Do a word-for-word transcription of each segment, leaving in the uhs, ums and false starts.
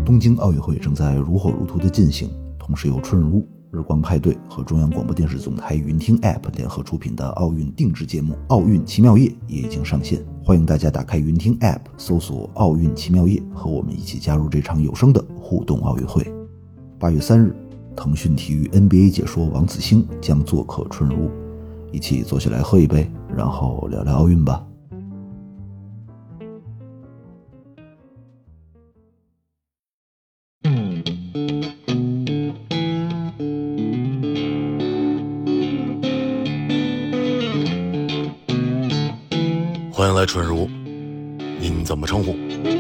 东京奥运会正在如火如荼的进行，同时由春日屋、日光派对和中央广播电视总台云听 App 联合出品的奥运定制节目《奥运奇妙夜》也已经上线，欢迎大家打开云听 App 搜索奥运奇妙夜，和我们一起加入这场有声的互动奥运会。八月三日，腾讯体育 N B A 解说王子星将做客春日屋，一起坐下来喝一杯，然后聊聊奥运吧。 欢迎来春日屋，您怎么称呼？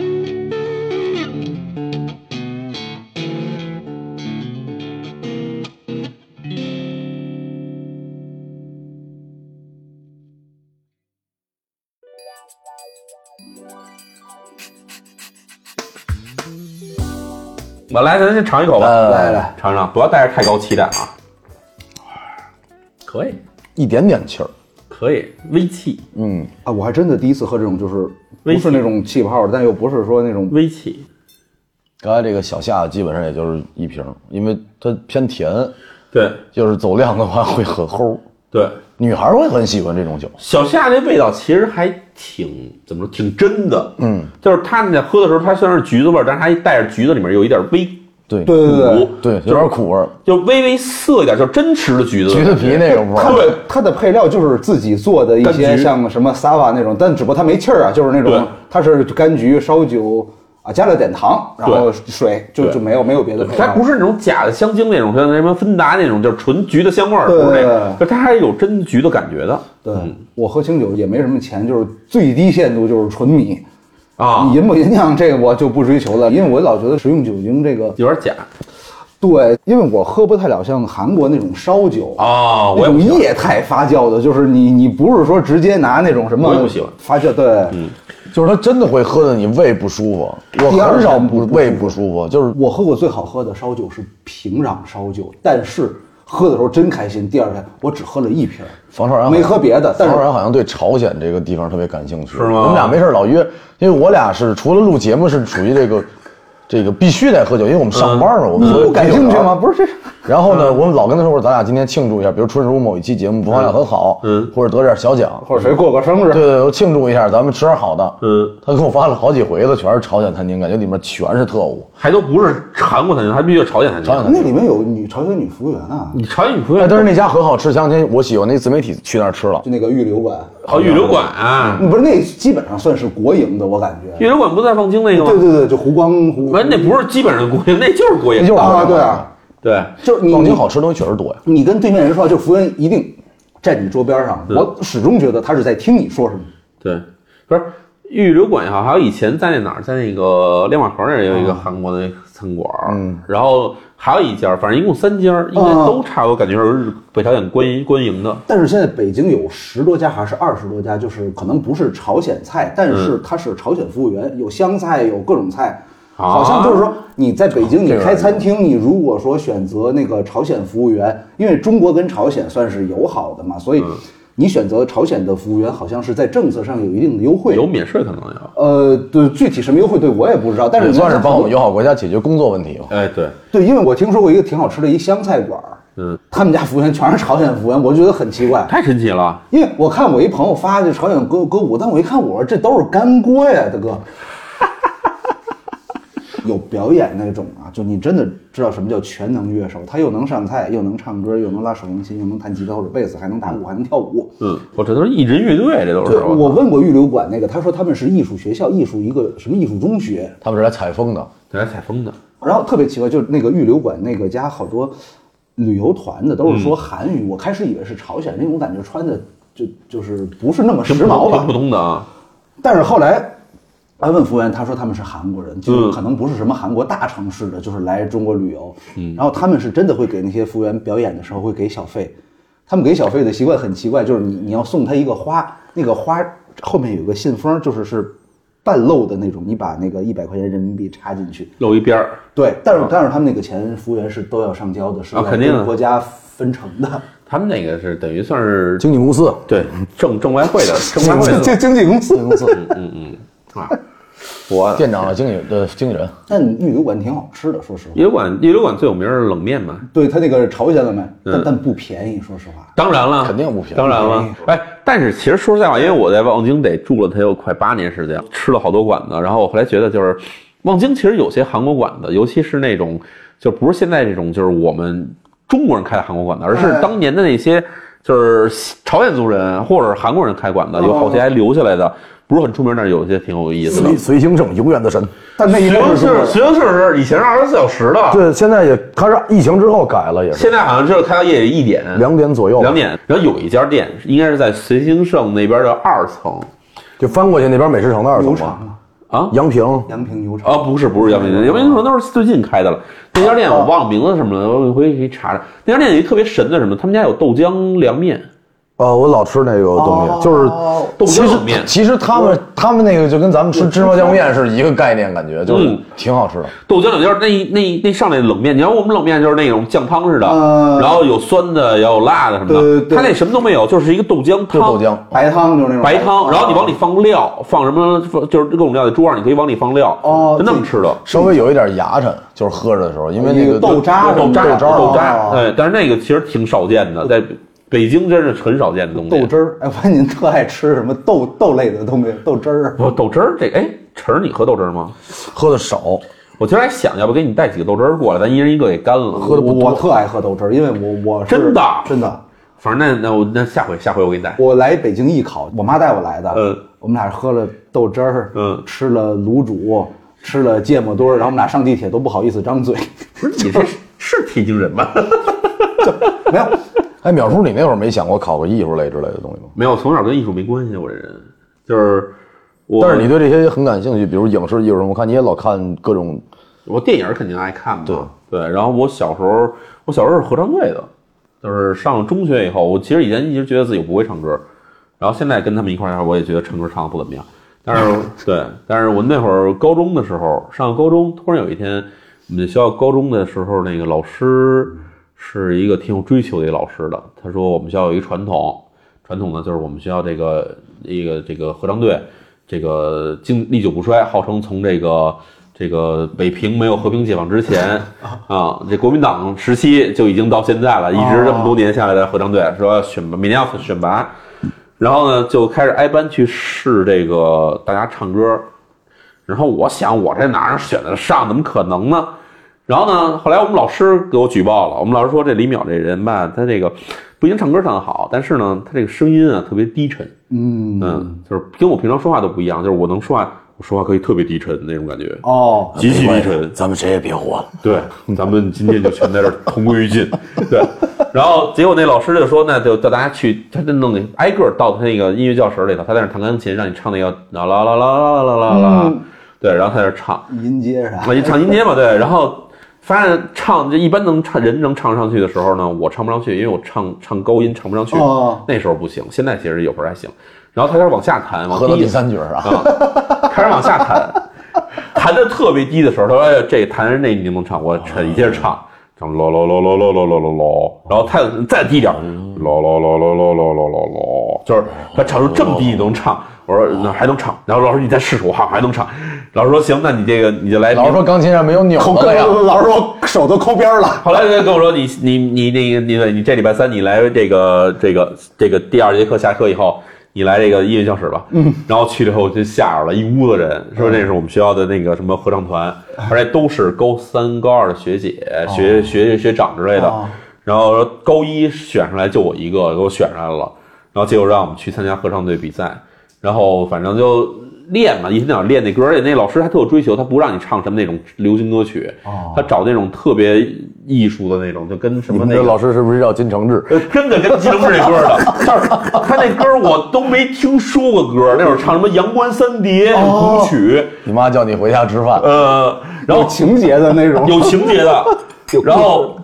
我来，咱先尝一口吧。 来来来， 尝尝，不要带着太高期待啊。可以， 一点点气儿， 可以，微气。 嗯啊，我还真的第一次喝这种，就是不是那种气泡的，但又不是说那种微气。 刚才这个小夏基本上也就是一瓶，因为它偏甜。 对， 就是走量的话会很齁。 对， 女孩会很喜欢这种酒。 小夏那味道其实还挺怎么说，挺真的。 嗯， 就是它在喝的时候，它虽然是橘子味儿，但是它一带着橘子里面有一点微对对对对对，有点苦味儿， 就微微涩一点，就真吃的橘子橘子皮那种味它儿。 的它的配料就是自己做的一些像什么萨瓦那种，但只不过它没气儿啊，就是那种它是柑橘烧酒啊，加了点糖，然后水，就就没有没有别的配料。 它不是那种假的香精那种，像什么芬达那种，就是纯橘的香味儿， 对不是那个，就它还是有真橘的感觉的。 对，我喝清酒也没什么钱，就是最低限度就是纯米啊， 你吟不吟酿这个我就不追求了，因为我老觉得食用酒精这个有点假。 对，因为我喝不太了像韩国那种烧酒啊， 那种液态发酵的，就是你你不是说直接拿那种什么， 我也不喜欢发酵，对， 嗯， 就是它真的会喝的你胃不舒服。我很少不胃不舒服，就是我喝过最好喝的烧酒是平壤烧酒，但是喝的时候真开心。第二天我只喝了一瓶， 房少然没喝别的，但是房少然好像对朝鲜这个地方特别感兴趣， 是吗？ 我们俩没事老约，因为我俩是除了录节目是属于这个。这个必须得喝酒，因为我们上班嘛，嗯、我们不感兴趣吗？不是这。 然后呢，我们老跟他说，咱俩今天庆祝一下，比如春日屋某一期节目播放量很好，嗯，或者得点小奖， 或者谁过个生日， 对对，庆祝一下，咱们吃点好的。 嗯， 他给我发了好几回了，全是朝鲜餐厅，感觉里面全是特务， 还都不是韩国餐厅，还必须是朝鲜餐厅。 朝鲜餐厅那里面有女朝鲜女服务员啊， 你朝鲜女服务员， 哎，但是那家很好吃，前两天我喜欢那自媒体去那儿吃了， 就那个玉流馆。 哦，玉流馆啊， 不是那基本上算是国营的，我感觉。 玉流馆不在望京那个吗？ 对对对，就湖光湖。 完，那不是基本上国营，那就是国营， 就是啊，对啊， 对， 就是望京好吃的东西确实多呀。 你跟对面人说，就服务员一定站你桌边上，我始终觉得他是在听你说什么。 对，不是玉流馆也好，还有以前在那哪儿，在那个亮马河那儿有一个韩国的餐馆，嗯，然后还有一家，反正一共三家，应该都差不多，感觉是北朝鲜官官营的。 但是现在北京有十多家还是二十多家，就是可能不是朝鲜菜，但是它是朝鲜服务员，有湘菜，有各种菜。好像就是说你在北京你开餐厅，你如果说选择那个朝鲜服务员，因为中国跟朝鲜算是友好的嘛，所以你选择朝鲜的服务员，好像是在政策上有一定的优惠， 有免税可能有。 呃，对，具体什么优惠对我也不知道，但是算是帮我们友好国家解决工作问题。 哎，对对，因为我听说过一个挺好吃的一湘菜馆，嗯，他们家服务员全是朝鲜服务员，我觉得很奇怪， 太神奇了。 因为我看我一朋友发这朝鲜歌歌舞，但我一看，我说这都是干锅呀，大哥。有表演那种啊，就你真的知道什么叫全能乐手，他又能上菜，又能唱歌，又能拉手风琴，又能弹吉他或者贝斯，还能打鼓，还能跳舞。 嗯，我这都是艺人乐队，这都是。 对，我问过玉流馆那个，他说他们是艺术学校，艺术一个什么艺术中学， 他们是来采风的， 来采风的。 然后特别奇怪，就是那个玉流馆那个家好多旅游团的都是说韩语，嗯、我开始以为是朝鲜，因为我感觉穿的就就是不是那么时髦吧， 挺普通的啊。 但是后来。他问服务员，他说他们是韩国人，就可能不是什么韩国大城市的，就是来中国旅游。嗯，然后他们是真的会给那些服务员表演的时候会给小费，他们给小费的习惯很奇怪，就是你你要送他一个花，那个花后面有个信封，就是是半漏的那种，你把那个一百块钱人民币插进去， 漏一边儿。 对，但是但是他们那个钱服务员是都要上交的，是肯定国家分成的。 他们那个是等于算是经纪公司， 对，挣挣外汇的，挣外汇的经经纪公司， 公司， 嗯嗯嗯啊。 我店长的经纪的经纪人。 但玉流馆挺好吃的，说实话。 玉流馆玉流馆最有名是冷面嘛， 对他那个朝鲜冷面，但但不便宜，说实话。 当然了， 肯定不便宜当然了，哎，但是其实说实在话，因为我在望京得住了得有快八年时间，吃了好多馆子，然后我后来觉得就是望京其实有些韩国馆子，尤其是那种就不是现在这种就是我们中国人开的韩国馆子，而是当年的那些就是朝鲜族人或者是韩国人开馆子，有好些还留下来的。不是很出名，但是有些挺有意思的。 随随行胜永远的神， 但那一随行是随行是以前是二十四小时的， 对，现在也他是疫情之后改了，也是现在好像就是开到夜里一点两点左右， 两点。然后有一家店应该是在随行胜那边的二层， 就翻过去那边美食城的二层吗？ 啊， 阳平， 阳平牛肠啊，不是不是阳平，阳平牛肠都是最近开的了。那家店我忘了名字什么了，我回去可以查查。那家店有一特别神的什么，他们家有豆浆凉面。 哦，我老吃那个东西， 哦、 就是豆其实浆面。 其实他们他们那个就跟咱们吃芝麻酱面是一个概念，感觉就是挺好吃的。 豆浆冷面那那那上来冷面，你看我们冷面就是那种酱汤似的， 呃、 然后有酸的，也有辣的什么的。 对对对它那什么都没有，就是一个豆浆汤， 豆浆白汤就是那种白汤，然后你往里放料，放什么就是各种料在桌上，你可以往里放料， 哦， 就那么吃的。 稍微有一点牙碜，就是喝着的时候，因为那个豆渣豆渣豆渣豆渣，对，但是那个其实挺少见的，在北京真是很少见的东西。 豆汁儿，哎，我发现您特爱吃什么豆豆类的东西，豆汁儿。 不，豆汁儿这，哎，晨儿你喝豆汁儿吗？ 喝的少。 我今儿还想要不给你带几个豆汁儿过来，咱一人一个给干了。 喝的不多，我特爱喝豆汁儿，因为我我真的真的。 反正那那我那下回下回我给你带。 我来北京艺考，我妈带我来的。 嗯， 我们俩喝了豆汁儿， 嗯， 吃了卤煮，吃了芥末墩儿，然后我们俩上地铁都不好意思张嘴。 不是你这是天津人吗？ 没有。 哎，淼叔，你那会儿没想过考个艺术类之类的东西吗？ 没有，从小跟艺术没关系，我这人就是我。 但是你对这些很感兴趣，比如影视艺术什么，我看你也老看各种。 我电影肯定爱看嘛。 对对，然后我小时候，我小时候是合唱队的，就是上了中学以后，我其实以前一直觉得自己不会唱歌，然后现在跟他们一块儿，我也觉得唱歌唱的不怎么样。但是对，但是我那会儿高中的时候，上高中，突然有一天，我们学校高中的时候，那个老师。是一个挺有追求的一个老师的，他说我们学校有一个传统，传统呢就是我们学校这个一个这个合唱队，这个经历久不衰，号称从这个这个北平没有和平解放之前啊，这国民党时期就已经到现在了，一直这么多年下来的合唱队，说要选拔，每年要选拔，然后呢就开始挨班去试这个大家唱歌，然后我想我这哪选得上，怎么可能呢？然后呢，后来我们老师给我举报了，我们老师说这李淼这人吧，他这个不仅唱歌唱得好，但是呢，他这个声音啊特别低沉，嗯嗯，就是跟我平常说话都不一样，就是我能说话，我说话可以特别低沉那种感觉， 哦， 极其低沉。 咱们谁也别活了， 对，咱们今天就全在这儿同归于尽，对。然后结果那老师就说，那就叫大家去，他就弄那挨个到他那个音乐教室里头，他在那弹钢琴，让你唱那个啦啦啦啦啦啦啦啦，对，然后他在那唱音阶啥， 我唱音阶嘛，对，然后。发现唱就一般能唱人能唱上去的时候呢，我唱不上去，因为我唱唱高音唱不上去， 哦、 那时候不行。现在其实有时候还行。然后他开始往下弹，往喝到第三句啊、 嗯，开始往下弹，弹的特别低的时候，他说：“哎，这弹那你能唱？”我你接着唱，唱咯咯咯咯咯咯咯咯咯，然后他再低点，咯咯咯咯咯咯咯咯咯，就是他唱出这么低你都能唱。我说那还能唱，然后老师你再试试，我好还能唱。老师说行，那你这个你就来。 老师说钢琴上没有钮子了呀。 老师说手都抠边了。 后来跟我说你你你那个你你这礼拜三你来这个这个这个第二节课下课以后，你来这个音乐教室吧。嗯。然后去了以后就吓着了，一屋子人，说这是我们学校的那个什么合唱团，而且都是高三高二的学姐、学学学长之类的。然后高一选上来就我一个，给我选上来了。然后结果让我们去参加合唱队比赛。然后反正就练嘛，一天到晚练那歌，而且那老师还特有追求，他不让你唱什么那种流行歌曲，哦、他找那种特别艺术的那种，就跟什么那个。 这老师是不是叫金承志？ 真的跟金承志那歌的，就是他那歌我都没听说过歌，那会儿唱什么《阳关三叠》舞曲、哦， 你妈叫你回家吃饭， 呃，然后有情节的那种， 有情节的，然后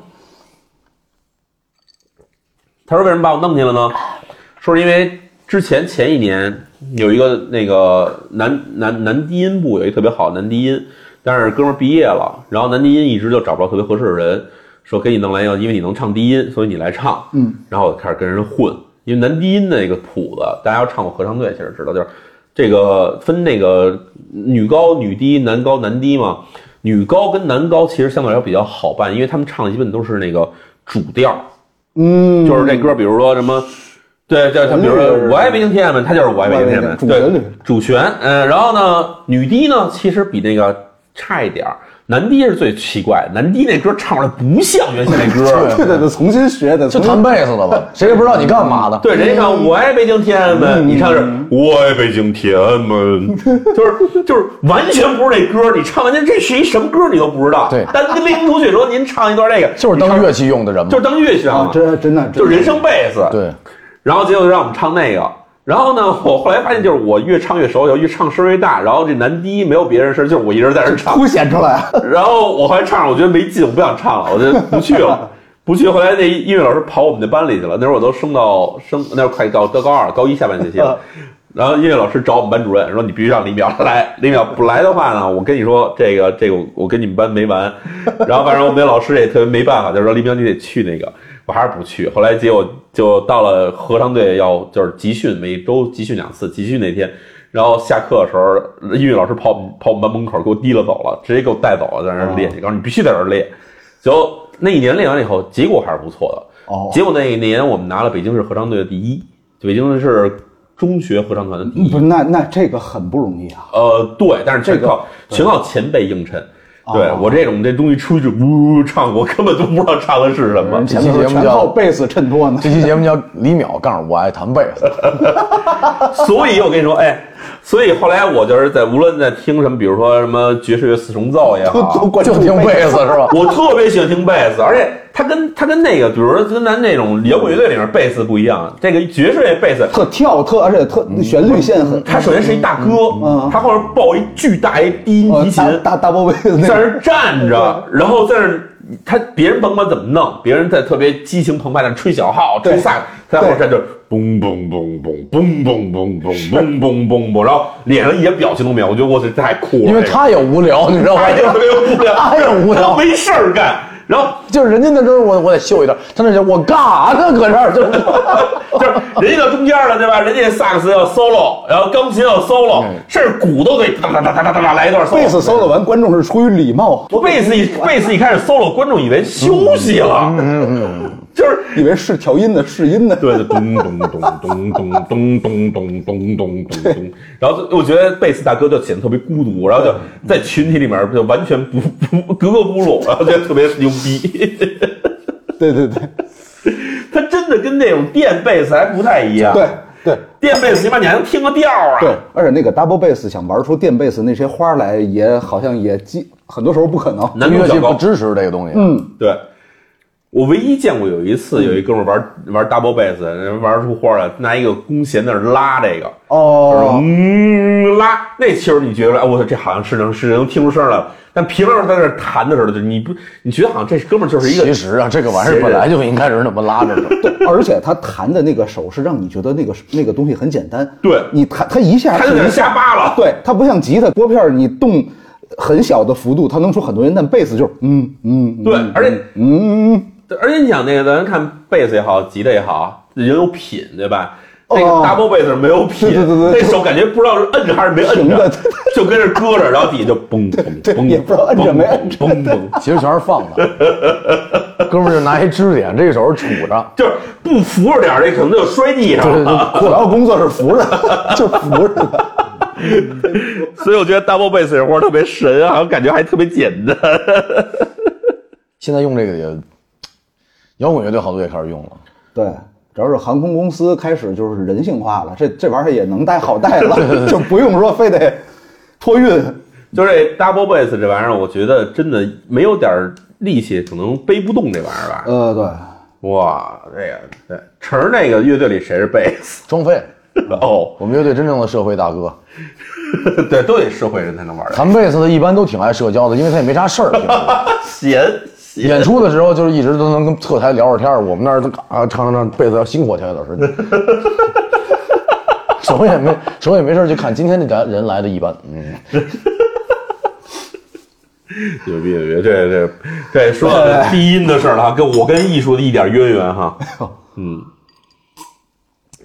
他说为什么把我弄去了呢？说是因为之前前一年。有一个那个男男男低音部有一个特别好的男低音，但是哥们儿毕业了，然后男低音一直就找不到特别合适的人，说给你弄来，因为你能唱低音，所以你来唱。嗯，然后我开始跟人混，因为男低音那个谱子，大家要唱过合唱队，其实知道，就是这个分那个女高女低男高男低嘛，女高跟男高其实相对来说比较好办，因为他们唱的基本都是那个主调， 嗯， 就是这歌比如说什么对对，他比如说我爱北京天安门，他就是我爱北京天安门， 主旋律主旋，嗯、呃，然后呢女低呢其实比那个差一点，男低是最奇怪，男低那歌唱出来不像原先那歌， 对对对，重新学的， 就弹贝斯的吧，谁也不知道你干嘛的。 对，人家唱我爱北京天安门，你唱是我爱北京天安门，就是就是完全不是那歌，你唱完天这是一什么歌你都不知道。 对， 但跟林同学说您唱一段这个， 就是当乐器用的人嘛， 就是当乐器用的， 真真的就是人声贝斯。 对， 然后结果就让我们唱那个。然后呢，我后来发现，就是我越唱越熟，越唱声越大，然后这男低没有别人声，就是我一人在这唱， 凸显出来。 然后我后来唱着，我觉得没劲，我不想唱了，我就不去了，不去。后来那音乐老师跑我们那班里去了，那会儿我都升到升，那会儿快到到高二、高一下半学期了。然后音乐老师找我们班主任说：“你必须让李淼来，李淼不来的话呢，我跟你说，这个这个我跟你们班没完。”然后反正我们那老师也特别没办法，就是说李淼你得去那个。我还是不去，后来结果就到了合唱队要就是集训，每周集训两次。集训那天，然后下课的时候，音乐老师跑跑我们班门口给我提了走了，直接给我带走了，在那儿练去，告诉你必须在这儿练。结果那一年练完了以后，结果还是不错的。哦，结果那一年我们拿了北京市合唱队的第一，北京市中学合唱团的第一。 不是，那那这个很不容易啊。 呃，对，但是全靠、这个、全靠前辈映衬。对、哦、我这种这东西出去呜唱，我根本都不知道唱的是什么。 这期节目叫贝斯衬托呢。 这期节目叫李淼杠我爱弹贝斯。所以我跟你说，哎，所以后来我就是在无论在听什么，比如说什么爵士乐四重奏也好， 就听贝斯是吧？ 我特别喜欢听贝斯，而且它跟它跟那个，比如说跟咱那种摇滚乐队里面贝斯不一样，这个爵士乐贝斯特跳特，而且特旋律线很。 它首先是一大哥，嗯，他后面抱一巨大一低音提琴， 大大波贝斯在那儿站着，然后在那儿。他别人甭管怎么弄，别人在特别激情澎湃的吹小号、吹萨，他在后站就嘣嘣嘣嘣嘣嘣嘣嘣嘣嘣嘣嘣，然后脸上一点表情都没有，我觉得我这太酷了。 因为他也无聊，你知道吗？ 他也特别无聊， 他也无聊， 没事儿干。然后就是人家那时候我我得秀一段，他那我干啥呢？搁这儿就是就是人家到中间了，对吧？人家萨克斯要 solo， 然后钢琴要 solo，、嗯、甚至鼓都可以哒哒哒哒哒哒来一段 solo。 贝斯 solo 完，观众是出于礼貌。 我贝斯一贝斯一开始 solo， 观众以为休息了，嗯嗯嗯，就是以为是调音的试音的。 对，咚咚咚咚咚咚咚咚咚咚咚咚。然后我觉得贝斯大哥就显得特别孤独，然后就在群体里面就完全不不格格不入，然后觉得特别牛逼。 对对对， 他真的跟那种电贝斯还不太一样。 对对， 电贝斯起码你还能听个调啊。 对，而且那个 double bass 想玩出电贝斯那些花来，也好像也很多时候不可能， 乐器不支持这个东西。 嗯， 对。我唯一见过有一次，有一哥们玩玩 double bass， 人玩出花来，拿一个弓弦在那拉这个， 哦， 嗯，拉那其实你觉得，哎，我操，这好像是能是能听出声来了。但平常在那弹的时候，就你不，你觉得好像这哥们就是一个。 其实啊，这个玩意儿本来就应该是那么拉着的。 对，而且他弹的那个手势让你觉得那个那个东西很简单。 对， 你弹他一下他就在那瞎扒了。 对，他不像吉他拨片，你动很小的幅度，它能出很多音，但贝斯就是嗯嗯。 对，而且嗯。 而且你想那个，咱看贝斯也好，吉他也好，人有品，对吧？那个 double bass 没有品， 对对对， 那手感觉不知道是摁着还是没摁着，就跟着搁着，然后底下就嘣嘣嘣， 也不知道摁着没摁着， 嘣嘣，其实全是放的。哥们儿就拿一支点，这个手是杵着， 就是不扶着点，这可能就摔地上了。 主要工作是扶着，就扶着。 所以我觉得 double bass 这活特别神，好像感觉还特别简单。 现在用这个也。摇滚乐队好多也开始用了， 对，主要是航空公司开始就是人性化了，这这玩意儿也能带好带了，就不用说非得托运。 就这 double bass 这玩意儿，我觉得真的没有点力气，可能背不动这玩意儿吧。 呃，对， 哇，这个对，成儿那个乐队里谁是贝斯？ 装废。 哦， 我们乐队真正的社会大哥。 对，都得社会人才能玩。 弹贝斯的一般都挺爱社交的，因为他也没啥事儿。 闲。 演出的时候就是一直都能跟侧台聊会天，我们那儿都啊唱唱贝斯要辛苦起来老师，手也没手也没事就看今天这个人来的一般，嗯， 牛逼牛逼，这这这说到低音的事儿了哈，跟我跟艺术的一点渊源哈，嗯， 啊，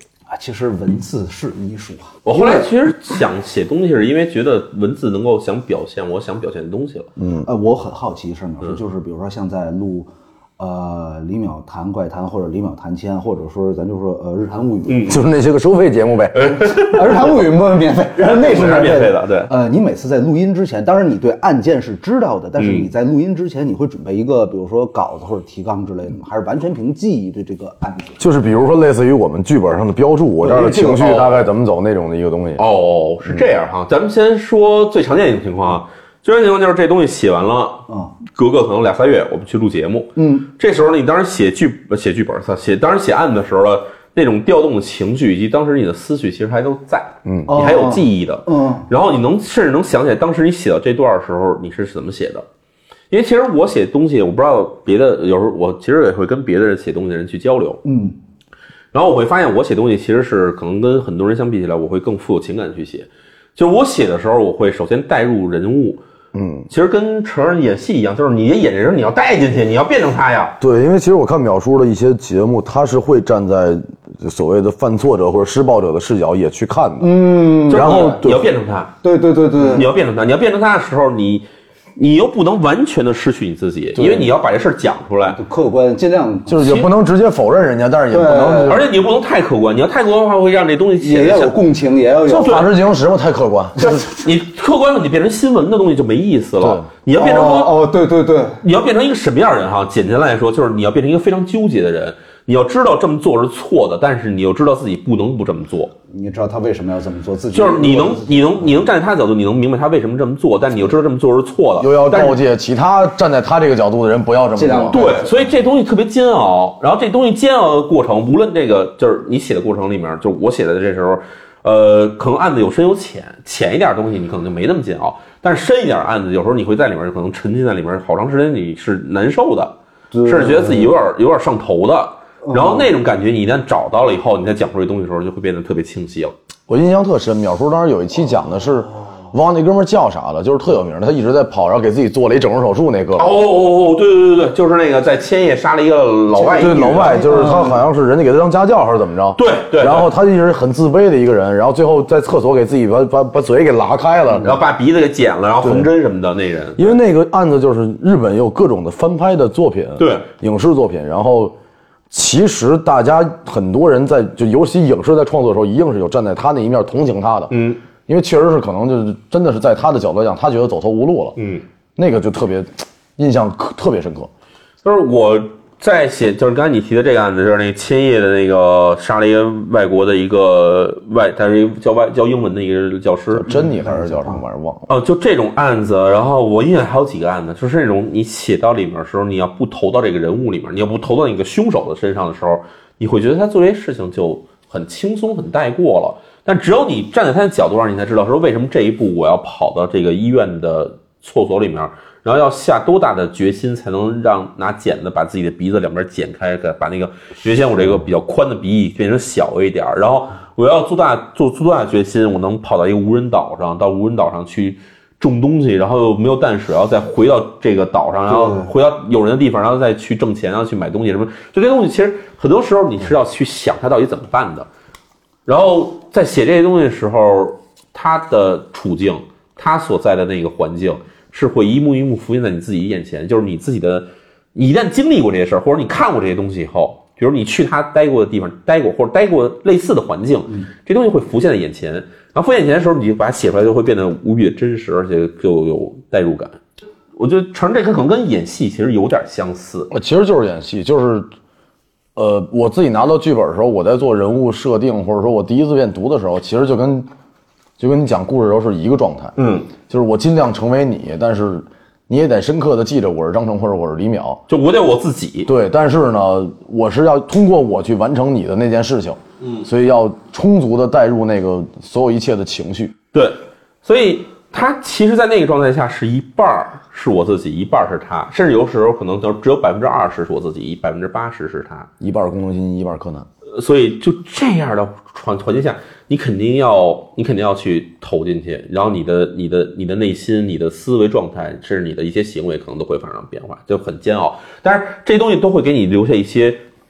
其实文字是艺术啊。 我后来其实想写东西，是因为觉得文字能够想表现我想表现的东西了。 嗯，呃，我很好奇一事，淼叔，就是比如说像在录。呃，李淼谈怪谈，或者李淼谈签，或者说咱就说呃日谈物语， 嗯，就是那些个收费节目呗。 日谈物语不免费，然后那是免费的，对。 呃，你每次在录音之前，当然你对案件是知道的，但是你在录音之前，你会准备一个，比如说稿子或者提纲之类的吗？还是完全凭记忆对这个案子？ 就是比如说类似于我们剧本上的标注，我这儿的情绪大概怎么走那种的一个东西。 哦，是这样哈，咱们先说最常见的一种情况啊。最常见情况就是这东西写完了， 嗯， 隔个可能俩仨月，我们去录节目， 嗯， 这时候呢，你当时写剧写剧本，写当时写案子的时候呢，那种调动的情绪以及当时你的思绪其实还都在，嗯，你还有记忆的， 嗯， 然后你能甚至能想起来当时你写到这段的时候你是怎么写的，因为其实我写东西，我不知道别的，有时候我其实也会跟别的人写东西的人去交流， 嗯， 然后我会发现我写东西其实是可能跟很多人相比起来，我会更富有情感去写，就是我写的时候，我会首先带入人物。嗯，其实跟成人演戏一样，就是你演的人你要带进去，你要变成他呀。 对，因为其实我看淼叔的一些节目，他是会站在所谓的犯错者或者施暴者的视角也去看的。 嗯， 然后你要变成他。 对对对对， 你要变成他，你要变成他的时候，你你又不能完全的失去你自己，因为你要把这事儿讲出来， 客观尽量就是也不能直接否认人家，但是也不能， 而且你又不能太客观，你要太客观的话会让这东西也要有共情，也要有。 就法制进行时嘛，太客观， 就是你客观了，你变成新闻的东西就没意思了。你要变成说哦，对对对， 你要变成一个什么样的人哈？简单来说，就是你要变成一个非常纠结的人。你要知道这么做是错的，但是你又知道自己不能不这么做。 你知道他为什么要这么做，自己就是你能你能你能站在他的角度，你能明白他为什么这么做，但你又知道这么做是错的， 又要告诫其他站在他这个角度的人不要这么做。 对，所以这东西特别煎熬。然后这东西煎熬的过程，无论这个就是你写的过程里面，就是我写的这时候，呃，可能案子有深有浅，浅一点的东西你可能就没那么煎熬，但是深一点的案子，有时候你会在里面可能沉浸在里面好长时间，你是难受的，甚至觉得自己有点有点上头的。然后那种感觉，你一旦找到了以后，你再讲出这东西的时候，就会变得特别清晰了。 我印象特深，淼叔当时有一期讲的是，忘那哥们儿叫啥了，就是特有名的，他一直在跑，然后给自己做了一整容手术那个。 哦哦哦，对对对对，就是那个在千叶杀了一个老外。 对，老外就是他好像是人家给他当家教还是怎么着？ 对对。 然后他一直很自卑的一个人，然后最后在厕所给自己把把把嘴给拉开了， 然后把鼻子给剪了，然后缝针什么的那人。 因为那个案子就是日本有各种的翻拍的作品， 对， 影视作品，然后。其实大家很多人在就尤其影视在创作的时候，一定是有站在他那一面同情他的，嗯，因为确实是可能就是真的是在他的角度来讲，他觉得走投无路了，嗯，那个就特别印象特别深刻。 就是我在写，就是刚才你提的这个案子，就是那个千叶的那个杀了一个外国的一个外，他是一个教外教英文的一个教师， 珍妮还是叫什么玩意儿忘了。 哦，就这种案子，然后我印象还有几个案子，就是那种你写到里面的时候，你要不投到这个人物里面，你要不投到那个凶手的身上的时候，你会觉得他做这些事情就很轻松、很带过了。但只有你站在他的角度上，你才知道说为什么这一步我要跑到这个医院的厕所里面。然后要下多大的决心才能让拿剪子把自己的鼻子两边剪开，把那个原先我这个比较宽的鼻翼变成小一点，然后我要做大做做多大决心，我能跑到一个无人岛上，到无人岛上去种东西，然后又没有淡水，然后再回到这个岛上，然后回到有人的地方，然后再去挣钱，然后去买东西什么，就这些东西其实很多时候你是要去想它到底怎么办的。然后在写这些东西的时候，他的处境，他所在的那个环境。是会一幕一幕浮现在你自己眼前，就是你自己的，你一旦经历过这些事儿，或者你看过这些东西以后，比如你去他待过的地方待过，或者待过类似的环境，嗯、这东西会浮现在眼前，然后浮现眼前的时候，你就把它写出来，就会变得无比的真实，而且就有代入感。我觉得承认这可能跟演戏其实有点相似， 其实就是演戏，就是，呃，我自己拿到剧本的时候，我在做人物设定，或者说我第一次遍读的时候，其实就跟。就跟你讲故事的时候是一个状态，嗯，就是我尽量成为你，但是你也得深刻的记着我是张成或者我是李淼， 就我得我自己， 对，但是呢，我是要通过我去完成你的那件事情，嗯，所以要充足的带入那个所有一切的情绪， 对，所以他其实，在那个状态下是一半是我自己，一半是他，甚至有时候可能只有百分之二十是我自己，百分之八十是他， 一半工藤新一，一半柯南。 所以就这样的环环境下，你肯定要你肯定要去投进去，然后你的你的你的内心、你的思维状态，甚至你的一些行为，可能都会发生变化，就很煎熬。但是这些东西都会给你留下一些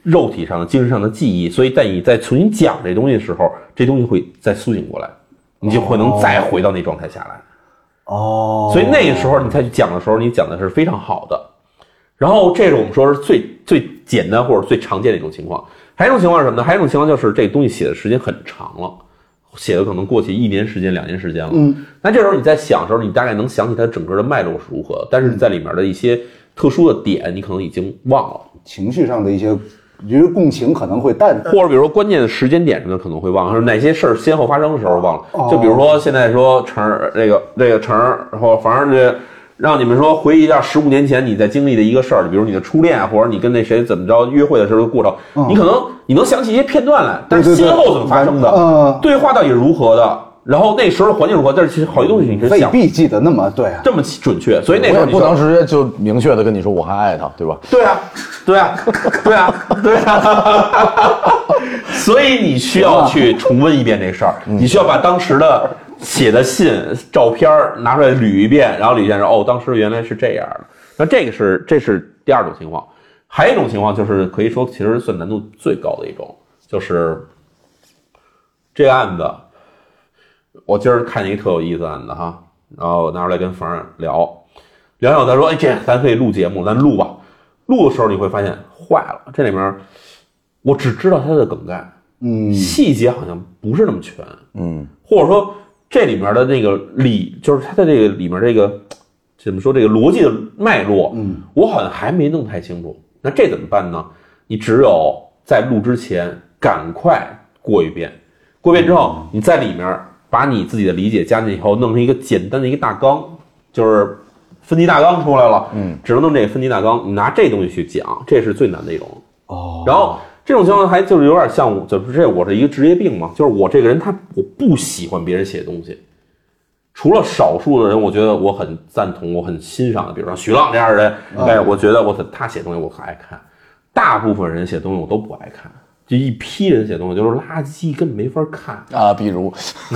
肉体上的、精神上的记忆，所以在你再重新讲这东西的时候，这东西会再苏醒过来，你就会能再回到那状态下来。 哦， 所以那个时候你再去讲的时候，你讲的是非常好的。然后这是我们说是最最简单或者最常见的一种情况。还有一种情况是什么呢？还有一种情况就是这个东西写的时间很长了，写的可能过去一年时间、两年时间了。嗯，那这时候你在想的时候，你大概能想起它整个的脉络是如何，但是在里面的一些特殊的点，你可能已经忘了。 情绪上的一些，因为共情可能会淡， 或者比如说关键的时间点什么的可能会忘了，哪些事儿先后发生的时候忘了。哦、就比如说现在说成儿这个这个成儿，然后反正这。让你们说回忆一下十五年前你在经历的一个事儿，比如你的初恋，或者你跟那谁怎么着约会的时候的过程，嗯、你可能你能想起一些片段来，但是先后怎么发生的，嗯、对话到底是如何的，然后那时候环境如何，但是其实好些东西你是想未必记得那么对、啊， 这么准确，所以那时候你不能直接就明确的跟你说我还爱他，对吧？ 对啊，对啊，对啊，对啊，所以你需要去重温一遍这事儿，嗯、你需要把当时的。写的信、照片拿出来捋一遍，然后捋一遍说：“哦，当时原来是这样的。”那这个是这是第二种情况，还有一种情况就是可以说其实算难度最高的一种，就是这个案子，我今儿看见一个特有意思的案子哈，然后拿出来跟房儿聊，聊聊他说：“哎，这咱可以录节目，咱录吧。”录的时候你会发现坏了，这里面我只知道它的梗概，嗯，细节好像不是那么全，嗯，或者说。这里面的那个理，就是它的这个里面这个怎么说这个逻辑的脉络，嗯，我好像还没弄太清楚。那这怎么办呢？你只有在录之前赶快过一遍，过一遍之后，你在里面把你自己的理解加进去以后，弄成一个简单的一个大纲，就是分级大纲出来了，嗯，只能弄这个分级大纲，你拿这东西去讲，这是最难的一种。哦，然后。这种情况还就是有点像，就是这我是一个职业病嘛，就是我这个人他我不喜欢别人写东西，除了少数的人，我觉得我很赞同，我很欣赏的，比如说徐浪这样的人，哎，我觉得我他写东西我很爱看，大部分人写东西我都不爱看，就一批人写东西就是垃圾，根本没法看啊，比如，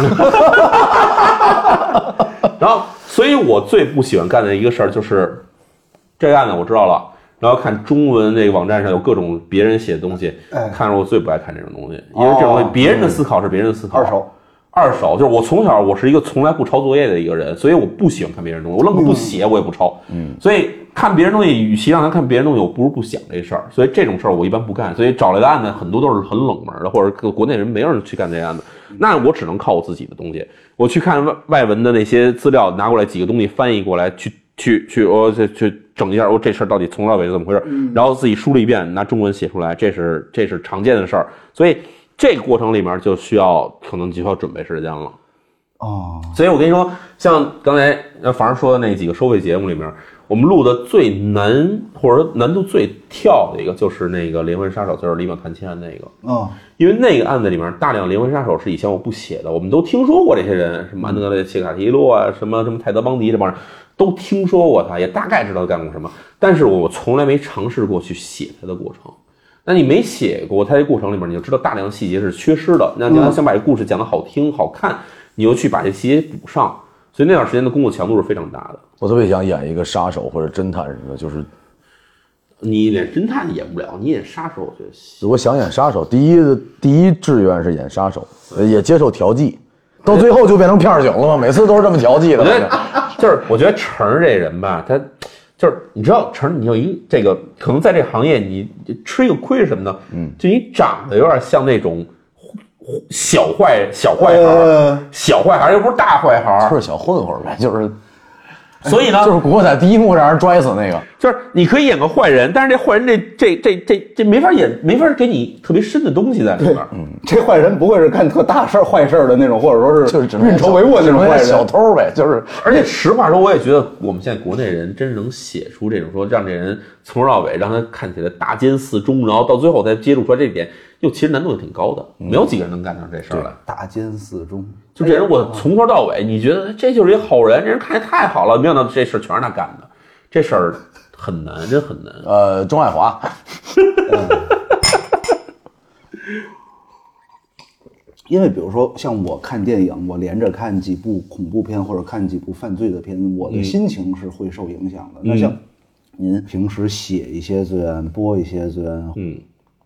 然后，所以我最不喜欢干的一个事儿就是这个案子我知道了。然后看中文那个网站上有各种别人写的东西，哎、看着我最不爱看这种东西，因为这种东西别人的思考是别人的思考， 二手， 二手就是我从小我是一个从来不抄作业的一个人，所以我不喜欢看别人东西，我愣是不写我也不抄，嗯，所以看别人东西，与其让他看别人东西，我不如不想这事儿，所以这种事儿我一般不干，所以找来的案子很多都是很冷门的，或者国内人没有人去干这案子，那我只能靠我自己的东西，我去看外外文的那些资料，拿过来几个东西翻译过来去。去去我去去整一下，我、哦、这事儿到底从头到尾是怎么回事？嗯、然后自己梳理一遍，拿中文写出来，这是这是常见的事儿。所以这个过程里面就需要可能就需要准备时间了。哦，所以我跟你说，像刚才反正说的那几个收费节目里面，我们录的最难或者说难度最跳的一个就是那个连环杀手，就是李马看千那个。哦，因为那个案子里面大量连环杀手是以前我不写的，我们都听说过这些人，什么安德烈切卡提洛啊，什么什么泰德邦迪这帮人。都听说过他，也大概知道他干过什么，但是我从来没尝试过去写他的过程。那你没写过他这过程里面，你就知道大量细节是缺失的。那你要想把这故事讲得好听、好看，你又去把这细节补上，所以那段时间的工作强度是非常大的。 我特别想演一个杀手或者侦探什么的，就是你连侦探演不了，你演杀手，我觉得如果想演杀手，第一第一志愿是演杀手，也接受调剂。到最后就变成片儿警了吗？每次都是这么调剂的。 就是我觉得成儿这人吧，他就是你知道成儿，你有一这个可能在这行业你吃一个亏是什么呢？嗯，就你长得有点像那种小坏小坏孩，呃、小坏孩又不是大坏孩， 就是小混混呗，就是。 所以呢， 就是古惑仔第一幕让人拽死那个， 就是你可以演个坏人，但是这坏人这这这这这没法演，没法给你特别深的东西在里边。 嗯，这坏人不会是干特大事儿坏事儿的那种，或者说是就是运筹帷幄那种坏人， 小偷呗。就是， 而且实话说，我也觉得我们现在国内人真能写出这种说让这人从头到尾让他看起来大奸四忠，然后到最后再揭露出来这一点，又其实难度挺高的，没有几个人能干成这事儿来。 大奸四忠。 就这人，我从头到尾，你觉得这就是一好人，这人看起来太好了，没想到这事全是他干的，这事儿很难，真很难。 呃，钟爱华， 因为比如说像我看电影，我连着看几部恐怖片或者看几部犯罪的片子，我的心情是会受影响的。嗯、那像您平时写一些资源，播一些资源，嗯。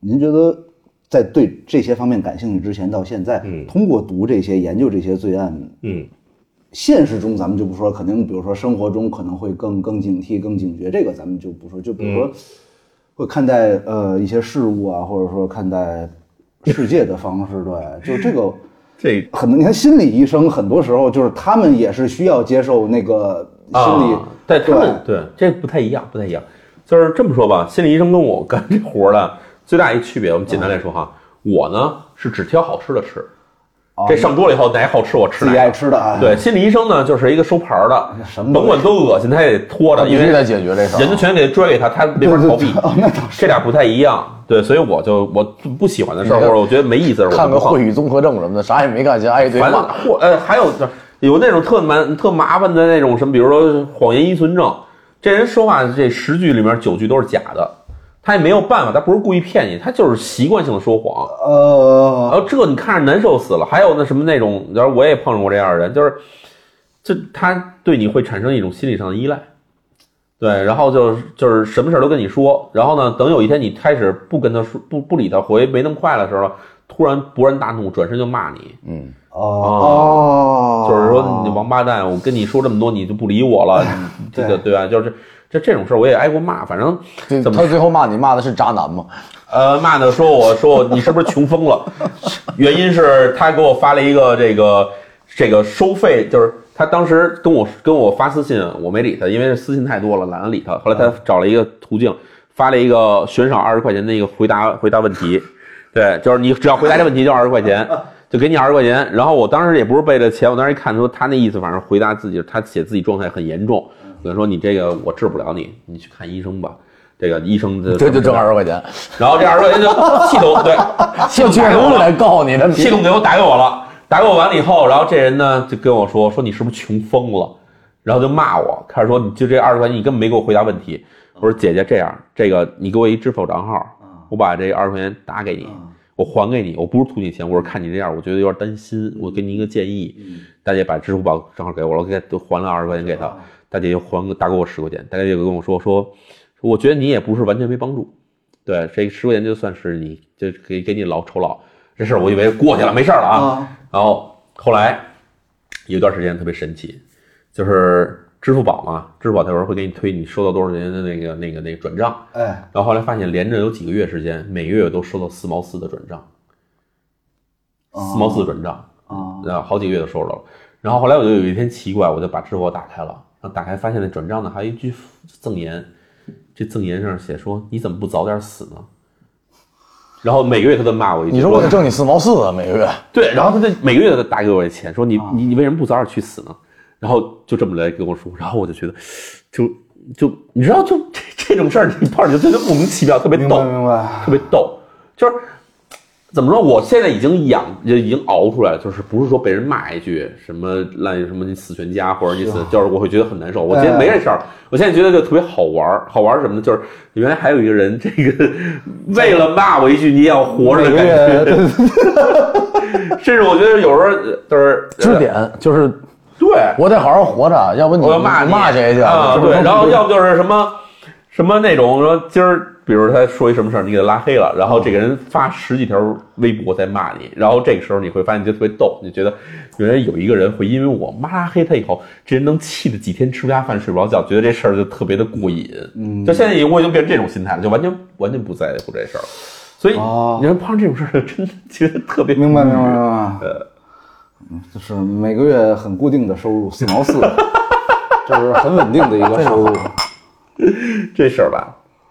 您觉得在对这些方面感兴趣之前到现在，嗯，通过读这些研究这些罪案，嗯，现实中咱们就不说，肯定比如说生活中可能会更更警惕、更警觉，这个咱们就不说。就比如说会看待呃一些事物啊，或者说看待世界的方式，对，就这个。 这很多，你看心理医生很多时候就是他们也是需要接受那个心理， 啊、对他们对这不太一样，不太一样。就是这么说吧，心理医生跟我干这活的最大一区别，我们简单来说哈，啊、我呢是只挑好吃的吃，哦、这上桌了以后哪好吃我吃哪， 自己爱吃的啊。 对，心理医生呢就是一个收盘的，甭管多恶心他也得拖着，因为在解决这事， 人的权给拽给他，他没法逃避。 对对对哦、那倒是， 这俩不太一样。对，所以我就我不喜欢的事儿，或者我觉得没意思的事儿， 看个会语综合症什么的，啥也没干，先挨一堆骂。 或呃，还有有那种特麻特麻烦的那种什么，比如说谎言依存症，这人说话这十句里面九句都是假的，他也没有办法，他不是故意骗你，他就是习惯性的说谎。呃，然后这你看着难受死了。还有那什么那种，然后我也碰上过这样的人，就是这他对你会产生一种心理上的依赖。对，然后就是就是什么事都跟你说，然后呢，等有一天你开始不跟他说，不不理他，回没那么快的时候，突然勃然大怒，转身就骂你。 嗯， 哦，就是说你王八蛋，我跟你说这么多，你就不理我了，这个对吧？就是这这种事我也挨过骂，反正怎么他最后骂你骂的是渣男吗？ 呃，骂的说我说我你是不是穷疯了？原因是他给我发了一个这个这个收费，就是。他当时跟我跟我发私信，我没理他，因为私信太多了，懒得理他。后来他找了一个途径，发了一个悬赏二十块钱的一个回答回答问题，对，就是你只要回答这问题就二十块钱，就给你二十块钱。然后我当时也不是为了钱，我当时一看说他那意思，反正回答自己，他写自己状态很严重，我跟他说你这个我治不了你，你去看医生吧。这个医生这就挣二十块钱， 然后这二十块钱就系统对，系统打给我来告你的， 系统给我打给我了。打给我完了以后，然后这人呢就跟我说说你是不是穷疯了，然后就骂我，开始说你就这二十块钱你根本没给我回答问题。我说姐姐这样，这个你给我一支付宝账号，我把这二十块钱打给你，我还给你，我不是图你钱，我是看你这样，我觉得有点担心，我给你一个建议。大姐把支付宝账号给我了，我给都还了二十块钱给他，大姐就还打给我十块钱，大姐就跟我说说，我觉得你也不是完全没帮助，对，这十块钱就算是你就给给你老酬劳。这事儿我以为过去了，没事了啊。然后后来有一段时间特别神奇，就是支付宝嘛，支付宝它有时候会给你推你收到多少钱的那个那个那个转账，哎，然后后来发现连着有几个月时间，每个月都收到四毛四的转账，四毛四的转账啊，然后好几个月都收到了。然后后来我就有一天奇怪，我就把支付宝打开了，然后打开发现那转账呢还有一句赠言，这赠言上写说你怎么不早点死呢？然后每个月他都骂我一句， 你说我得挣你四毛四啊，每个月。 对，然后他就每个月都打给我这钱，说你你你为什么不早点去死呢？然后就这么来跟我说，然后我就觉得，就就你知道，就这这种事儿，你碰上就觉得莫名其妙，特别逗， 明白， 特别逗，就是。怎么说？我现在已经养，就已经熬出来了，就是不是说被人骂一句什么烂什么你死全家或者你死，就是我会觉得很难受。我今天没这事儿，我现在觉得就特别好玩，好玩什么呢？就是原来还有一个人，这个为了骂我一句你也要活着的感觉，甚至我觉得有时候就是支点，就是对我得好好活着，要不你我要骂你骂谁去啊？对，然后要不就是什么什么那种说今儿。比如他说一什么事儿，你给他拉黑了，然后这个人发十几条微博在骂你，然后这个时候你会发现你就特别逗，你觉得原来有一个人会因为我妈拉黑他以后，这人能气得几天吃不下饭睡不着觉，觉得这事儿就特别的过瘾。嗯，就现在我已经变成这种心态了，就完全完全不在乎这事儿了。所以、哦、你说碰上这种事儿，真的觉得特别明白明白明白。呃，就是每个月很固定的收入四毛四，这是很稳定的一个收入。 这事儿吧。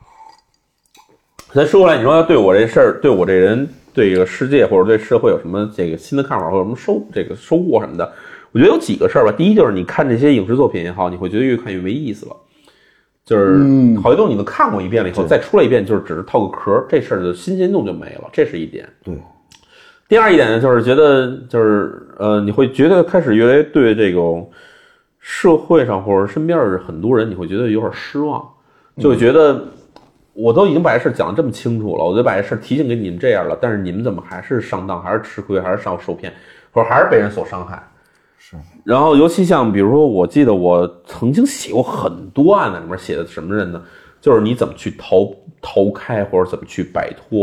咱说回来，你说对我这事儿，对我这人，对这个世界或者对社会有什么这个新的看法，或者什么收这个收获什么的？我觉得有几个事儿吧。第一就是你看这些影视作品也好，你会觉得越看越没意思了。就是好些东西你们看过一遍了以后，再出来一遍，就是只是套个壳，这事儿的新鲜度就没了，这是一点。 对。 第二一点呢，就是觉得就是呃，你会觉得开始越来越对这种社会上或者身边的很多人，你会觉得有点失望，就会觉得。嗯我都已经把这事讲得这么清楚了，我就把这事提醒给你们这样了，但是你们怎么还是上当，还是吃亏，还是上受骗，或者还是被人所伤害？ 是。 然后尤其像比如说，我记得我曾经写过很多案子，里面写的什么人呢？就是你怎么去逃逃开，或者怎么去摆脱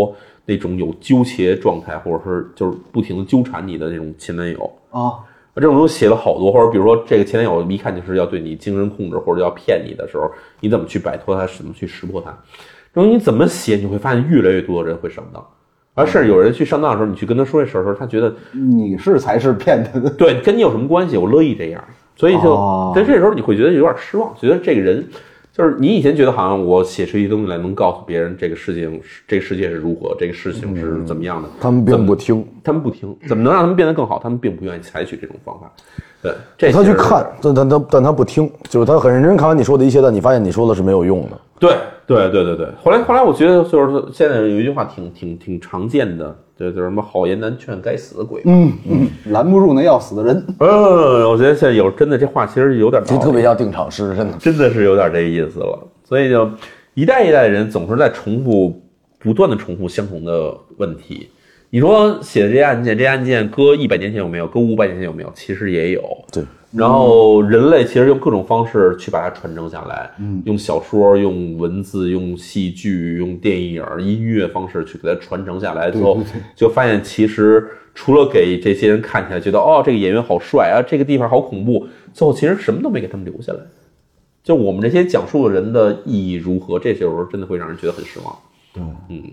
那种有纠结状态，或者是就是不停的纠缠你的那种前男友啊。 这种东西写了好多，或者比如说这个前男友一看就是要对你精神控制或者要骗你的时候，你怎么去摆脱他，怎么去识破他？这种你怎么写，你会发现越来越多的人会上当，而甚至有人去上当的时候，你去跟他说这事儿的时候，他觉得你是才是骗他的， 对，跟你有什么关系？我乐意这样，所以就、哦、在这时候你会觉得有点失望，觉得这个人就是你以前觉得好像我写出一些东西来能告诉别人这个事情，这个世界是如何，这个事情是怎么样的， 嗯、他们并不听， 他们不听，怎么能让他们变得更好？他们并不愿意采取这种方法。对，这他去看，但但他但他不听，就是他很认真看完你说的一切，但你发现你说的是没有用的。 对对对对对。后来后来我觉得就是现在有一句话挺挺挺常见的，对，就是什么好言难劝，该死的鬼。 嗯嗯，拦不住那要死的人。 嗯，我觉得现在有真的这话其实有点， 其实特别像定场诗，真的真的是有点这意思了。所以就一代一代的人总是在重复，不断的重复相同的问题。你说写的这些案件，这些案件搁一百年前有没有？搁五百年前有没有？其实也有。 对。 然后人类其实用各种方式去把它传承下来，嗯，用小说、用文字、用戏剧、用电影、音乐方式去给它传承下来，之后就发现其实除了给这些人看起来觉得哦这个演员好帅啊，这个地方好恐怖，最后其实什么都没给他们留下来。就我们这些讲述的人的意义如何，这时候真的会让人觉得很失望。 对， 嗯。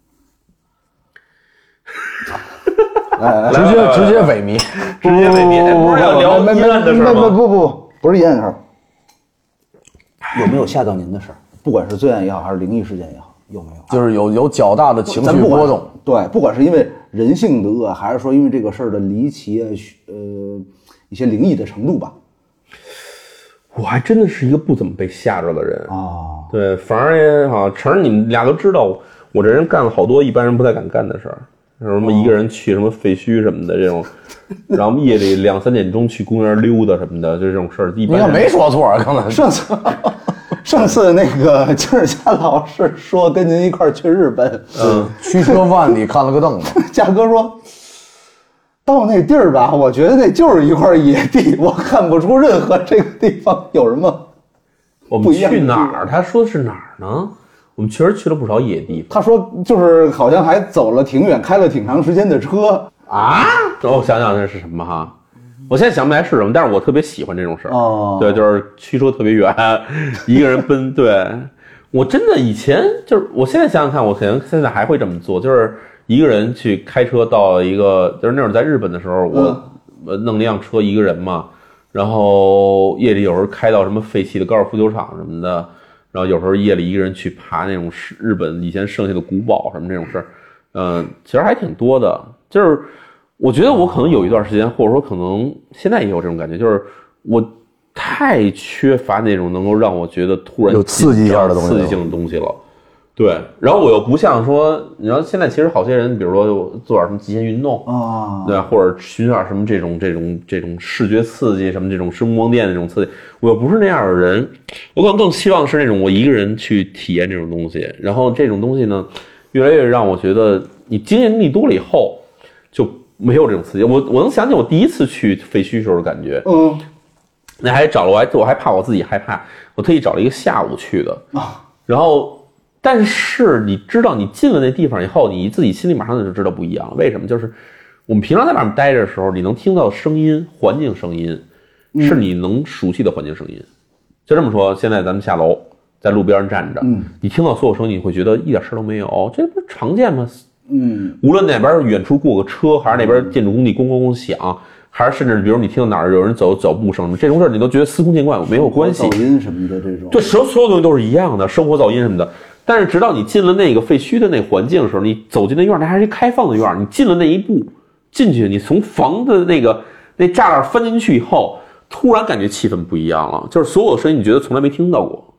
直接直接萎靡， 直接萎靡，不是要聊阴暗的事吗？ 不不不，不是阴暗的事儿。有没有吓到您的事儿？不管是罪案也好，还是灵异事件也好，有没有？ 就是有有较大的情绪波动。 对，不管是因为人性的恶，还是说因为这个事儿的离奇啊，呃，一些灵异的程度吧。 我还真的是一个不怎么被吓着的人啊、哦。 对，反而也好，承认你们俩都知道，我这人干了好多一般人不太敢干的事儿。什么一个人去什么废墟什么的这种，然后夜里两三点钟去公园溜达什么的，就这种事儿。一般你没说错啊，刚才上次上次那个金尔佳老师说跟您一块儿去日本， 嗯，驱车万里看了个凳子。 嘉哥说，到那地儿吧，我觉得那就是一块野地，我看不出任何这个地方有什么不一样的。 我们去哪儿？他说的是哪儿呢？我们确实去了不少野地。 他说就是好像还走了挺远，开了挺长时间的车啊。然后我想想那是什么哈，我现在想不来是什么，但是我特别喜欢这种事儿。 哦， 对，就是驱车特别远，一个人奔。对，我真的以前就是，我现在想想看，我可能现在还会这么做，就是一个人去开车到一个，就是那会儿在日本的时候，我我弄了一辆车，一个人嘛，然后夜里有时候开到什么废弃的高尔夫球场什么的。然后有时候夜里一个人去爬那种日本以前剩下的古堡什么这种事儿，嗯、呃，其实还挺多的。就是我觉得我可能有一段时间，或者说可能现在也有这种感觉，就是我太缺乏那种能够让我觉得突然有刺激一下的东西， 刺激性的东西了。对，然后我又不像说，你知道现在其实好些人，比如说做点什么极限运动啊， 对，或者寻点什么这种这种这种视觉刺激，什么这种声光电这种刺激，我又不是那样的人，我可能更希望是那种我一个人去体验这种东西，然后这种东西呢，越来越让我觉得你经验力多了以后就没有这种刺激。我我能想起我第一次去废墟时候的感觉， 嗯， 那还找了我还我还怕我自己害怕，我特意找了一个下午去的啊， 然后。但是你知道，你进了那地方以后，你自己心里马上就知道不一样了。为什么？就是我们平常在外面待着的时候，你能听到声音，环境声音，是你能熟悉的环境声音。嗯、就这么说，现在咱们下楼，在路边站着， 嗯， 你听到所有声音，你会觉得一点事都没有，这不是常见吗？ 嗯， 无论哪边远处过个车，还是那边建筑工地咣咣咣响，还是甚至比如你听到哪儿有人走脚步声什么，这种事儿你都觉得司空见惯，没有关系。 噪音什么的这种， 对，所所有东西都是一样的，生活噪音什么的。但是直到你进了那个废墟的那个环境的时候，你走进那院，那还是一开放的院，你进了那一步进去，你从房子那个那栅栏翻进去以后，突然感觉气氛不一样了，就是所有声音你觉得从来没听到过。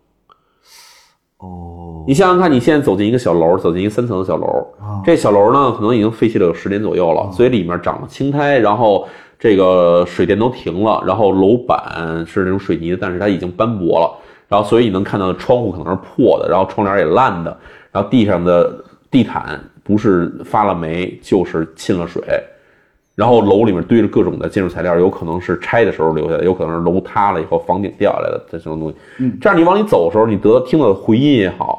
哦， 你想想看，你现在走进一个小楼，走进一个三层的小楼， 哦、 这小楼呢可能已经废弃了有十年左右了，哦、所以里面长了青苔，然后这个水电都停了，然后楼板是那种水泥的，但是它已经斑驳了。然后所以你能看到窗户可能是破的，然后窗帘也烂的，然后地上的地毯不是发了霉就是浸了水，然后楼里面堆着各种的建筑材料，有可能是拆的时候留下来，有可能是楼塌了以后房顶掉下来的这种东西。嗯，这样你往里走的时候，你得听到的回音也好，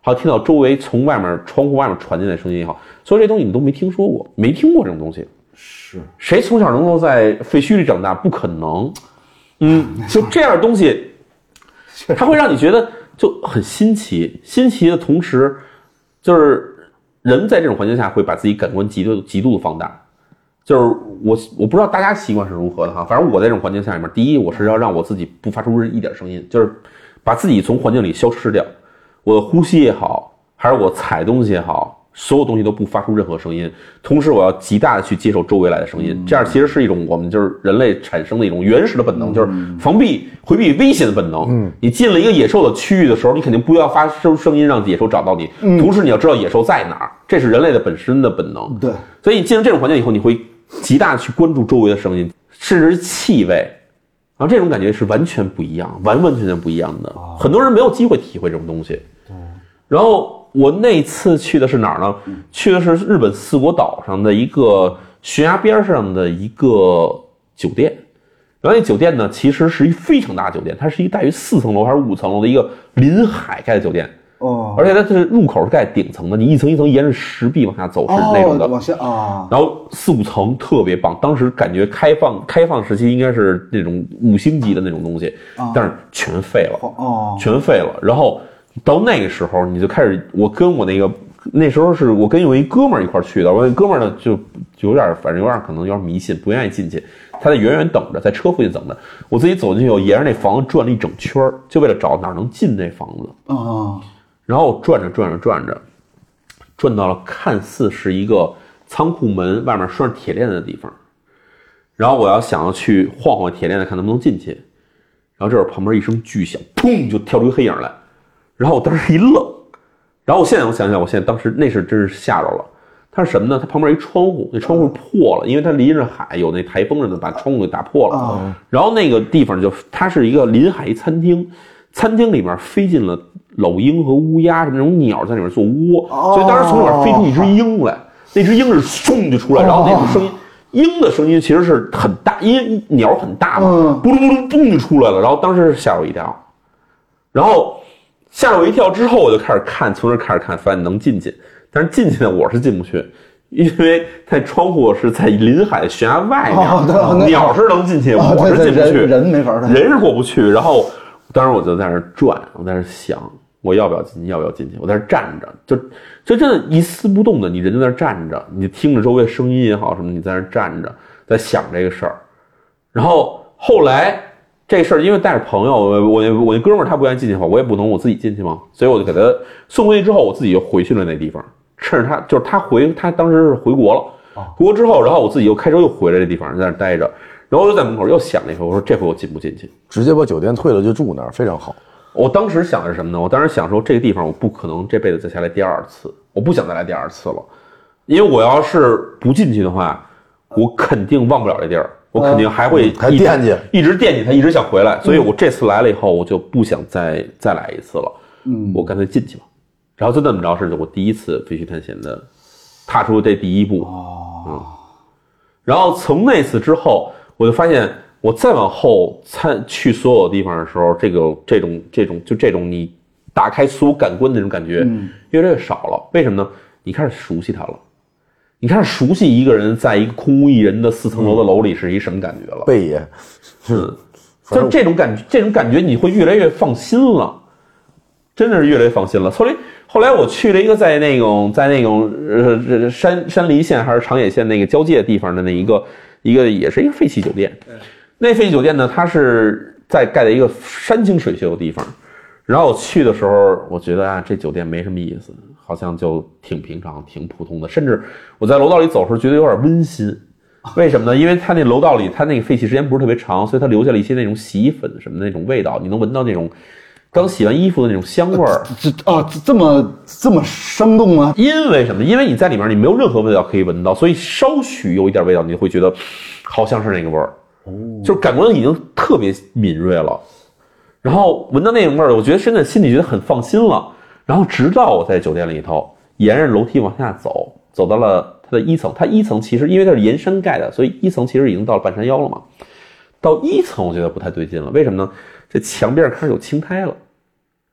还有听到周围从外面窗户外面传进来的声音也好，所有这东西你都没听说过，没听过这种东西。 是谁从小能够在废墟里长大？不可能。嗯，就这样的东西，它会让你觉得就很新奇。新奇的同时，就是人在这种环境下会把自己感官极度极度的放大。就是我我不知道大家习惯是如何的哈，反正我在这种环境下面，第一我是要让我自己不发出一点声音，就是把自己从环境里消失掉。我的呼吸也好，还是我踩东西也好，所有东西都不发出任何声音。同时我要极大的去接受周围来的声音，这样其实是一种我们就是人类产生的一种原始的本能，就是防避回避危险的本能。嗯，你进了一个野兽的区域的时候，你肯定不要发出声音让野兽找到你，同时你要知道野兽在哪儿，这是人类的本身的本能。对，所以你进入这种环境以后，你会极大的去关注周围的声音，甚至是气味。然后这种感觉是完全不一样，完完全全不一样的。很多人没有机会体会这种东西。对。然后我那次去的是哪儿呢？去的是日本四国岛上的一个悬崖边上的一个酒店。然后那酒店呢，其实是一非常大的酒店，它是一个大约四层楼还是五层楼的一个临海盖的酒店。哦。而且它的入口是盖顶层的，你一层一层沿着石壁往下走是那种的。哦、往下啊。然后四五层特别棒，当时感觉开放开放时期应该是那种五星级的那种东西，哦、但是全废了。哦。全废了。然后到那个时候你就开始，我跟我那个那时候是我跟有一哥们儿一块去的，我那哥们儿呢就就有点反正有点可能有点迷信，不愿意进去。他在远远等着，在车附近等着。我自己走进去，我沿着那房子转了一整圈，就为了找哪儿能进那房子。哦。然后我转着转着转着，转到了看似是一个仓库门外面拴着铁链的地方。然后我要想要去晃晃铁链子，看能不能进去。然后这会儿旁边一声巨响，砰就跳出一黑影来。然后我当时一愣。然后我现在我想想，我现在当时那是真是吓着了。它是什么呢？它旁边一窗户，那窗户破了，因为它临着海，有那台风似的把窗户给打破了。哦、然后那个地方就它是一个临海一餐厅，餐厅里面飞进了老鹰和乌鸦什么那种鸟在里面做窝，哦、所以当时从里面飞出一只鹰来，那只鹰是嗖就出来，然后那种声音，鹰的声音其实是很大，因为鸟很大嘛，咕噜咕噜嘣就出来了，然后当时吓我一跳，然后吓我一跳之后，我就开始看，从这开始看，发现能进去。但是进去呢，我是进不去，因为它窗户是在临海悬崖外面，哦、鸟是能进去，哦、我是进不去， 人, 人没法， 人是过不去。然后，当时我就在那儿转，我在那儿想，我要不要进去，要不要进去？我在那儿站着，就就真的一丝不动的，你人就在那儿站着，你听着周围声音也好什么，你在那儿站着，在想这个事儿。然后后来这事儿，因为带着朋友，我我我那哥们儿他不愿意进去的话，我也不能我自己进去嘛，所以我就给他送回去之后，我自己又回去了那地方。趁着他就是他回他当时是回国了，回国之后，然后我自己又开车又回来这地方，在那待着，然后我就在门口又想了一回，我说这回我进不进去？ 直接把酒店退了就住那儿，非常好。 我当时想的是什么呢？我当时想说这个地方我不可能这辈子再下来第二次，我不想再来第二次了，因为我要是不进去的话，我肯定忘不了这地儿，我肯定还会还惦记， 一直惦记他，一直想回来，所以我这次来了以后，我就不想再再来一次了，嗯，我干脆进去吧。然后就这么着，是我第一次废墟探险的，踏出这第一步。哦，嗯，然后从那次之后，我就发现，我再往后参去所有地方的时候，这个这种这种就这种你打开所有感官的那种感觉，嗯，越来越少了。为什么呢？你开始熟悉它了，你开始熟悉一个人在一个空无一人的四层楼的楼里是一什么感觉了。 贝爷， 嗯，就这种感觉，这种感觉你会越来越放心了。真的是越来越放心了。后来，后来我去了一个在那种在那种呃山山梨县还是长野县那个交界地方的那一个一个也是一个废弃酒店。那废弃酒店呢，它是在盖在一个山清水秀的地方。然后我去的时候，我觉得啊，这酒店没什么意思，好像就挺平常、挺普通的。甚至我在楼道里走的时候，觉得有点温馨。为什么呢？因为它那楼道里，它那个废弃时间不是特别长，所以它留下了一些那种洗衣粉什么的那种味道，你能闻到那种刚洗完衣服的那种香味儿。 这啊，这么这么生动吗？ 因为什么？因为你在里面你没有任何味道可以闻到，所以稍许有一点味道，你就会觉得好像是那个味儿。哦，就是感官已经特别敏锐了。然后闻到那种味儿，我觉得真的心里觉得很放心了。然后直到我在酒店里头沿着楼梯往下走，走到了它的一层。它一层其实因为它是沿山盖的，所以一层其实已经到了半山腰了嘛。到一层我觉得不太对劲了，为什么呢？这墙边上开始有青苔了。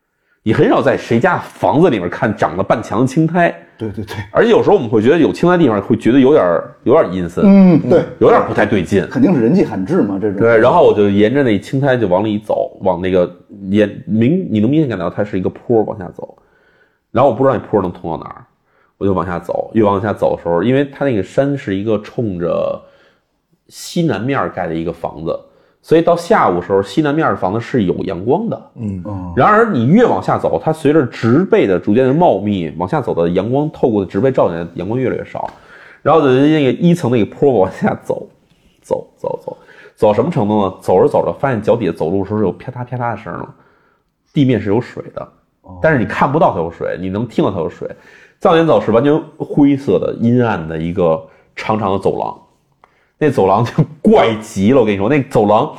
你很少在谁家房子里面看长了半墙的青苔。 对对对， 而且有时候我们会觉得有青苔地方会觉得有点有点阴森， 嗯，对， 有点不太对劲， 肯定是人迹罕至嘛，这种。 对，然后我就沿着那青苔就往里走，往那个也明你能明显感到它是一个坡往下走，然后我不知道那坡能通到哪儿，我就往下走，越往下走的时候，因为它那个山是一个冲着西南面盖的一个房子。所以到下午的时候，西南面的房子是有阳光的，嗯，然而你越往下走，它随着植被的逐渐的茂密，往下走的阳光透过的植被照进来的阳光越来越少，然后在那个一层那个坡往下走，走走走，走到什么程度呢？走着走着，发现脚底下走路的时候有啪嗒啪嗒的声了，地面是有水的，但是你看不到它有水，你能听到它有水。再往前走是完全灰色的、阴暗的一个长长的走廊。那走廊就怪极了，我跟你说，那走廊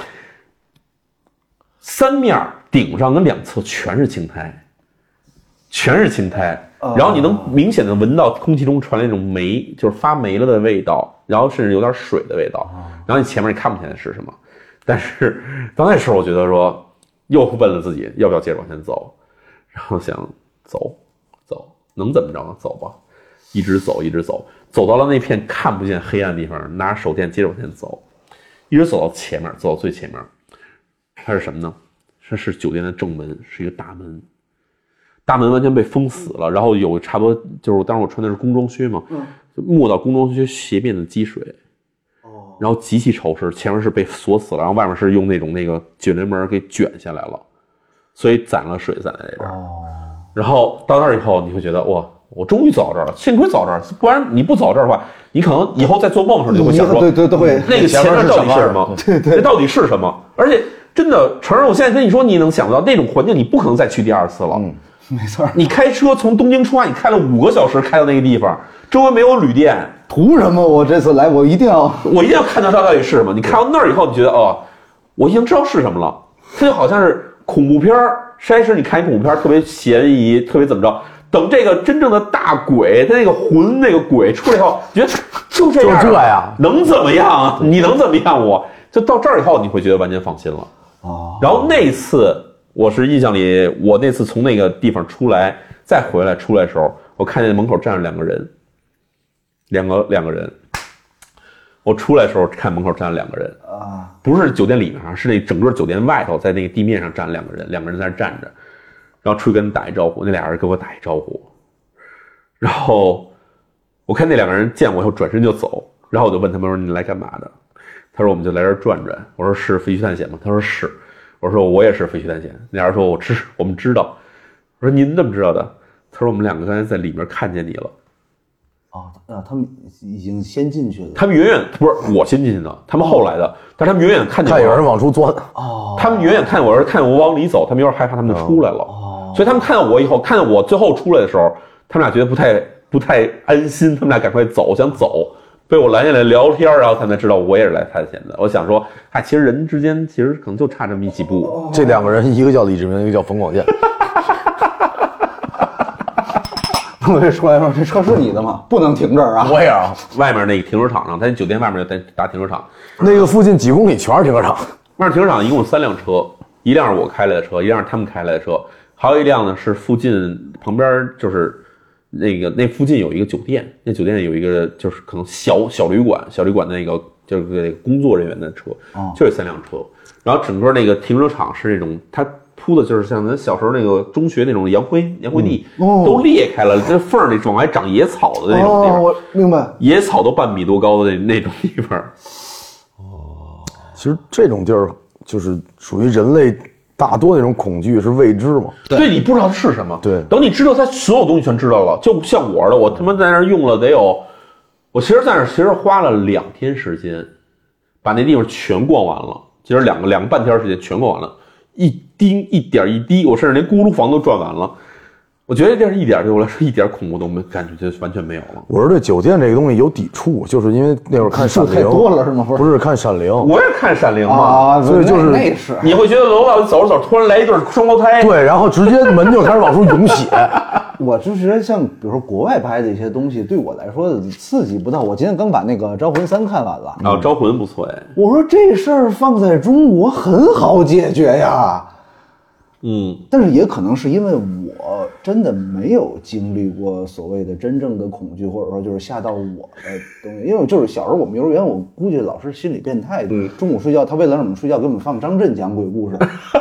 三面顶上跟两侧全是青苔，全是青苔，然后你能明显的闻到空气中传来那种霉，就是发霉了的味道，然后甚至有点水的味道，然后你前面你看不见是什么，但是到那时候我觉得说，又问了自己要不要接着往前走，然后想走走，能怎么着呢？走吧，一直走一直走。走到了那片看不见黑暗的地方，拿着手电接着往前走，一直走到前面，走到最前面，它是什么呢？这是酒店的正门，是一个大门，大门完全被封死了，然后有差不多就是当时我穿的是工装靴嘛，就没到工装靴鞋面的积水，然后极其潮湿，前面是被锁死了，然后外面是用那种那个卷帘门给卷下来了，所以攒了水攒在这儿，然后到那儿以后你会觉得哇。我终于走到这儿了，幸亏走这儿，不然你不走这儿的话，你可能以后在做梦的时候你就会想说， 对对对，会那个前面到底是什么？ 对对， 这到底是什么？而且真的，承认我现在跟你说，你能想不到那种环境，你不可能再去第二次了。 嗯，没错。 你开车从东京出发，你开了五个小时，开到那个地方，周围没有旅店， 图什么？我这次来，我一定要， 我一定要看到它到底是什么。你看到那儿以后，你觉得哦，我已经知道是什么了。它就好像是恐怖片儿，开始你看一恐怖片特别嫌疑，特别怎么着。等这个真正的大鬼，他那个魂那个鬼出来以后，觉得就这样， 就这样， 能怎么样啊？你能怎么样？我就到这儿以后，你会觉得完全放心了。哦。然后那次，我是印象里，我那次从那个地方出来，再回来出来的时候，我看见门口站着两个人，两个两个人。我出来的时候看门口站着两个人啊，不是酒店里面啊，是那整个酒店外头，在那个地面上站了两个人，两个人在那站着。然后出去跟人打一招呼，那俩人跟我打一招呼，然后我看那两个人见我以后转身就走，然后我就问他们说你来干嘛的？他说我们就来这儿转转。我说是废墟探险吗？他说是。我说我也是废墟探险。那俩人说我知我们知道。我说您怎么知道的？他说我们两个刚才在里面看见你了。 哦，啊，他们已经先进去了。 他们远远不是我先进去的，他们后来的，哦、但是他们远远看见我， 看有人往出钻。 哦，他们远远看我，是看我往里走，他们有点害怕，他们就出来了。哦。所以他们看到我以后，看到我最后出来的时候，他们俩觉得不太不太安心，他们俩赶快走，想走，被我拦下来聊天，然后他们才知道我也是来探险的。我想说，哎，其实人之间其实可能就差这么一几步。 这两个人，一个叫李志明，一个叫冯广建。 我这出来说，这车是你的吗？不能停这儿啊！ 我也啊， 外面那个停车场上，咱酒店外面有大停车场， 那个附近几公里全是停车场。 外面停车场一共有三辆车，一辆是我开来的车，一辆是他们开来的车。还有一辆呢，是附近旁边就是那个那附近有一个酒店，那酒店有一个就是可能小小旅馆，小旅馆的那个就是那个工作人员的车，哦、就有三辆车。然后整个那个停车场是那种它铺的就是像咱小时候那个中学那种洋灰洋灰地，嗯哦、都裂开了，这缝儿里往外长野草的那种地方。 哦，我明白， 野草都半米多高的那那种地方。 哦，其实这种地儿就是属于人类。大多那种恐惧是未知嘛？ 对，对你不知道它是什么。 对， 等你知道它所有东西全知道了，就像我的，我他妈在那儿用了得有，我其实在那儿其实花了两天时间，把那地方全逛完了。其实两个两个半天时间全逛完了，一丁一点一滴，我甚至连咕噜房都转完了。我觉得这是一点对我来说一点恐怖都没感觉，就完全没有了。 我是对酒店这个东西有抵触，就是因为那会儿看《闪灵》 太多了是吗？ 不是看《闪灵》， 我也看《闪灵》嘛， 啊， 所以就是那是你会觉得楼道走着走，突然来一对双胞胎， 对，然后直接门就开始往出涌血。 我就觉得像比如说国外拍的一些东西，对我来说刺激不到。我今天刚把那个《招魂三》看完了， 啊，《招魂》不错哎。 我说这事儿放在中国很好解决呀。 嗯， 但是也可能是因为我真的没有经历过所谓的真正的恐惧，或者说就是吓到我的东西。因为就是小时候我们幼儿园，我估计老师心理变态，嗯，中午睡觉他为了让我们睡觉给我们放张震讲鬼故事。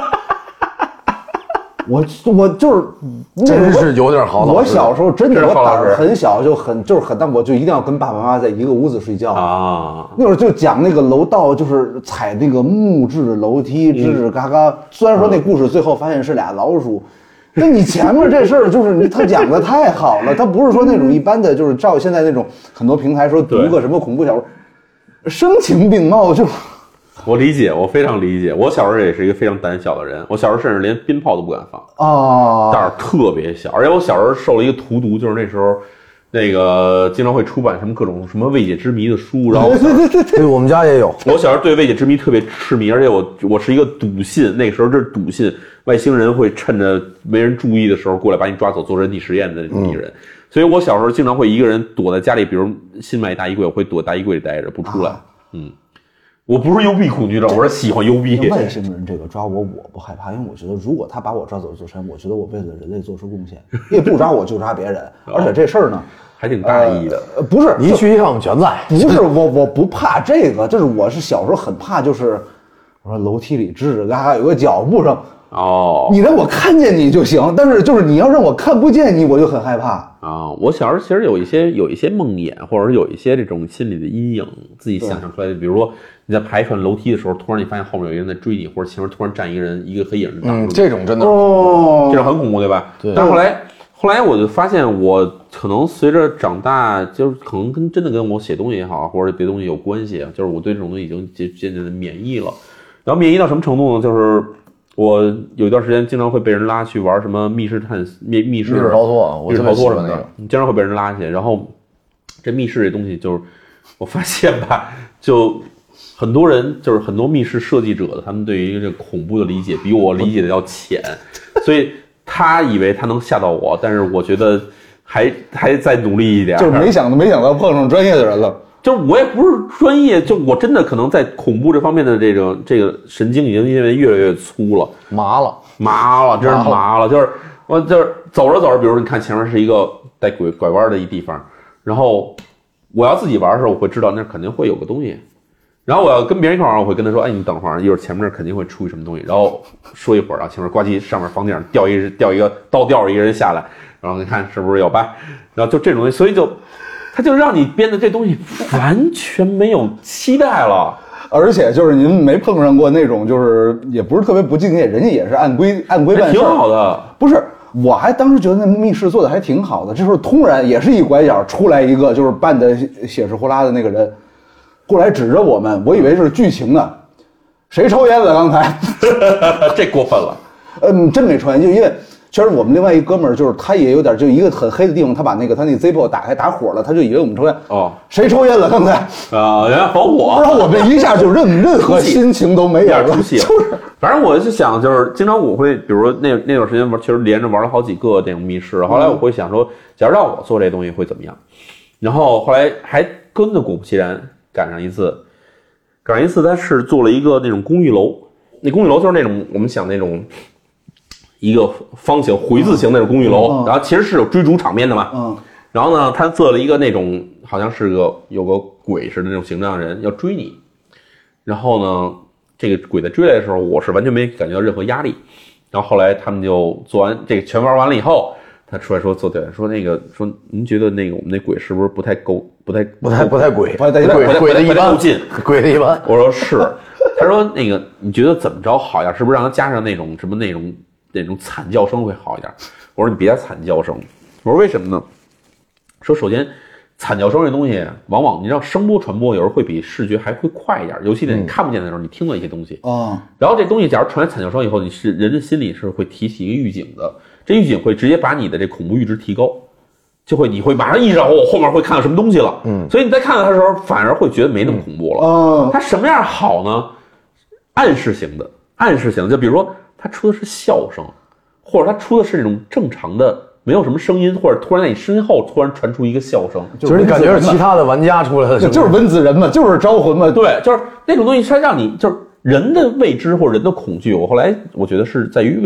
我我就是真是有点好老师。 我小时候真的我胆儿很小，就很就是很，但我就一定要跟爸爸妈妈在一个屋子睡觉啊。那会儿就讲那个楼道，就是踩那个木质的楼梯，吱吱嘎嘎。嗯、虽然说那故事最后发现是俩老鼠，那、嗯、你前面这事儿就是你他讲的太好了，他不是说那种一般的，就是照现在那种很多平台说读个什么恐怖小说，声情并茂就。 我理解，我非常理解。我小时候也是一个非常胆小的人，我小时候甚至连鞭炮都不敢放啊， 胆儿特别小。而且我小时候受了一个荼毒，就是那时候，那个经常会出版什么各种什么未解之谜的书，然后对对对对， 对我们家也有。 我小时候对未解之谜特别痴迷，而且我我是一个笃信，那个时候这是笃信外星人会趁着没人注意的时候过来把你抓走做人体实验的那种一个人。嗯、所以我小时候经常会一个人躲在家里，比如新买大衣柜，我会躲大衣柜里待着不出来。啊、嗯。我不是幽闭恐惧症，我是喜欢幽闭。 外星人这个抓我，我不害怕，因为我觉得如果他把我抓走做实验，我觉得我为了人类做出贡献。也不抓我就抓别人，而且这事儿呢还挺大意的。 呃，不是， 你去一趟我们全在。 不是我，我不怕这个，就是我是小时候很怕，就是我说楼梯里吱吱嘎嘎有个脚步声。 哦， 你让我看见你就行，但是就是你要让我看不见你，我就很害怕啊、哦。我小时候其实有一些有一些梦魇，或者是有一些这种心理的阴影，自己想象出来的。比如说你在爬一串楼梯的时候，突然你发现后面有一个人在追你，或者前面突然站一个人，一个黑影挡住你。 嗯，这种真的哦， 这种很恐怖，对吧？ 对。 但是后来后来我就发现，我可能随着长大，就是可能跟真的跟我写东西也好，或者别东西有关系，就是我对这种东西已经渐渐渐的免疫了。然后免疫到什么程度呢？就是我有一段时间经常会被人拉去玩什么密室探密密室密室逃脱，我密室逃脱什么的，经常会被人拉去。然后这密室这东西，就是我发现吧，就很多人就是很多密室设计者的，他们对于这恐怖的理解比我理解的要浅，所以他以为他能吓到我，但是我觉得还还再努力一点， 就是没想到没想到碰上专业的人了。 就是我也不是专业，就我真的可能在恐怖这方面的这个这个神经已经因为越来越粗了， 麻了， 麻了，真是麻了。就是我就是走着走着，比如你看前面是一个带拐拐弯的一地方，然后我要自己玩的时候，我会知道那肯定会有个东西。然后我要跟别人一块玩，我会跟他说：“哎，你等会儿，一会儿前面肯定会出一什么东西。”然后说一会儿，然后前面呱唧上面房顶上掉一掉一个倒吊着一个人下来，然后你看是不是有吧？然后就这种东西，所以就。他就让你编的这东西完全没有期待了， 而且就是您没碰上过那种，就是也不是特别不敬业，人家也是按规按规办事， 挺好的。 不是，我还当时觉得那密室做的还挺好的，这时候突然也是一拐角出来一个就是扮的血赤呼啦的那个人，过来指着我们，我以为是剧情呢，谁抽烟了刚才？ 这过分了。 嗯，真没抽烟，就因为。确实，我们另外一哥们儿就是他也有点，就一个很黑的地方，他把那个他那 Zippo 打开打火了，他就以为我们抽烟。 哦， 谁抽烟了刚才？ 啊，人家防火， 然后我们一下就任任何心情都没有了， 出戏。就是，反正我就想，就是经常我会，比如说那那段时间玩，其实连着玩了好几个这种密室。后来我会想说，假如让我做这东西会怎么样？然后后来还跟着果不其然赶上一次，赶上一次他是做了一个那种公寓楼，那公寓楼就是那种我们想那种。一个方形回字形那种公寓楼，嗯、然后其实是有追逐场面的嘛。嗯。然后呢，他做了一个那种好像是个有个鬼似的那种形状的人要追你，然后呢，这个鬼在追来的时候，我是完全没感觉到任何压力。然后后来他们就做完这个全玩完了以后，他出来说做对说那个说您觉得那个我们那鬼是不是不太够不太不太不太鬼不太鬼鬼的一般近鬼的一般。 我说是，他说那个你觉得怎么着好呀？是不是让他加上那种什么那种？那种惨叫声会好一点。我说你别惨叫声。我说为什么呢？说首先惨叫声这东西往往你知道声波传播有时候会比视觉还会快一点，尤其是你看不见的时候你听到一些东西啊、嗯。然后这东西假如传来惨叫声以后，你是人的心里是会提起一个预警的，这预警会直接把你的这恐怖阈值提高，就会你会马上意识到我后面会看到什么东西了。嗯，所以你在看到它的时候反而会觉得没那么恐怖了。嗯，它什么样好呢？暗示型的，暗示型的，就比如说。他出的是笑声，或者他出的是那种正常的，没有什么声音，或者突然在你身后突然传出一个笑声， 就是你感觉是其他的玩家出来的， 就是温子仁嘛，就是招魂嘛， 对，就是那种东西，它让你就是人的未知或者人的恐惧。我后来我觉得是在于未知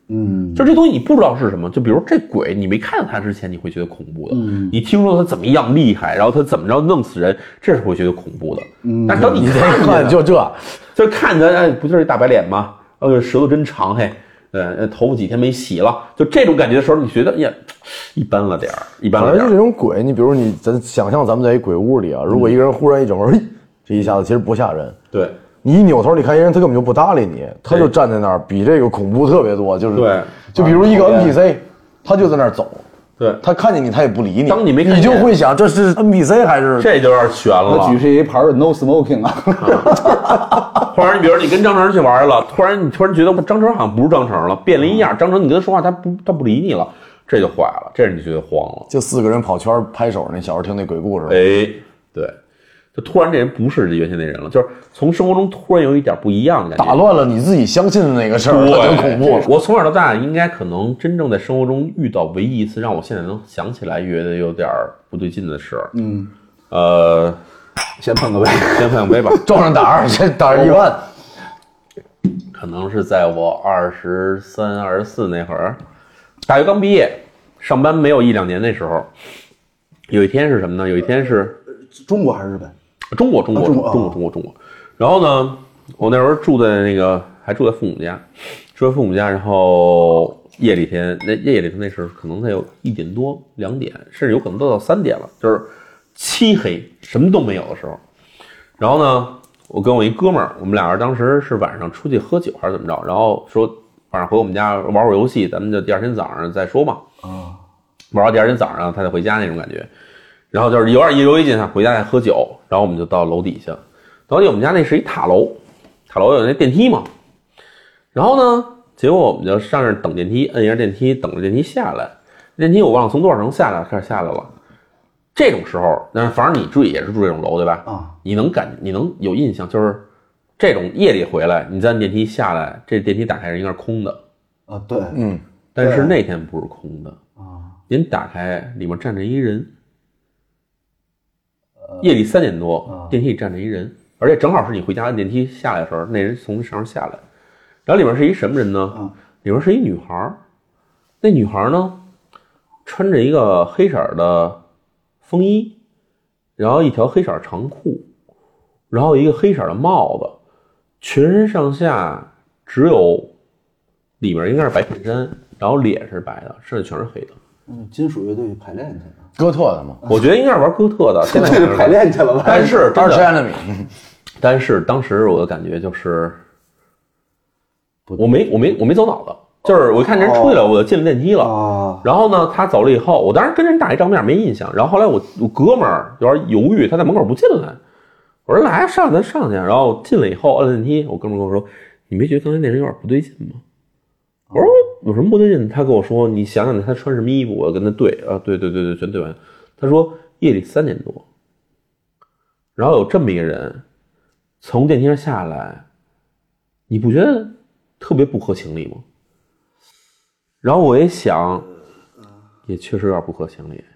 嗯，就这东西你不知道是什么，就比如这鬼，你没看到他之前，你会觉得恐怖的。嗯，你听说他怎么样厉害，然后他怎么着弄死人，这是会觉得恐怖的。嗯，但是当你看就这， 就看着哎，不就是一大白脸吗？呃，舌头真长嘿，呃，头发几天没洗了，就这种感觉的时候，你觉得呀，一般了点儿，一般了点儿。 反正就这种鬼，你比如你咱想象咱们在一鬼屋里啊，如果一个人忽然一整个，嘿，这一下子其实不吓人。 对。 你一扭头，你看一人，他根本就不搭理你，他就站在那儿，比这个恐怖特别多。就是对， 就比如一个 N P C， 他就在那儿走， 对， 他看见你，他也不理你。 当你没看见， 你就会想这是 N P C 还是？ 这就有点悬了。 我举是一牌 No Smoking 啊。 突然，你比如你跟张成去玩了，突然你突然觉得张成好像不是张成了，变了一样。张成你跟他说话，他不他不理你了，这就坏了，这你就觉得慌了。 就四个人跑圈拍手，那小时候听那鬼故事。 哎，对。就突然这人不是原先那人了，就是从生活中突然有一点不一样的感觉， 打乱了你自己相信的那个事儿，很恐怖。 我从小到大应该可能真正在生活中遇到唯一一次让我现在能想起来觉得有点不对劲的事儿。嗯，呃， 先碰个杯， 先碰个杯吧， 撞上胆儿，这胆儿一万。 可能是在我二十三、二十四那会儿，大学刚毕业，上班没有一两年那时候，有一天是什么呢？有一天是中国还是日本？ 中国，中国，中国，中国，中国，中国。然后呢，我那时候住在那个，还住在父母家，住在父母家。然后夜里天，那夜里天那时候可能才有一点多、两点，甚至有可能都到三点了，就是漆黑，什么都没有的时候。然后呢，我跟我一哥们儿，我们俩人当时是晚上出去喝酒还是怎么着？然后说晚上回我们家玩会儿游戏，咱们就第二天早上再说嘛。啊，玩到第二天早上他再回家那种感觉。然后就是有点意犹未尽，回家再喝酒，然后我们就到楼底下。楼底我们家那是一塔楼，塔楼有那电梯嘛。然后呢，结果我们就上那儿等电梯，摁一下电梯，等着电梯下来。电梯我忘了从多少层下来，开始下来了。这种时候，那反正你住也是住这种楼对吧？啊，你能感你能有印象，就是这种夜里回来，你再按电梯下来，这电梯打开是应该是空的。 啊，对， 嗯。但是那天不是空的啊，您打开里面站着一人。夜里三点多，电梯里站着一人，而且正好是你回家按电梯下来的时候，那人从上面下来。然后里面是一什么人呢？里面是一女孩，那女孩呢，穿着一个黑色的风衣，然后一条黑色长裤，然后一个黑色的帽子，全身上下只有里面应该是白衬衫，然后脸是白的，剩下全是黑的。 嗯，金属乐队排练去了。 哥特的吗？ 我觉得应该是玩哥特的，现在是排练去了吧？ 但是二十 enemy， 但是当时我的感觉就是，我没我没我没走脑子，就是我一看人出去了，我就进了电梯了。哦、然后呢，他走了以后，我当时跟人打一照面没印象。然后后来我我哥们儿有点犹豫，他在门口不进来。我说来上咱上去。然后进来以后摁电梯，我哥们儿跟我说：“你没觉得刚才那人有点不对劲吗？”我说有什么不对劲？他跟我说：“你想想他穿什么衣服？”我跟他对啊，对对对对，全对完。他说夜里三点多，然后有这么一个人从电梯上下来，你不觉得特别不合情理吗？然后我也想，也确实有点不合情理。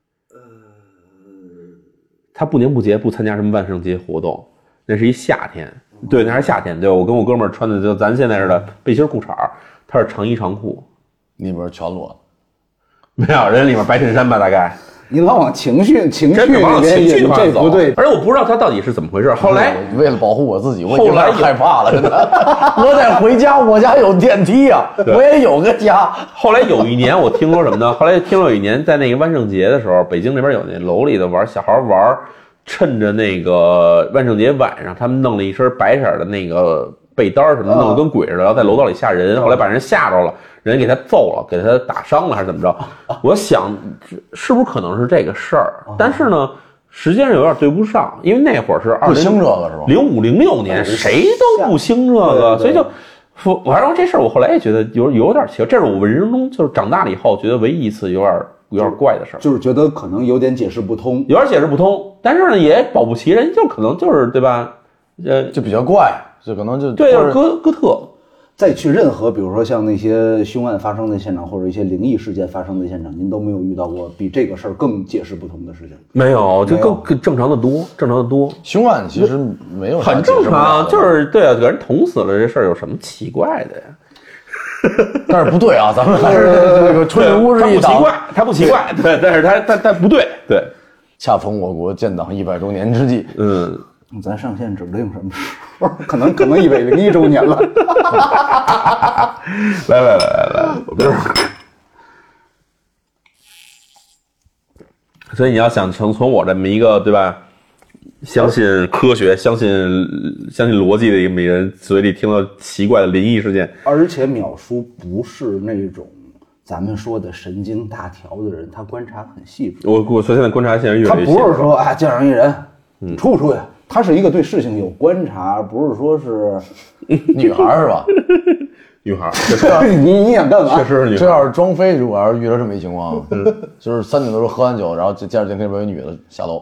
他不年不节不参加什么万圣节活动，那是一夏天，对，那是夏天，对，我跟我哥们儿穿的就咱现在似的背心裤衩，他是长衣长裤， 里边全裸， 没有人里面白衬衫吧，大概。 你老往情绪情绪里面引，这不对。 而且我不知道他到底是怎么回事。后来为了保护我自己，我后来害怕了，真的。我得回家，我家有电梯啊，我也有个家。 后来有一年我听说什么呢？后来听说有一年在那个万圣节的时候，北京那边有那楼里的玩小孩玩，趁着那个万圣节晚上，他们弄了一身白色的那个被单什么，弄得跟鬼似的，然后在楼道里吓人，后来把人吓着了。人给他揍了，给他打伤了还是怎么着？我想是不是可能是这个事儿？但是呢，实际上有点对不上，因为那会儿是二兴这个是吧？ 零五零六年，谁都不兴这个，所以就我反正这事儿我后来也觉得有有点奇怪，这是我人生中就是长大了以后觉得唯一一次有点有点怪的事儿， 就是觉得可能有点解释不通， 有点解释不通，但是呢也保不齐人就可能就是对吧？呃， 就比较怪，就可能就对，就是哥哥特。 再去任何，比如说像那些凶案发生的现场，或者一些灵异事件发生的现场，您都没有遇到过比这个事儿更解释不通的事情？ 没有，就更更正常的多，正常的多。 凶案其实没有很正常，就是对啊，给人捅死了这事儿有什么奇怪的呀？ 但是不对啊，咱们还是这个春日屋是一党， 他不奇怪，对，但是他他他不对，对。 恰逢我国建党一百周年之际， 嗯， 咱上线指定什么时候？可能可能一百零一周年了。 来来来来来，我们所以你要想从从我这么一个对吧，相信科学、相信相信逻辑的一个人嘴里听到奇怪的灵异事件， 而且淼叔不是那种咱们说的神经大条的人，他观察很细致。 我我现在观察现在越来越细。 他不是说啊见上一人，嗯，出不出去？他是一个对事情有观察，不是说是女孩是吧？ 女孩， 你你想干嘛？ 确实是女孩。 这要是庄飞，如果要是遇到这么一情况，嗯，就是三点多钟喝完酒，然后就见着电梯里边有女的下楼，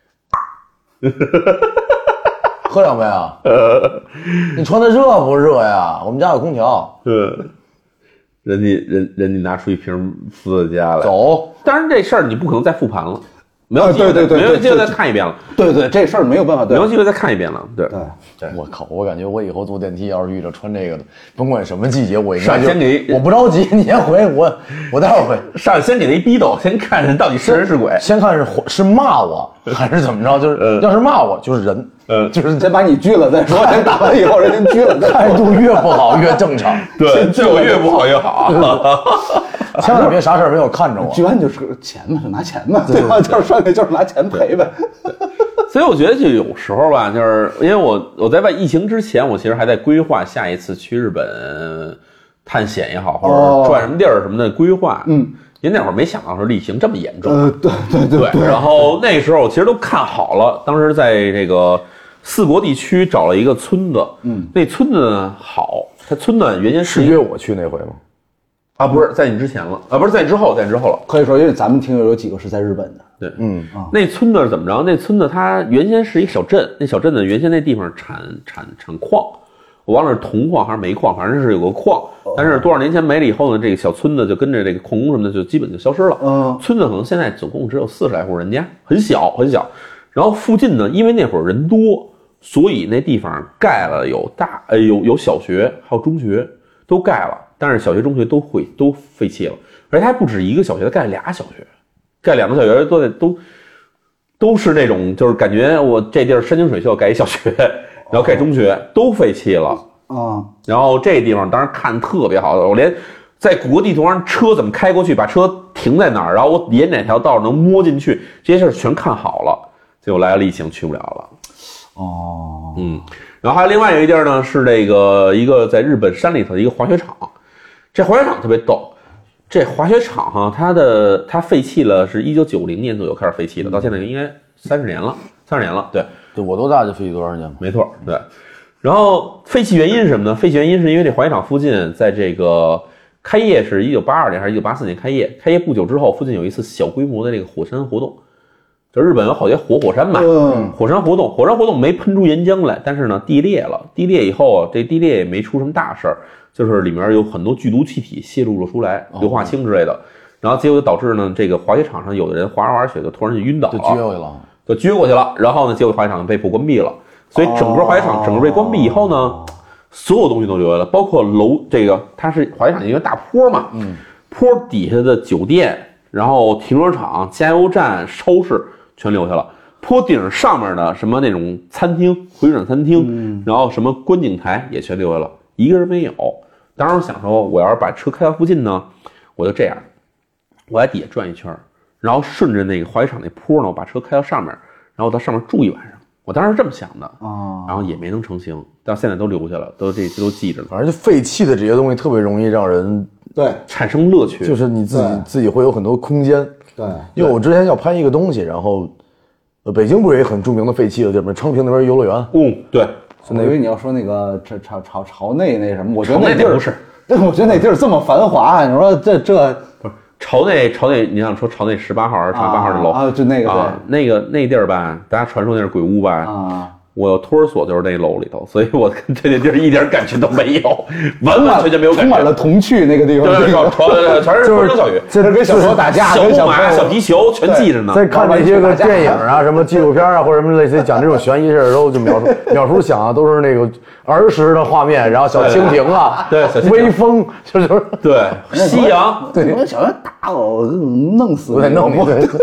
喝两杯啊？你穿的热不热呀？我们家有空调。 嗯。人家人人家拿出一瓶伏特加来， 走。 当然这事儿你不可能再复盘了，没有机会， 对对对， 没有机会再看一遍了。 对对，这事儿没有办法， 没有机会再看一遍了。对对， 我靠，我感觉我以后坐电梯要是遇着穿这个的，甭管什么季节，我应该先给， 我不着急，你先回，我我待会儿回。 上先给他一逼斗，先看人到底是人是鬼， 先看是是骂我还是怎么着，就是、呃、要是骂我就是人。 呃， 就是先把你拘了再说，先打完以后人家拘了再说， 态度越不好越正常。 对，对我越不好越好， 千万别啥事儿没有看着我。 拘完就是钱嘛，就拿钱嘛，对吧？就是上去就是拿钱赔呗。 所以我觉得就有时候吧，就是因为我我在外疫情之前，我其实还在规划下一次去日本探险也好，或者转什么地儿什么的规划。嗯。因为那会儿没想到是疫情这么严重， 呃，对对 对, 对, 对。然后那时候其实都看好了，当时在这个四国地区找了一个村子，嗯，那村子呢好，它村子原先是约我去那回吗？ 啊，不是在你之前了，啊，不是在你之后，在你之后了。 可以说，因为咱们听友有几个是在日本的， 对，嗯啊，那村子是怎么着？那村子它原先是一个小镇，那小镇呢原先那地方产产产矿。我忘了是铜矿还是煤矿，反正是有个矿，但是多少年前没了以后呢，这个小村子就跟着这个矿工什么的就基本就消失了。嗯，村子可能现在总共只有四十来户人家，很小很小。然后附近呢，因为那会儿人多，所以那地方盖了有大呃有有小学还有中学都盖了，但是小学中学都会都废弃了，而且还不止一个小学，它盖了俩小学，盖两个小学都得都都是那种就是感觉我这地儿山清水秀盖一小学。然后盖中学都废弃了啊，然后这地方当时看特别好，我连在谷歌地图上车怎么开过去，把车停在哪儿，然后我沿哪条道能摸进去，这些事儿全看好了，结果来了疫情去不了了。哦，嗯，然后还有另外有一地儿呢，是这个一个在日本山里头的一个滑雪场，这滑雪场特别逗，这滑雪场哈，它的它废弃了，是一九九零年左右开始废弃的，到现在应该三十年了，三十年了，对。 对，我多大就废弃多少年？ 没错，对。然后废弃原因是什么呢？废弃原因是因为这滑雪场附近，在这个开业是一九八二年还是一九八四年开业？开业不久之后，附近有一次小规模的这个火山活动。就日本有好些活火山嘛，嗯，火山活动，火山活动没喷出岩浆来，但是呢，地裂了。地裂以后啊，这地裂也没出什么大事儿，就是里面有很多剧毒气体泄露了出来，硫化氢之类的。哦、然后结果就导致呢，这个滑雪场上有的人滑着滑着雪就突然就晕倒了， 就撅过去了。 就撅过去了，然后呢，结果滑雪场被迫关闭了。所以整个滑雪场整个被关闭以后呢，哦、所有东西都留下了，包括楼这个，它是滑雪场一个大坡嘛，嗯，坡底下的酒店，然后停车场、加油站、超市全留下了。坡顶上面的什么那种餐厅、回转餐厅，嗯、然后什么观景台也全留下了，一个人没有。当时我想说，我要是把车开到附近呢，我就这样，我在底下转一圈。然后顺着那个滑雪场那坡呢，我把车开到上面，然后到上面住一晚上。我当时是这么想的啊，然后也没能成型，到现在都留下了，都这些都记着了。 反正就废弃的这些东西特别容易让人对产生乐趣， 就是你自己自己会有很多空间。 对， 因为我之前要拍一个东西，然后呃，北京不是也很著名的废弃的地方，昌平那边游乐园。 嗯，对。 我以为你要说那个朝朝朝朝内那什么，我觉得那地儿不是， 我觉得那地儿这么繁华，你说这这不是。朝内，朝内，你想说朝内十八号还是朝八号的楼啊？就那个啊，那个那地儿吧，大家传说那是鬼屋吧？ 啊， 我托儿所就是那楼里头，所以我跟这地儿一点感觉都没有，完完全全没有感觉， 充满了童趣那个地方， 对对对，全是风声小雨， 这是跟小时候打架， 小木马、小皮球全记着呢。 在看这些个电影啊、什么纪录片啊，或者什么类似讲这种悬疑事的时候，就描述描述想啊，都是那个儿时的画面，然后小蜻蜓啊， 对，小蜻蜓微风，就是对夕阳， 对，我小人打我，弄死对，弄不对。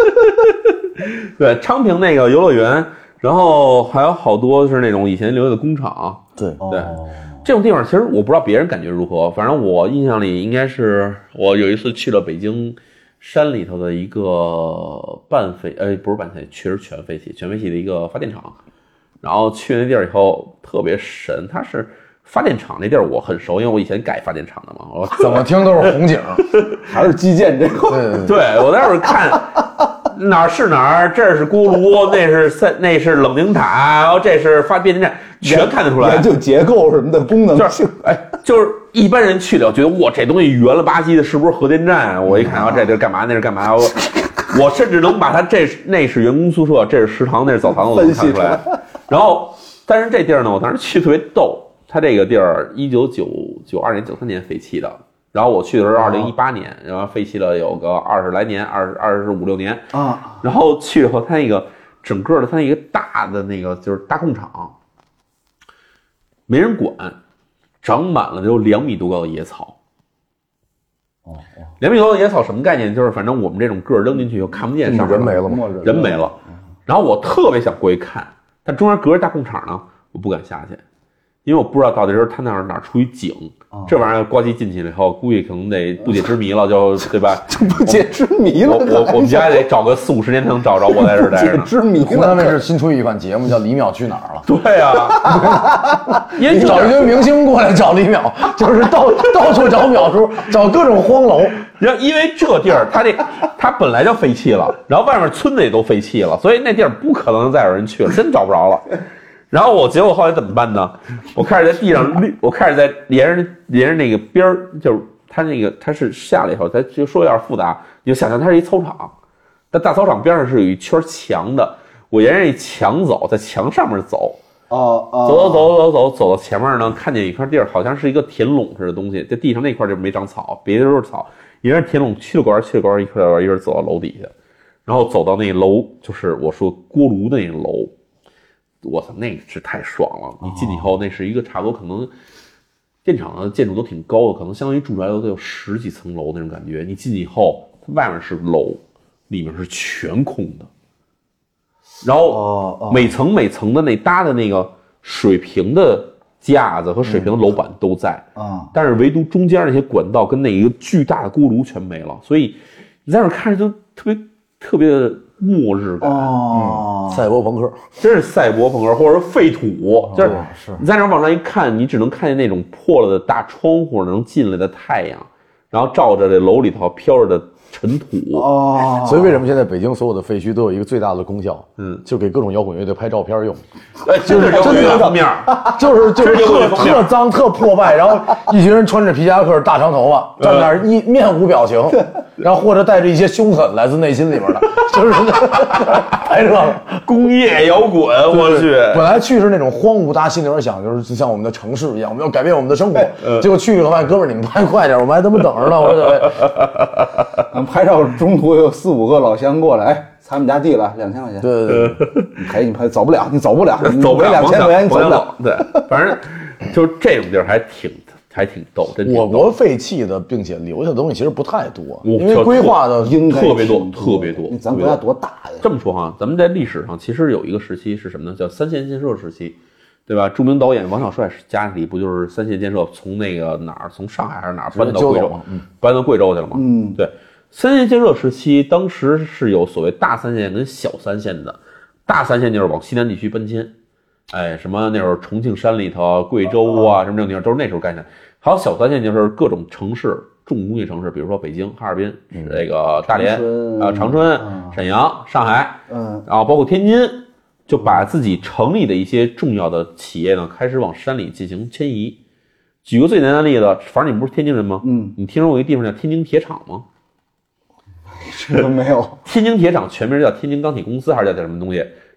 对，昌平那个游乐园。然后还有好多是那种以前留下的工厂， 对对，这种地方其实我不知道别人感觉如何，反正我印象里应该是我有一次去了北京山里头的一个半废，呃，不是半废，确实全废弃，全废弃的一个发电厂。然后去那地儿以后特别神，它是发电厂那地儿我很熟，因为我以前盖发电厂的嘛。我怎么听都是红警， 还是基建这块。 对对，我那会儿看。哪儿是哪儿？这是锅炉，那是三，那是冷凝塔，然后这是发变电站，全看得出来。 研究结构什么的功能性， 哎，就是一般人去了，觉得哇，这东西圆了吧唧的，是不是核电站？我一看啊，这地儿干嘛？那是干嘛？我我甚至能把它这那是员工宿舍，这是食堂，那是澡堂，我都能看出来。然后，但是这地儿呢，我当时去特别逗，它这个地儿一九九九二年、九三年废弃的。然后我去的时候二零一八年，然后废弃了有个二十来年，二十二十五六年啊。然后去以后，它那个整个的它那个大的那个就是大工厂，没人管，长满了有两米多高的野草。哦哦，两米多高的野草什么概念？就是反正我们这种个儿扔进去以后看不见上面， 人没了吗？ 人没了。然后我特别想过去看，但中间隔着大工厂呢，我不敢下去。因为我不知道到底是他那儿哪儿出一井，哦、这玩意儿呱唧进去了以后，估计可能得不解之谜了，就对吧？ 不解之谜了， 我我我们家得找个四五十年才能找着我在这儿待着呢。 不解之谜了。 湖南卫视新出一款节目叫《李淼去哪儿了》。 对啊， 你找一堆明星过来找李淼，就是到到处找淼叔，找各种荒楼。 然后因为这地儿它这它本来就废弃了，然后外面村子也都废弃了，所以那地儿不可能再有人去了，真找不着了。然后我结果后来怎么办呢？我开始在地上，我开始在连着连着那个边儿，就是它那个它是下来以后，它就说有点复杂，你就想象它是一操场，但大操场边上是有一圈墙的，我沿着那墙走，在墙上面走， 哦哦， 走走走走走走到前面呢，看见一块地儿，好像是一个田垄似的东西，在地上那块就没长草，别的都是草，沿着田垄去了拐去了拐，一块一块走到楼底下，然后走到那楼，就是我说锅炉的那个楼。我操，那个是太爽了！你进去以后，那是一个差不多可能电厂的建筑都挺高的，可能相当于住宅楼都有十几层楼那种感觉。你进去以后，它外面是楼，里面是全空的。然后每层每层的那搭的那个水平的架子和水平的楼板都在啊，但是唯独中间那些管道跟那一个巨大的锅炉全没了，所以你在那看着就特别特别的末日感哦、 嗯，赛博朋克， 真是赛博朋克，或者说废土，就是你在那往上一看，你只能看见那种破了的大窗户能进来的太阳，然后照着这楼里头飘着的尘土哦， 所以为什么现在北京所有的废墟都有一个最大的功效？嗯，就给各种摇滚乐队拍照片用， 哎，就是摇滚乐封面， 就是就是特特脏特破败，然后一群人穿着皮夹克、大长头发站那儿一面无表情，然后或者带着一些凶狠来自内心里边的，就是拍这个工业摇滚，我去， 本来去是那种荒芜，大家心里边想就是像我们的城市一样，我们要改变我们的生活，结果去了发现哥们儿你们拍快点，我们还他妈等着呢，我准备。拍照中途有四五个老乡过来，哎，踩我们家地了，两千块钱。 对对对， 你赔你赔，走不了，你走不了， 走不了， 两千块钱你走不了。 对，反正就是这种地儿还挺还挺逗，真挺逗。 我国废弃的并且留下的东西其实不太多，因为规划的应该特别多，特别多。 咱国家多大呀？ 这么说哈，咱们在历史上其实有一个时期是什么呢？叫三线建设时期。对吧？著名导演王小帅家里不就是三线建设从那个哪儿，从上海还是哪儿搬到贵州，嗯、搬到贵州去了吗？嗯，对。三线建设时期，当时是有所谓大三线跟小三线的。大三线就是往西南地区搬迁，哎，什么那会儿重庆山里头、贵州啊，什么这种地方都是那时候干的。还有小三线就是各种城市，重工业城市，比如说北京、哈尔滨、嗯、这个大连啊、长春、嗯、沈阳、上海，嗯，然后包括天津。就把自己城里的一些重要的企业呢，开始往山里进行迁移。举个最简单的例子，反正你不是天津人吗？嗯，你听说过一个地方叫天津铁厂吗？ 这个没有。 天津铁厂全名叫天津钢铁公司，还是叫点什么东西？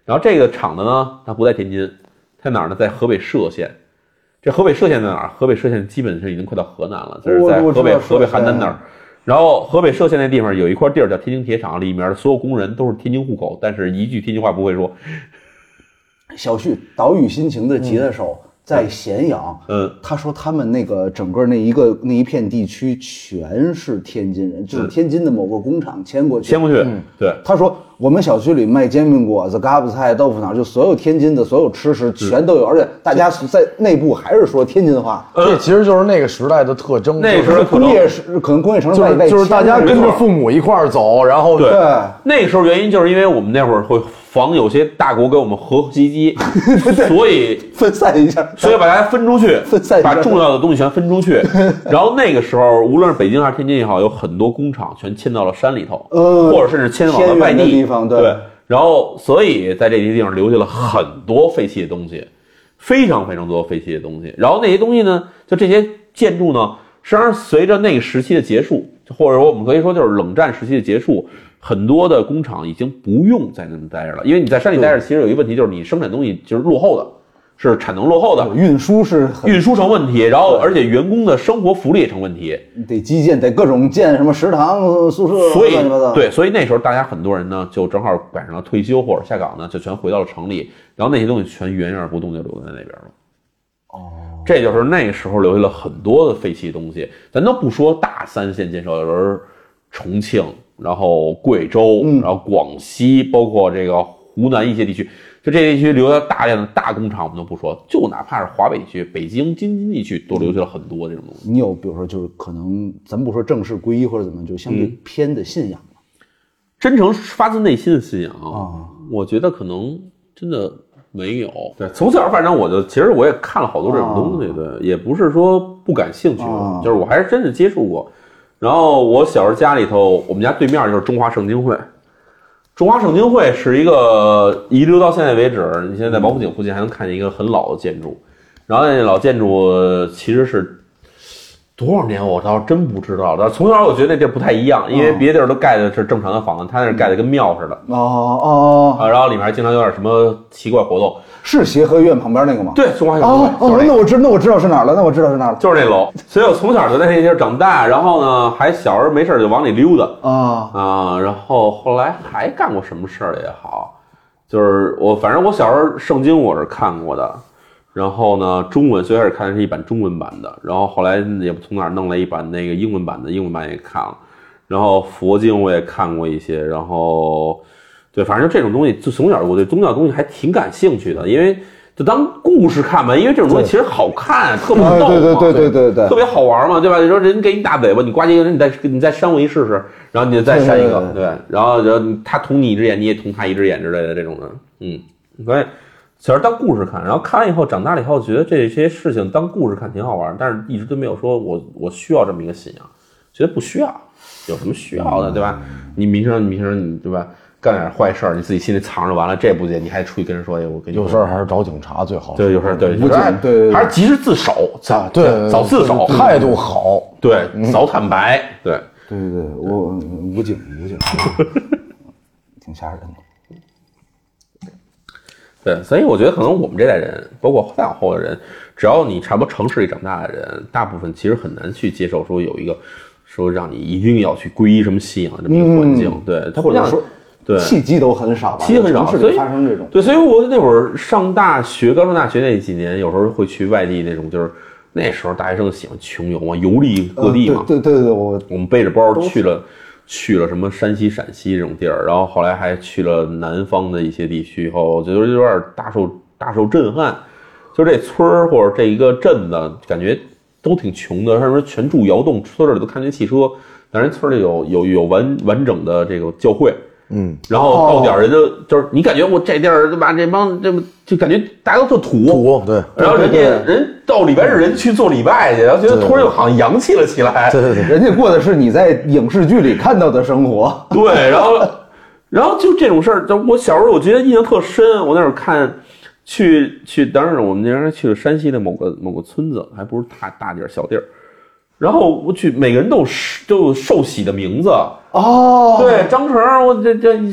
然后这个厂子呢，它不在天津，在哪儿呢？在河北涉县。这河北涉县在哪儿？河北涉县基本上已经快到河南了，就是在河北河北邯郸那儿。然后河北涉县那地方有一块地儿叫天津铁厂，里面的所有工人都是天津户口，但是一句天津话不会说。 小旭岛屿心情的吉他手。嗯在咸阳， 嗯， 他说他们那个整个那一个那一片地区全是天津人，就是天津的某个工厂迁过去， 迁过去，嗯，对。 他说我们小区里卖煎饼果子、嘎巴菜、豆腐脑，就所有天津的所有吃食全都有，而且大家在内部还是说天津话。 这其实就是那个时代的特征， 那时候工业是可能工业城市外外就是大家跟着父母一块儿走，然后对，那时候原因就是因为我们那会儿会防有些大国给我们核袭击，所以分散一下， 所以把大家分出去， 分散一下， 把重要的东西全分出去。然后那个时候，无论是北京还是天津也好，有很多工厂全迁到了山里头，呃，或者甚至迁往了外地地方，对。 对，然后所以在这些地方留下了很多废弃的东西，非常非常多废弃的东西。然后那些东西呢，就这些建筑呢，实际上随着那个时期的结束，或者说我们可以说就是冷战时期的结束。很多的工厂已经不用在那么待着了，因为你在山里待着，其实有一个问题就是你生产东西就是落后的，是产能落后的， 运输是运输成问题，然后而且员工的生活福利也成问题， 得基建得各种建什么食堂、宿舍， 所以对，所以那时候大家很多人呢就正好赶上了退休或者下岗呢，就全回到了城里，然后那些东西全原而不动就留在那边了。哦，这就是那时候留下了很多的废弃东西，咱都不说大三线建设，有时候重庆。然后贵州，然后广西，包括这个湖南一些地区，就这些地区留下大量的大工厂，我们都不说，就哪怕是华北地区、北京、京津地区，都留下了很多这种东西。 你有比如说，就是可能咱不说正式皈依或者怎么，就相对偏的信仰吗？ 嗯、真诚发自内心的信仰啊，我觉得可能真的没有。对，从小反正我就其实我也看了好多这种东西，对，也不是说不感兴趣，就是我还是真的接触过。然后我小时候家里头，我们家对面就是中华圣经会。中华圣经会是一个遗留到现在为止，你现在在王府井附近还能看见一个很老的建筑。然后那老建筑其实是多少年我倒真不知道，但从小我觉得那地儿不太一样，因为别的地儿都盖的是正常的房子，他那儿盖的跟庙似的。 哦哦啊，然后里面还经常有点什么奇怪活动。 是协和院旁边那个吗？ 对，中华协和院。 哦哦，那我知那我知道是哪儿了，那我知道是哪儿了， 就是那楼。所以我从小就在那地儿长大，然后呢，还小时候没事就往里溜达啊啊，然后后来还干过什么事儿也好，就是我反正我小时候圣经我是看过的，然后呢，中文最开始看的是一版中文版的，然后后来也不从哪儿弄了一版那个英文版的，英文版也看了，然后佛经我也看过一些，然后。对，反正就这种东西，就从小我对宗教东西还挺感兴趣的，因为就当故事看嘛，因为这种东西其实好看，特别逗嘛， 对对对对对对， 特别好玩嘛，对吧？你说人给你大尾巴，你呱唧一个人，你再你再扇我一试试，然后你再扇一个，对，然后然后他捅你一只眼，你也捅他一只眼之类的这种的，嗯，所以小时候当故事看，然后看完以后长大了以后，觉得这些事情当故事看挺好玩，但是一直都没有说我我需要这么一个信仰，觉得不需要，有什么需要的，对吧？你平时你平时你对吧？干点坏事儿，你自己心里藏着完了，这不行，你还出去跟人说，哎，我跟你有事儿还是找警察最好。 对，有事儿对， 武警对， 还是及时自首，早对早自首， 态度好， 对，早坦白，对， 对对对，我武警武警，挺吓人的。 对，所以我觉得可能我们这代人，包括再往后的人，只要你差不多城市里长大的人，大部分其实很难去接受说有一个说让你一定要去皈依什么信仰的这么一个环境，嗯、对，他不像。对， 契机都很少吧， 契机很少， 所以发生这种。 对，所以我那会儿上大学，刚上大学那几年，有时候会去外地那种，就是那时候大学生喜欢穷游嘛，游历各地嘛。 呃、对对对对，我我们背着包去了去了什么山西、陕西这种地儿，然后后来还去了南方的一些地区，以后我觉得有点大受大受震撼。就这村儿或者这一个镇子，感觉都挺穷的，上面全住窑洞，村里都看见汽车，但是村里有有有完完整的这个教会。嗯，然后到点人就、哦、就是你感觉我这地儿对吧？这帮这就感觉大家都特土土对， 然后人家人到礼拜日人去做礼拜去，然后觉得突然就好像洋气了起来。 对对对，人家过的是你在影视剧里看到的生活。 对，然后然后就这种事儿，我小时候我觉得印象特深。我那会儿看去去，当然我们那边去了山西的某个某个村子，还不是大大地儿小地儿。然后我去，每个人都有都有受洗的名字。哦，对，张成，我这这你说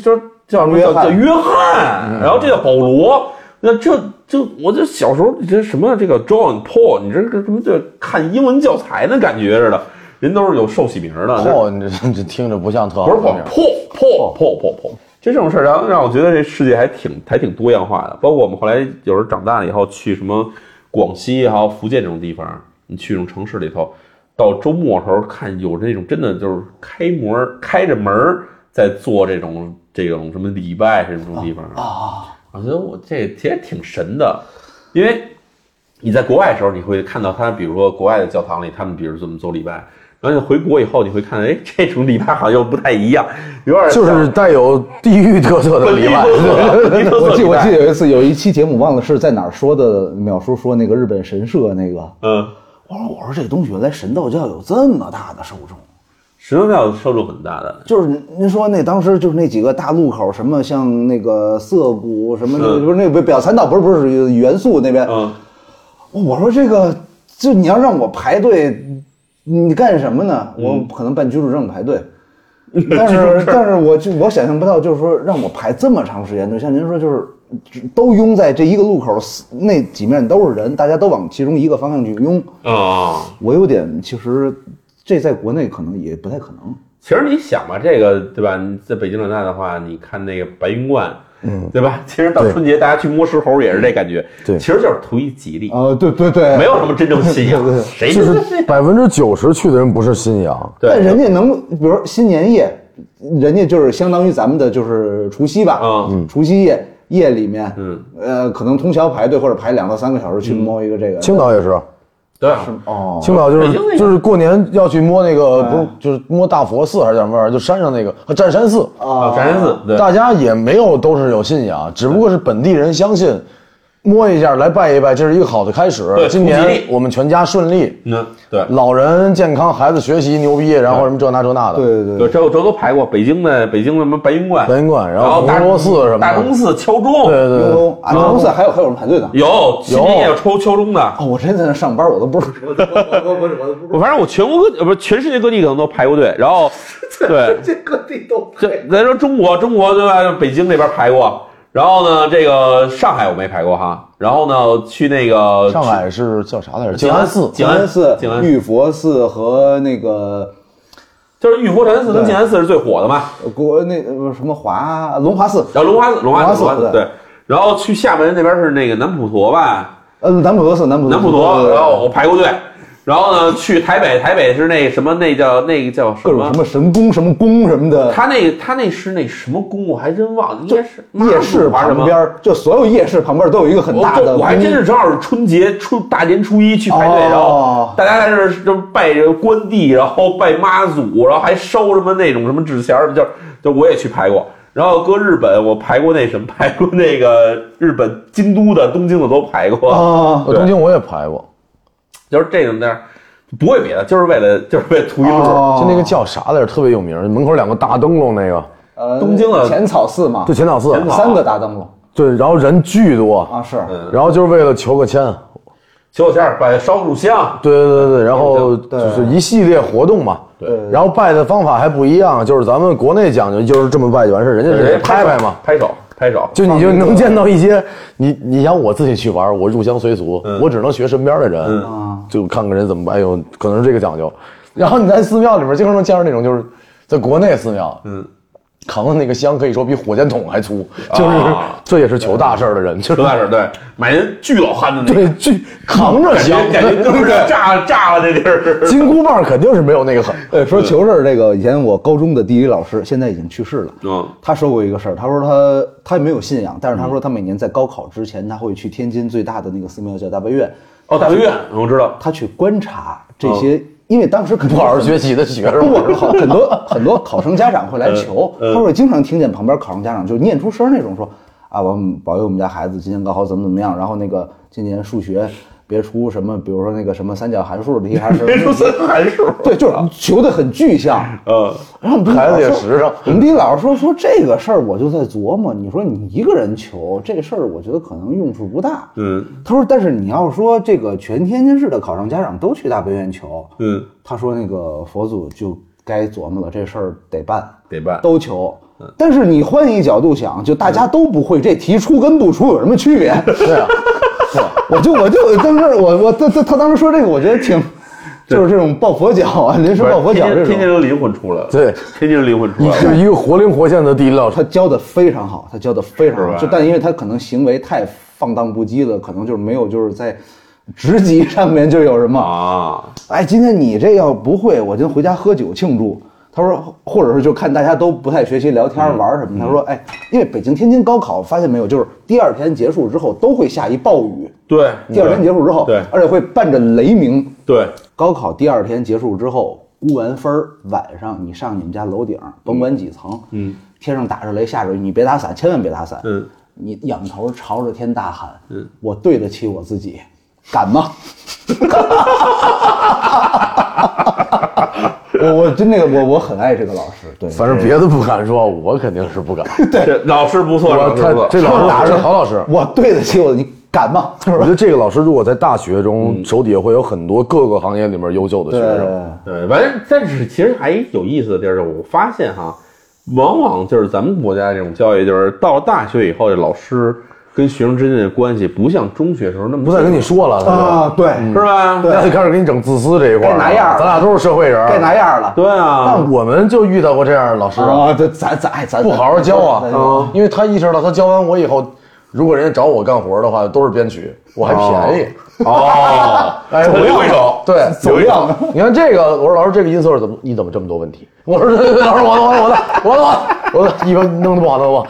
叫什么叫叫约翰，然后这叫保罗。那这这，我这小时候你这什么这个 John Paul， 你这个什么这看英文教材的感觉似的，人都是有受起名的。 Paul， 你这这听着不像特好。 不是 Paul Paul Paul Paul Paul， 这种事儿让让我觉得这世界还挺还挺多样化的。包括我们后来有时候长大了以后去什么广西也好、福建这种地方，你去这种城市里头，到周末的时候看有那种真的就是开门开着门在做这种这种什么礼拜这种地方啊。我觉得我这其实挺神的，因为你在国外的时候，你会看到他，比如说国外的教堂里，他们比如怎么做礼拜，然后你回国以后，你会看，哎，这种礼拜好像又不太一样，有点就是带有地域特色的礼拜。 我记我记得有一次有一期节目忘了是在哪儿说的，淼叔说那个日本神社那个， 嗯， 我说我说这东西原来神道教有这么大的受众。 神道教受众很大的， 就是您说那当时就是那几个大路口，什么像那个涩谷什么的，不是那个表参道，不是不是元素那边。嗯，我说这个就你要让我排队，你干什么呢？我可能办居住证排队，但是但是我就我想象不到，就是说让我排这么长时间，就像您说，就是都拥在这一个路口，那几面都是人，大家都往其中一个方向去拥。啊，我有点其实。这在国内可能也不太可能。 其实你想吧，这个对吧？你在北京长大的话，你看那个白云观，嗯，对吧？其实到春节大家去摸石猴也是这感觉，对，其实就是图一吉利。 啊、呃，对对对， 没有什么真正信仰，对对对谁就是百分之九十去的人不是信仰， 对，但人家能，比如说新年夜，人家就是相当于咱们的就是除夕吧，嗯，除夕夜夜里面，嗯，呃，可能通宵排队或者排两到三个小时去摸一个这个。 青岛也是。 对啊， 哦，青岛就是就是过年要去摸那个，不是就是摸大佛寺还是什么玩意儿，就山上那个占山寺啊，占山寺，对， 大家也没有都是有信仰，只不过是本地人相信，摸一下来拜一拜，这是一个好的开始。 对， 今年我们全家顺利， 嗯，对， 老人健康，孩子学习牛逼，然后什么这那这那的， 对对对，这这都排过北京的北京什么白云观， 白云观，然后大钟寺什么大钟寺敲钟， 对对对， 啊，大钟寺还有还有人排队呢， 有新年也有抽敲钟的。 哦，我之前在那上班，我都不知道，我我我我我反正我全国各不是全世界各地可能都排过队，然后对， 这各地都排。 这咱说中国中国对吧？北京那边排过。然后呢，这个上海我没排过哈。然后呢，去那个上海是叫啥来着？ 静安寺、 静安寺、玉佛寺和那个， 就是玉佛禅寺跟静安寺是最火的嘛。 国那什么华龙华寺， 然后龙华寺、龙华寺、龙华寺对。然后去厦门那边是那个南普陀吧？ 呃，南普陀寺、南普南普陀。然后我排过队。然后呢，去台北，台北是那什么，那叫那个叫什么？ 各种什么神宫、什么宫什么的。 他那他那是那什么宫，我还真忘了，应该是夜市旁边，就所有夜市旁边都有一个很大的。 我还真是正好是春节初大年初一去排队，然后大家在这儿就拜这个关帝，然后拜妈祖，然后还烧什么那种什么纸钱，就就我也去排过。然后搁日本，我排过那什么，排过那个日本京都的、东京的都排过。 啊，东京我也排过。 就是这种的，不为别的，就是为了就是为了图一乐。 哦、就那个叫啥来着，特别有名，门口两个大灯笼那个。 呃， 东京的浅草寺嘛。 对，浅草寺三个大灯笼。 对，然后人巨多啊，是。 然后就是为了求个签， 求个签，拜烧柱香。 对对对对，然后就是一系列活动嘛。 对。 然后拜的方法还不一样，就是咱们国内讲究就是这么拜就完事，人家是拍拍嘛， 拍手。拍手， 就你就能见到一些你，你想我自己去玩，我入乡随俗，嗯、我只能学身边的人，嗯、就看看人怎么办，有可能是这个讲究。然后你在寺庙里面经常能见着那种，就是在国内寺庙，嗯，扛的那个香可以说比火箭筒还粗，就是、啊、这也是求大事的人，求大事，对，买人巨老憨的那个，对，巨扛着香， 感觉都是炸炸了这地儿。 金箍棒肯定是没有那个狠。 呃，说求事这个，以前我高中的地理老师现在已经去世了，嗯，他说过一个事儿，他说他他没有信仰，但是他说他每年在高考之前，他会去天津最大的那个寺庙叫大悲院。 哦，大悲院，我知道， 他去观察这些。哦，因为当时肯定不好好学习的学生， 考很多很多考生家长会来求，他会经常听见旁边考生家长就念出声那种说啊，我们保佑我们家孩子今年高考怎么怎么样，然后那个今年数学别出什么，比如说那个什么三角函数题还是别出三角函数， 对，就是求的很具象，嗯，然后孩子也实诚。 我们地理老师说说这个事儿，我就在琢磨，你说你一个人求这事儿，我觉得可能用处不大，嗯，他说，但是你要说这个全天津市的考生家长都去大悲院求，嗯，他说那个佛祖就该琢磨了，这事儿得办， 得办， 都求。 但是你换一角度想，就大家都不会，这题出跟不出有什么区别？ 对啊， 对，我就我就当时我我他他他当时说这个，我觉得挺。就是这种抱佛脚啊，临时抱佛脚这种， 天天都灵魂出来了， 对， 天天灵魂出来了。 你是一个活灵活现的地理老师， 他教的非常好，他教的非常好，就但因为他可能行为太放荡不羁了，可能就是没有就是在职级上面就有什么啊，哎，今天你这要不会，我就回家喝酒庆祝。他说，或者是就看大家都不太学习聊天玩什么。他说，哎，因为北京、天津高考发现没有，就是第二天结束之后都会下一暴雨。 对， 第二天结束之后， 对， 而且会伴着雷鸣。 对， 高考第二天结束之后，估完分儿，晚上你上你们家楼顶，甭管几层，嗯，天上打着雷下着雨，你别打伞，千万别打伞。嗯，你仰头朝着天大喊，嗯，我对得起我自己，敢吗？我我真那个我我很爱这个老师，对， 反正别的不敢说，我肯定是不敢。 对，老师不错，老师不错， 这老师打着好老师， 我对得起我，你敢吗？ 我觉得这个老师如果在大学中，手底下会有很多各个行业里面优秀的学生。 对，反正但是其实还有意思的地儿是，我发现哈，往往就是咱们国家这种教育，就是到了大学以后，这老师跟学生之间的关系不像中学时候那么不再跟你说了啊，对， 是吧？ 那就开始给你整自私这一块， 该拿样， 咱俩都是社会人， 该拿样了。 对啊， 但我们就遇到过这样的老师啊，对，咱咱咱不好好教啊，因为他意识到他教完我以后，如果人家找我干活的话，都是编曲，我还便宜哦， 哎， 我有一手， 对， 走样的。 你看这个，我说老师这个音色怎么？你怎么这么多问题？我说老师，我的我的我的我的我的，一般弄得不好，弄得不好。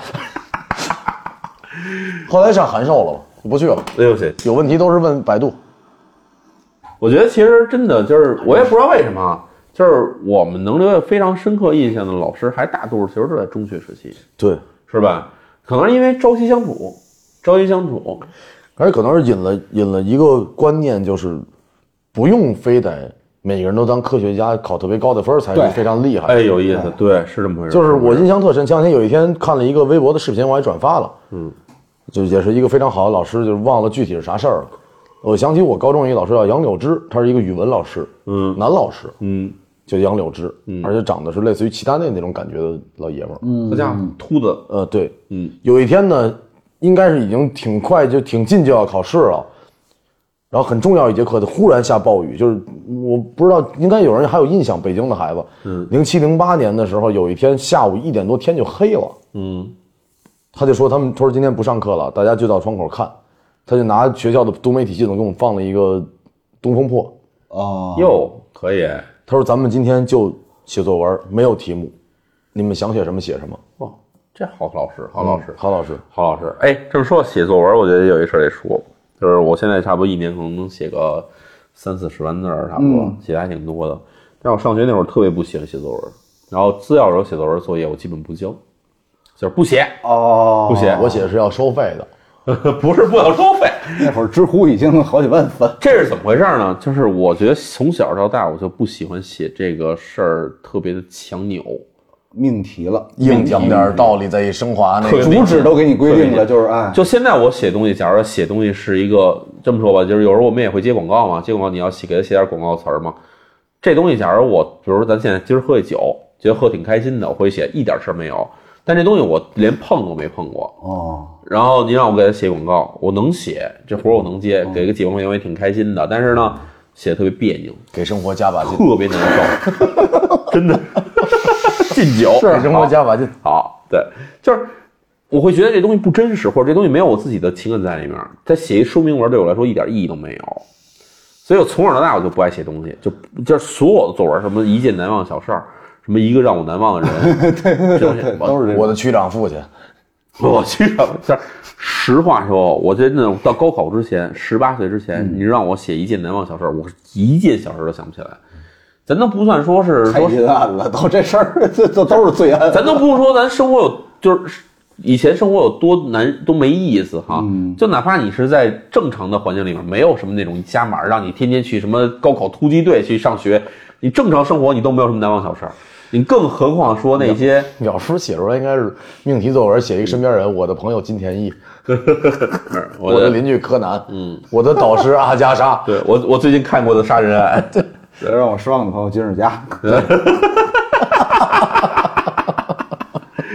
后来上函授了，不去了。 哎呦去， 有问题都是问百度。 我觉得其实真的就是，我也不知道为什么，就是我们能留下非常深刻印象的老师，还大多数其实都在中学时期。 对， 是吧？可能是因为朝夕相处，朝夕相处， 而且可能是引了引了一个观念，就是不用非得每个人都当科学家，考特别高的分才是非常厉害。 哎，有意思，对，是这么回事。 就是我印象特深，前两天有一天看了一个微博的视频，我还转发了。嗯，就也是一个非常好的老师，就是忘了具体是啥事儿了。我想起我高中一个老师叫杨柳枝，他是一个语文老师，嗯，男老师，嗯，就杨柳枝，嗯，而且长得是类似于齐达内那种感觉的老爷们儿， 嗯，好像秃子， 呃，对，嗯，有一天呢，应该是已经挺快就挺近就要考试了。然后很重要一节课，忽然下暴雨，就是我不知道，应该有人还有印象，北京的孩子，嗯，零七零八年的时候，有一天下午一点多天就黑了，嗯，他就说他们他说今天不上课了，大家就到窗口看，他就拿学校的多媒体系统给我们放了一个《东风破》， 哦，哟，可以， 他说咱们今天就写作文，没有题目，你们想写什么写什么， 哇，这好老师，好老师， 嗯、好老师， 好老师，哎，这么说写作文，我觉得有一事得说。就是我现在差不多一年可能能写个三四十万字差不多，嗯、写的还挺多的。但我上学那会儿特别不喜欢写作文，然后资料时候写作文作业我基本不交，就是不写哦， 不写。 我写是要收费的， 不是不要收费。 那会儿知乎已经好几万粉， 这是怎么回事呢？就是我觉得从小到大我就不喜欢写这个事儿特别的强扭。 命题了， 硬讲点道理再一升华，那个主旨都给你规定了，就是哎， 就现在我写东西，假如说写东西是一个这么说吧，就是有时候我们也会接广告嘛，接广告你要写给他写点广告词儿嘛。这东西假如我，比如说咱现在今儿喝一酒，觉得喝挺开心的，我会写一点事儿没有。但这东西我连碰都没碰过哦。然后你让我给他写广告，我能写，这活我能接，给个几万块钱我也挺开心的。但是呢，写的特别别扭， 给生活加把劲， 特别难受，真的。敬酒是给生活加把劲， 好，对，就是我会觉得这东西不真实，或者这东西没有我自己的情感在里面。再写一说明文对我来说一点意义都没有，所以我从小到大我就不爱写东西，就就是所有的作文，什么一件难忘小事儿，什么一个让我难忘的人， 对对对对，都是这我的区长父亲， 我区长，就是实话说，我真的到高考之前，十八岁之前，嗯、你让我写一件难忘小事儿，我一件小事都想不起来。咱都不算说是太阴暗了，都这事儿，这这都是罪案。 咱都不用说咱生活有，就是以前生活有多难都没意思哈。嗯、就哪怕你是在正常的环境里面，没有什么那种加码，让你天天去什么高考突击队去上学，你正常生活你都没有什么难忘小事儿。你更何况说那些鸟叔写出来应该是命题作文，写一个身边人，我的朋友金田一，我的邻居柯南，嗯，我的导师阿加莎， 对我我最近看过的杀人案。 让我失望的朋友金日佳。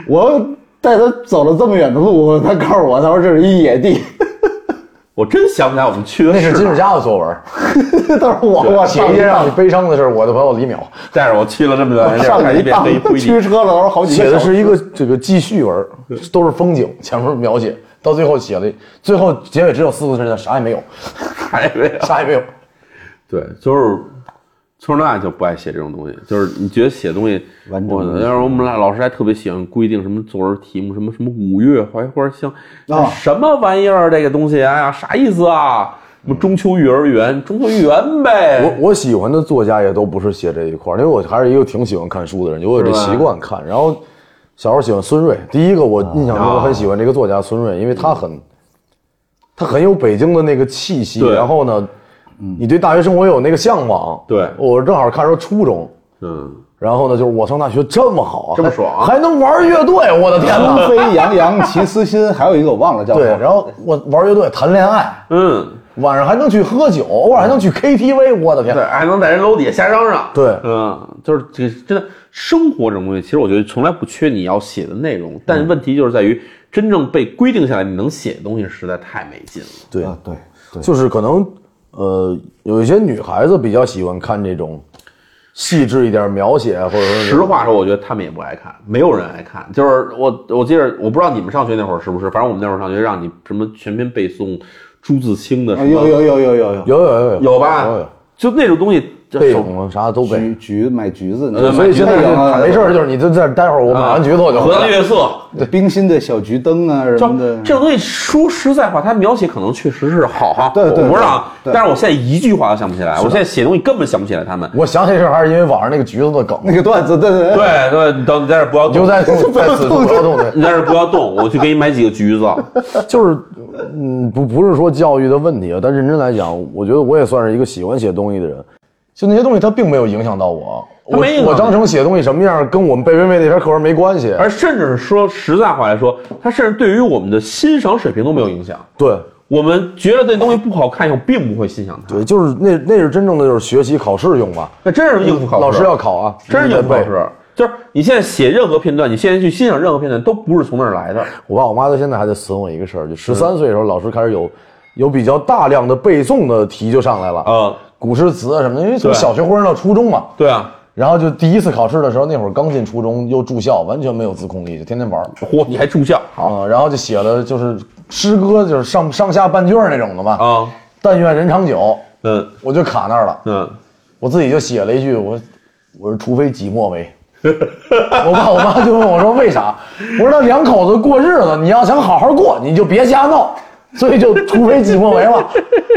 我带他走了这么远的路，他告诉我，他说这是一野地。 我真想不起来我们去的那是金世佳的作文。 他说我我写一件让你悲伤的事，我的朋友李淼带着我去了这么远， 上了一趟驱车了，我好几个写的是一个这个记叙文，都是风景，前面描写，到最后写了，最后结尾只有四个字，啥也没有， 啥也没有， 啥也没有。 对，就是从小到大就不爱写这种东西，就是你觉得写东西，我要是我们老师还特别喜欢规定什么作文题目，什么什么五月槐花香，啊，什么玩意儿这个东西，哎呀，啥意思啊？什么中秋幼儿园，中秋幼儿园呗。 我我喜欢的作家也都不是写这一块，因为我还是一个挺喜欢看书的人，我有这习惯看。然后小时候喜欢孙瑞，第一个我印象中我很喜欢这个作家孙瑞，因为他很他很有北京的那个气息，然后呢。你对大学生活有那个向往， 对， 我正好看时候初中， 嗯， 然后呢，就是我上大学这么好啊， 这么爽， 还, 还能玩乐队，我的天哪！ 飞扬扬齐私心，还有一个我忘了叫什么。 对，然后我玩乐队谈恋爱， 嗯， 晚上还能去喝酒，偶尔还能去 K T V， 我的天， 对，还能在人楼底下瞎嚷嚷， 对， 嗯，就是这个真的生活这种东西，其实我觉得从来不缺你要写的内容，但问题就是在于真正被规定下来你能写的东西实在太没劲了。 对啊，对，对， 就是可能。呃，有一些女孩子比较喜欢看这种细致一点描写，或者说实话说，我觉得他们也不爱看，没有人爱看。就是我，我记得，我不知道你们上学那会儿是不是，反正我们那会儿上学让你什么全篇背诵朱自清的什么， 有有有有有有有有有有吧？ 有有， 就那种东西。 背种啥都背， 橘橘买橘子， 呃， 所以现在没事就是你在待会儿我买完橘子我就荷兰月色， 冰心的小桔灯啊什么的， 这种东西说实在话，它描写可能确实是好哈， 对对， 我不知道，但是我现在一句话都想不起来，我现在写东西根本想不起来他们。 我想起这事还是因为网上那个橘子的梗， 那个段子，对对对对，你等你在这不要动， 就在在此不要动， 你在这不要动，我去给你买几个橘子。 就是嗯，不不是说教育的问题啊，但认真来讲，我觉得我也算是一个喜欢写东西的人。就那些东西，它并没有影响到我。 我我张成写东西什么样，跟我们贝微微那篇课文没关系。 而甚至是说实在话来说，它甚至对于我们的欣赏水平都没有影响。 对， 我们觉得这东西不好看以后，并不会欣赏它。 对，就是那那是真正的就是学习考试用吧？ 那真是应付考试， 老师要考啊， 真是应付考试。就是你现在写任何片段，你现在去欣赏任何片段，都不是从那儿来的。 我爸我妈到现在还在损我一个事儿，就十三岁的时候，老师开始有有比较大量的背诵的题就上来了啊。 嗯古诗词啊什么的，因为从小学或者到初中嘛。 对啊， 然后就第一次考试的时候，那会儿刚进初中又住校，完全没有自控力，就天天玩。 嚯，你还住校啊？然后就写了就是诗歌，就是上上下半句那种的嘛。 啊， 但愿人长久。 嗯， 我就卡那儿了。 嗯， 我自己就写了一句，我我是除非己莫为。我爸我妈就问我说为啥？我说那两口子过日子，你要想好好过，你就别瞎闹，所以就除非己莫为了。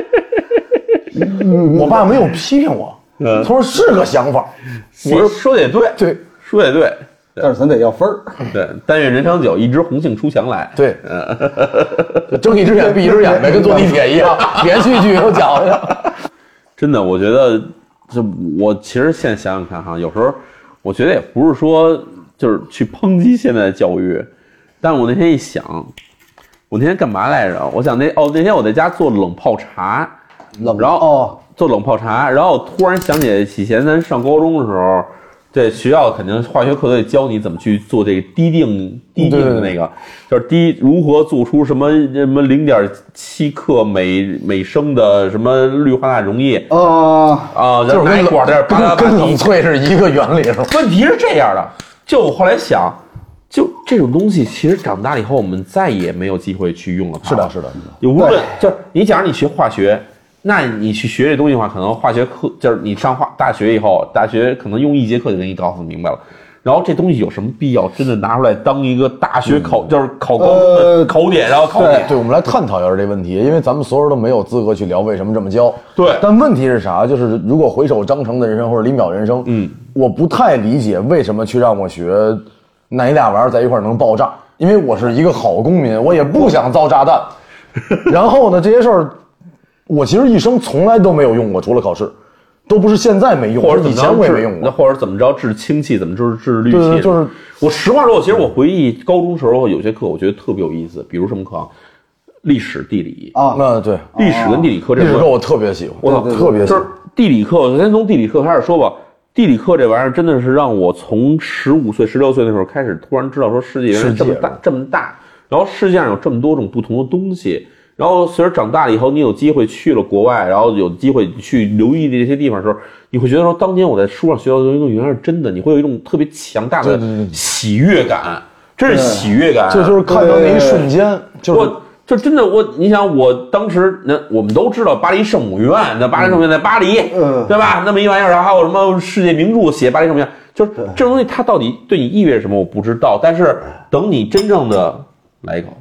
我爸没有批评我，他说是个想法。 我说说的也对， 对， 说的也对， 但是咱得要分儿。 对，但愿人长久，一枝红杏出墙来。 对，睁一只眼闭一只眼呗，跟坐地铁一样，连续剧都讲了。 真的，我觉得，就我其实现在想想看哈，有时候我觉得也不是说就是去抨击现在的教育，但我那天一想，我那天干嘛来着？我想那哦，那天我在家做冷泡茶。 冷， 然后哦， 做冷泡茶，然后突然想起以前咱上高中的时候，这学校肯定化学课都得教你怎么去做这个滴定滴定的那个，就是滴如何做出什么什么零点七克每每升的什么氯化钠溶液啊啊， 就是拿一管在这跟跟冷萃是一个原理是吧？ 问题是这样的，就我后来想。就这种东西，其实长大了以后，我们再也没有机会去用了它。 是的，是的。 你无论就是你，假如你学化学，那你去学这东西的话，可能化学课就是你上化大学以后，大学可能用一节课就给你告诉明白了。然后这东西有什么必要真的拿出来当一个大学考，嗯、就是考高中的考点，呃、然后考点？ 对，我们来探讨一下这问题，因为咱们所有人都没有资格去聊为什么这么教。 对， 但问题是啥？就是如果回首张成的人生或者李淼人生，嗯，我不太理解为什么去让我学。哪一俩玩意儿在一块儿能爆炸？因为我是一个好公民，我也不想造炸弹。然后呢，这些事儿，我其实一生从来都没有用过，除了考试，都不是现在没用， 或者以前我也没用过。 那或者怎么着治氢气，怎么治治氯气？ 对，就是我实话说，其实我回忆高中时候有些课，我觉得特别有意思，比如什么课啊？历史、地理啊，那对， 历史跟地理课这历史课我特别喜欢， 我特别喜欢。 就是地理课，先从地理课开始说吧。 地理课这玩意儿真的是让我从十五岁、十六岁那时候开始，突然知道说世界原来这么大，这么大，然后世界上有这么多种不同的东西。然后随着长大了以后，你有机会去了国外，然后有机会去留意这些地方的时候，你会觉得说，当年我在书上学到的东西原来是真的，你会有一种特别强大的喜悦感，真是喜悦感。 这就是看到那一瞬间，就是我就真的我，你想我当时那我们都知道巴黎圣母院，那巴黎圣母院在巴黎，嗯，对吧？那么一玩意儿，然后还有什么世界名著写巴黎圣母院，就是这种东西它到底对你意味着什么我不知道，但是等你真正的来一口。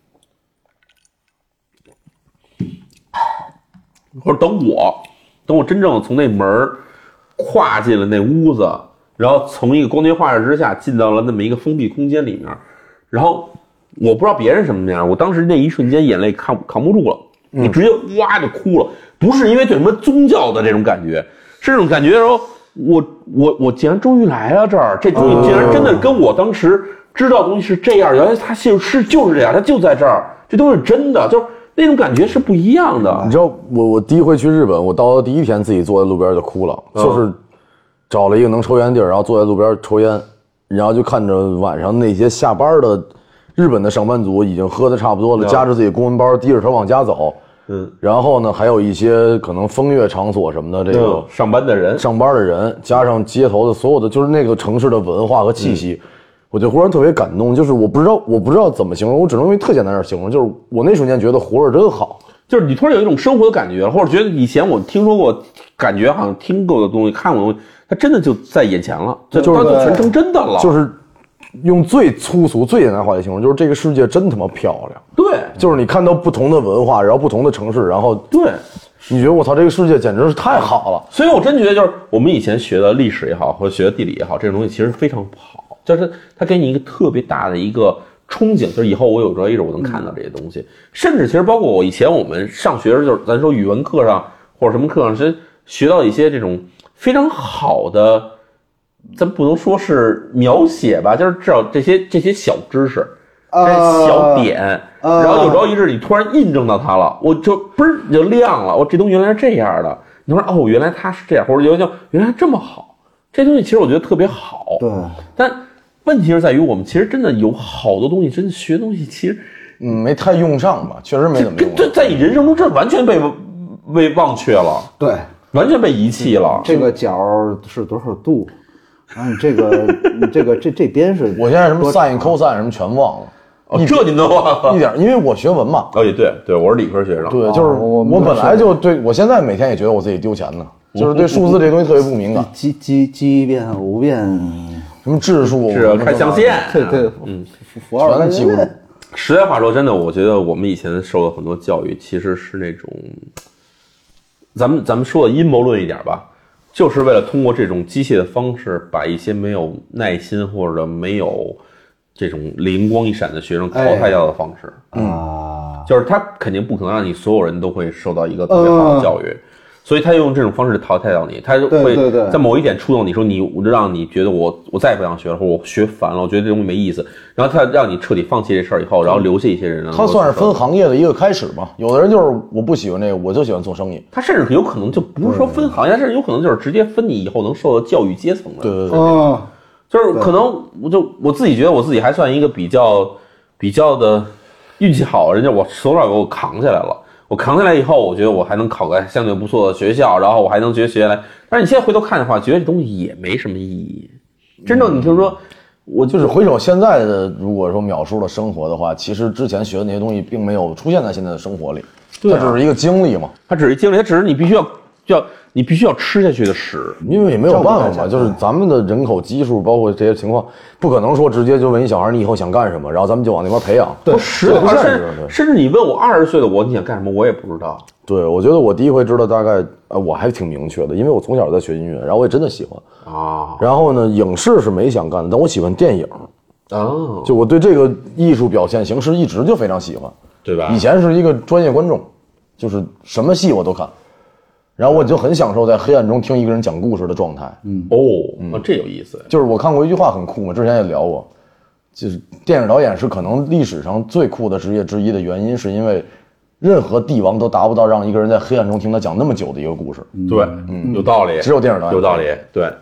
或者等我，等我真正从那门跨进了那屋子，然后从一个光天化日之下进到了那么一个封闭空间里面，然后我不知道别人什么样，我当时那一瞬间眼泪扛扛不住了，你直接哇就哭了，不是因为对什么宗教的这种感觉，是这种感觉说，我我我竟然终于来了这儿，这东西竟然真的跟我当时知道的东西是这样，原来它就是就是这样，它就在这儿，这东西是真的，就是。那种感觉是不一样的。 你知道，我我第一回去日本，我到了第一天自己坐在路边就哭了，嗯、就是找了一个能抽烟地儿，然后坐在路边抽烟，然后就看着晚上那些下班的日本的上班族已经喝的差不多了，夹着自己公文包，低着头往家走。嗯，然后呢，还有一些可能风月场所什么的，这个、 嗯、上班的人， 上班的人，加上街头的所有的，就是那个城市的文化和气息。嗯，我就忽然特别感动，就是我不知道，我不知道怎么形容，我只能用特简单的形容，就是我那瞬间觉得活着真好， 就是你突然有一种生活的感觉，或者觉得以前我听说过，感觉好像听过的东西、看过的东西，它真的就在眼前了，这就全成真的了。 就是用最粗俗、最简单的话来形容，就是这个世界真他妈漂亮。 对， 就是你看到不同的文化，然后不同的城市，然后对， 你觉得我操，这个世界简直是太好了。 所以我真觉得，就是我们以前学的历史也好，或者学的地理也好，这种东西其实非常好。就是它给你一个特别大的一个憧憬，就是以后我有朝一日我能看到这些东西，嗯、甚至其实包括我以前我们上学的时候，就是咱说语文课上或者什么课上，其实学到一些这种非常好的，咱不能说是描写吧，就是至少这些这些小知识，这些小点，呃、然后有朝一日你突然印证到它了，我就嘣儿就亮了，我这东西原来是这样的，你说哦，原来它是这样，或者有叫原来这么好，这东西其实我觉得特别好， 对， 但。问题是在于我们其实真的有好多东西，真的学东西其实， 嗯，没太用上吧，确实没怎么用。 这在你人生中这完全被被忘却了， 对， 完全被遗弃了。 这个角是多少度？啊，你这个你这个这这边是， 我现在什么 sin cos 什么全忘了。 哦，这你都忘了一点，因为我学文嘛。 哦，也对对，我是理科学生。 对，就是我我本来就对我现在每天也觉得我自己丢钱呢，就是对数字这东西特别不敏感。 奇奇奇变无变。 什么质数是看象限， 对对， 嗯，符号全记不住。 实在话说，真的，我觉得我们以前受了很多教育，其实是那种，咱们咱们说的阴谋论一点吧，就是为了通过这种机械的方式，把一些没有耐心或者没有这种灵光一闪的学生淘汰掉的方式。 哎、啊， 就是他肯定不可能让你所有人都会受到一个特别好的教育。嗯，所以他用这种方式淘汰掉你，他会在某一点触动你说你，我就让你觉得我我再也不想学了，或者我学烦了，我觉得这东西没意思，然后他让你彻底放弃这事儿以后，然后留下一些人。 他算是分行业的一个开始吧。有的人就是我不喜欢这个，我就喜欢做生意。 他甚至有可能就不是说分行业，甚至有可能就是直接分你以后能受到教育阶层的。 对对对， 哦， 就是可能我就我自己觉得我自己还算一个比较比较的运气好，人家我手掌给我扛下来了。我扛下来以后，我觉得我还能考个相对不错的学校，然后我还能学学下来。但是你现在回头看的话，觉得这东西也没什么意义。真正你听说， 我就是回首现在的，如果说描述了生活的话，其实之前学的那些东西并没有出现在现在的生活里，对啊，它只是一个经历嘛。 它只是一经历，它只是你必须要要你必须要吃下去的屎， 因为也没有办法嘛，就是咱们的人口基数，包括这些情况，不可能说直接就问一小孩你以后想干什么，然后咱们就往那边培养。 对，是不现实。甚至你问我二十岁的我你想干什么，我也不知道。 对，我觉得我第一回知道大概，呃，我还挺明确的，因为我从小在学音乐，然后我也真的喜欢啊。然后呢，影视是没想干的，但我喜欢电影。 哦， 就我对这个艺术表现形式一直就非常喜欢， 对吧？ 以前是一个专业观众，就是什么戏我都看。然后我就很享受在黑暗中听一个人讲故事的状态。 嗯哦，嗯，这有意思。 就是我看过一句话很酷嘛，之前也聊过，就是电影导演是可能历史上最酷的职业之一的原因，是因为任何帝王都达不到让一个人在黑暗中听他讲那么久的一个故事。 对，嗯，有道理。 只有电影导演有道理。对，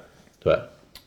对，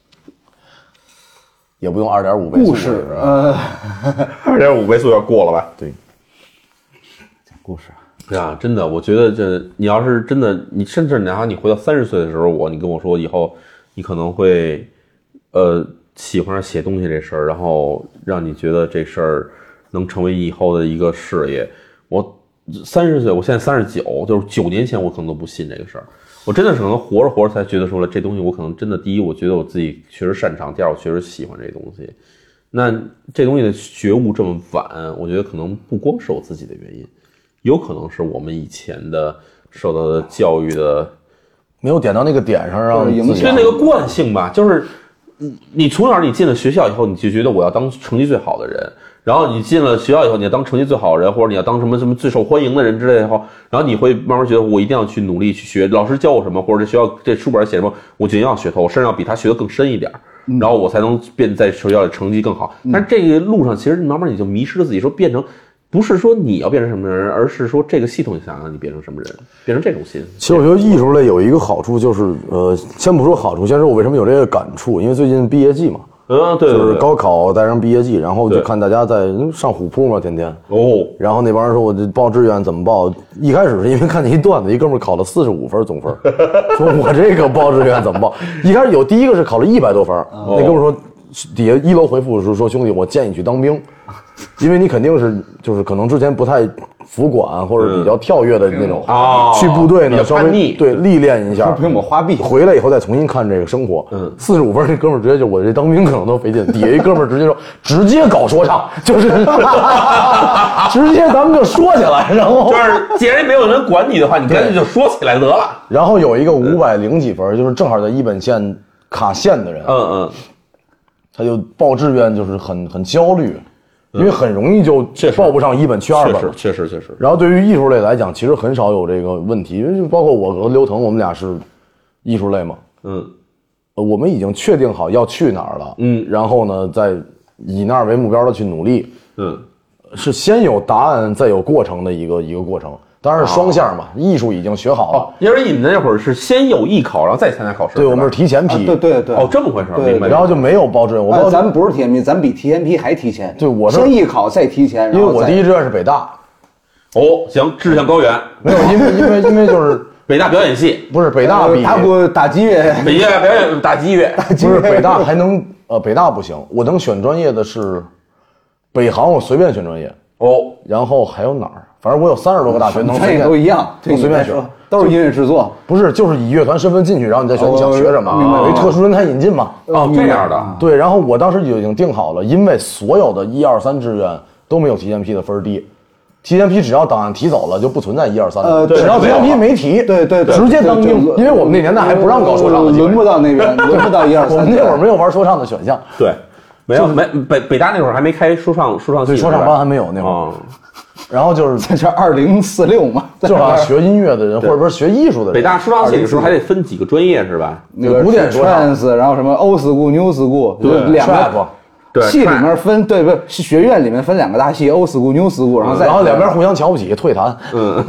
也不用二点五倍速。 故事，呃， 二点五倍速要过了吧？ 对， 讲故事。 对啊，真的，我觉得这你要是真的，你甚至哪怕你回到三十岁的时候，我你跟我说以后你可能会，呃，喜欢上写东西这事儿，然后让你觉得这事儿能成为以后的一个事业。我三十岁，我现在三十九，就是九年前我可能都不信这个事儿。我真的是可能活着活着才觉得说了，这东西我可能真的，第一，我觉得我自己确实擅长；第二，我确实喜欢这东西。那这东西的觉悟这么晚，我觉得可能不光是我自己的原因。有可能是我们以前的受到的教育的没有点到那个点上，让影响那个惯性吧，就是你从小你进了学校以后，你就觉得我要当成绩最好的人，然后你进了学校以后，你要当成绩最好的人，或者你要当什么什么最受欢迎的人之类的以后，然后你会慢慢觉得我一定要去努力去学，老师教我什么，或者这学校这书本写什么，我就要学透，我甚至要比他学得更深一点，然后我才能变在学校里成绩更好。但是这个路上，其实慢慢你就迷失了自己，说变成。不是说你要变成什么人，而是说这个系统想让你变成什么人，变成这种心思。 其实我觉得艺术类有一个好处就是，呃，先不说好处，先说我为什么有这个感触，因为最近毕业季嘛， 嗯，对， 就是高考带上毕业季，然后就看大家在上虎扑嘛，天天哦， 然后那帮人说我这报志愿怎么报？一开始是因为看见一段子，一哥们考了四十五分总分，说我这个报志愿怎么报？一开始有第一个是考了一百多分，那哥们说底下一楼回复是说兄弟，我建议去当兵。因为你肯定是就是可能之前不太服管或者比较跳跃的那种啊， 去部队呢稍微对历练一下， 不用我花臂， 回来以后再重新看这个生活。嗯，四十五分那哥们儿直接就我这当兵可能都费劲，底下一哥们儿直接说直接搞说唱，就是直接咱们就说起来，然后就是既然没有人管你的话，你干脆就说起来得了。 然后有一个五百零几分，就是正好在一本线卡线的人， 嗯嗯， 他就报志愿就是很很焦虑。因为很容易就报不上一本去二本， 确实确实。 然后对于艺术类来讲，其实很少有这个问题，因为就包括我和刘腾，我们俩是艺术类嘛， 嗯， 我们已经确定好要去哪儿了，嗯，然后呢，再以那儿为目标的去努力， 嗯， 是先有答案再有过程的一个一个过程。当然是双向嘛，哦、艺术已经学好了。 哦，因为你们那会儿是先有艺考，然后再参加考试。 对，我们是提前批。 啊、对对对。 哦，这么回事，明白。 然后就没有报志愿。我报、啊、咱们不是提前批，咱比提前批还提前。 对，我是先艺考再提前。 因为我第一志愿是北大。 哦，行，志向高远。 没有，因为因为因为就是北大表演系， 不是北大比打过打击乐， 北大表演打击乐， 不是北大还能呃北大不行，我能选专业的是北航，我随便选专业。 哦， 然后还有哪儿？反正我有三十多个大学能随便都一样， 能随便选， 都是音乐制作， 不是就是以乐团身份进去，然后你再选你想学什么， 明白？ 有一特殊人才引进嘛。 哦，这样的。 对，然后我当时就已经定好了，因为所有的一二三志愿都没有提前批的分低，提前批只要档案提走了就不存在一二三呃， 只要提前批没提， 对对对， 直接当兵。因为我们那年代还不让搞说唱的， 轮不到那边，轮不到一二三。 我们那会儿没有玩说唱的选项， 对，没有没北北大那会儿还没开说唱说唱系， 对，说唱班还没有那会儿。然后就是在这二零四六嘛， 就是学音乐的人，或者说学艺术的人。 北大说唱系的时候还得分几个专业是吧？ 那个古典说唱， 然后什么 old school new school，对，两个系里面分，对不？是学院里面分两个大系 old school new school，然后再然后两边互相瞧不起，退谈。 嗯，